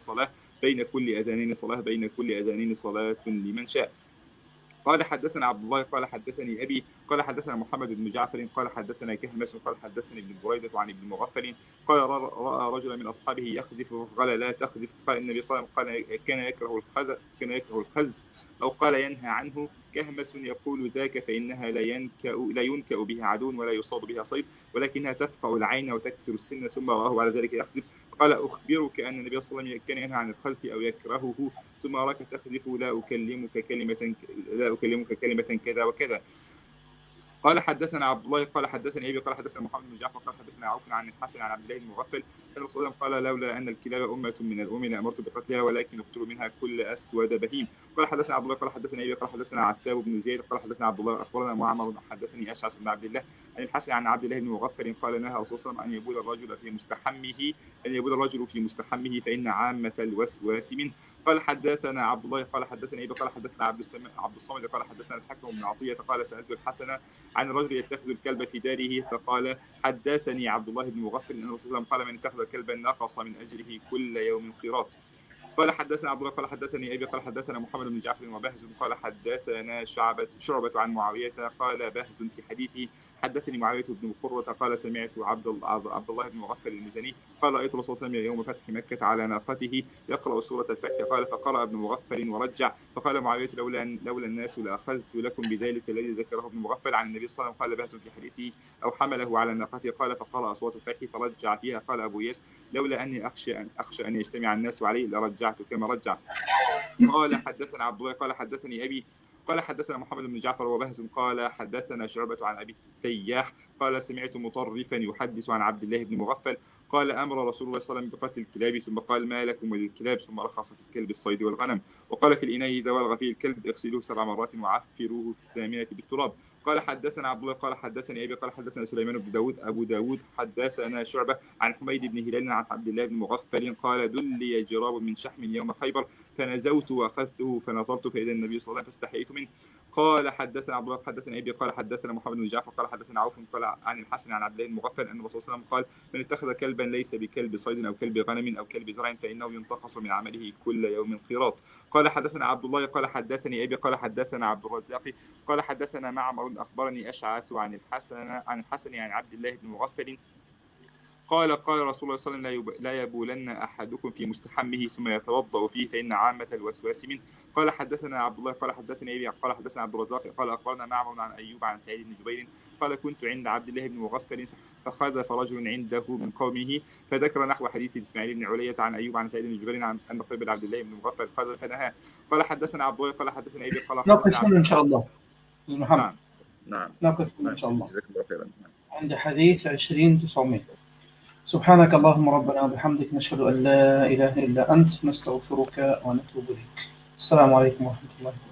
اذانين صلاه لمن شاء. قال حدثنا عبد الله قال حدثني ابي قال حدثنا محمد بن جعفر قال حدثنا كهمس قال حدثني ابن بريده عن ابن مغفل قال راى رجلا من اصحابه يخذف قال لا تخذف قال النبي صلى الله عليه وسلم قال كان يكره الخذف او قال ينهى عنه. كهمس يقول ذاك فانها لا ينكأ بها عدو ولا يصاب بها صيد ولكنها تفقع العين وتكسر السن ثم راه على ذلك يخذف. قال اخبرك ان النبي صلى الله عليه وسلم كان ينهى عن الخذف او يكرهه ثم راك تخذف لا اكلمك كلمه كذا وكذا. قال حدثنا عبد الله قال حدثني ابي قال حدثنا محمد بن جعفر قال حدثنا عوف عن الحسن عن عبد الله بن مغفل كان صلى الله عليه وسلم قال لولا ان الكلاب امه من الامم لامرت بقتلها ولكن اقتلوا منها كل اسود بهيم. قال حدثنا عبد الله قال حدثنا ابي قال حدثنا عتاب بن زيد قال حدثنا عبد الله اخبرنا معمر حدثني اشعث بن عبد الله عن الحسن عن عبد الله بن مغفل قال نهى الرسول صلى الله عليه وسلم ان يبول الرجل في مستحمه فان عامه الوسواس منه. قال حدثنا عبد الله قال حدثنا ابي قال حدثنا عبد الصمد قال حدثنا الحكم بن عطيه قال سالت الحسن عن الرجل يتخذ الكلب في داره فقال حدثني عبد الله بن مغفل ان الرسول صلى الله عليه وسلم قال من اتخذ كلبا نقص من اجره كل يوم قيراط. قال حدثنا عبد الله قال حدثني ابي قال حدثنا محمد بن جعفر وبهز قال حدثنا شعبة عن معاويه قال بهز في حديثه حدثني معاويه بن قرة قال سمعت عبد الله بن مغفل المزني قال رايت الرسول صلى الله عليه وسلم يوم فتح مكه على ناقته يقرا سوره الفتح قال فقرا ابن مغفل ورجع فقال معاويه لولا الناس لاخذت لكم بذلك الذي ذكره ابن مغفل عن النبي صلى الله عليه وسلم. قال بهز في حديثه او حمله على ناقته قال فقرا سوره الفتح فرجع فيها. قال ابو ياس لولا اني اخشى ان يجتمع الناس عليه لرجعت كما رجع. قال حدثنا عبد الله قال حدثني ابي قال حدثنا محمد بن جعفر وبهز قال حدثنا شعبة عن أبي التياح قال سمعت مطرفا يحدث عن عبد الله بن مغفل قال أمر رسول الله صلى الله عليه وسلم بقتل الكلاب ثم قال ما لكم وللكلاب ثم رخص في الكلب الصيد والغنم وقال في الإناء إذا ولغ فيه الكلب اغسلوه 7 مرات وعفروه في 8 بالتراب. قال حدثنا عبد الله قال حدثني ابي قال حدثنا سليمان بن داود ابو داود حدثنا شعبة عن حميد بن هلال عن عبد الله بن مغفل قال دلي جراب من شحم يوم خيبر فنزوت واخذته فنظرت فاذا النبي صلى الله عليه وسلم فاستحييت منه. قال حدثنا عبد الله حدثنا ابي قال حدثنا محمد بن جعفر قال حدثنا عوف قال عن الحسن عن عبد الله بن مغفل ان الرسول صلى الله عليه وسلم قال من اتخذ كلبا ليس بكلب صيد او كلب غنم او كلب زرع فانه ينتقص من عمله كل يوم قيراط. قال حدثنا عبد الله قال حدثني ابي قال حدثنا عبد الرزاق قال حدثنا معمر اخبرني اشعث عن الحسن عن عبد الله بن مغفل قال رسول الله صلى الله عليه وسلم لا يبولن احدكم في مستحمه ثم يتوضا فيه فان عامه الوسواس منه. قال حدثنا عبد الله قال حدثني ابي قال حدثنا عبد الرزاق قال اخبرنا معمر عن ايوب عن سعيد بن جبير قال كنت عند عبد الله بن مغفل فخذف رجل عنده من قومه فذكر نحو حديث اسماعيل بن علية عن ايوب عن سعيد بن جبير عن ان قبل عبد الله بن مغفل فنهاه. قال حدثنا عبد الله قال حدثنا ابي قال نقف هنا ان شاء الله استاذ محمد. نعم نقف هنا ان شاء الله جزاك الله خيرا. عند حديث 20900. سبحانك اللهم ربنا وبحمدك نشهد أن لا إله إلا أنت نستغفرك ونتوب إليك. السلام عليكم ورحمة الله وبركاته.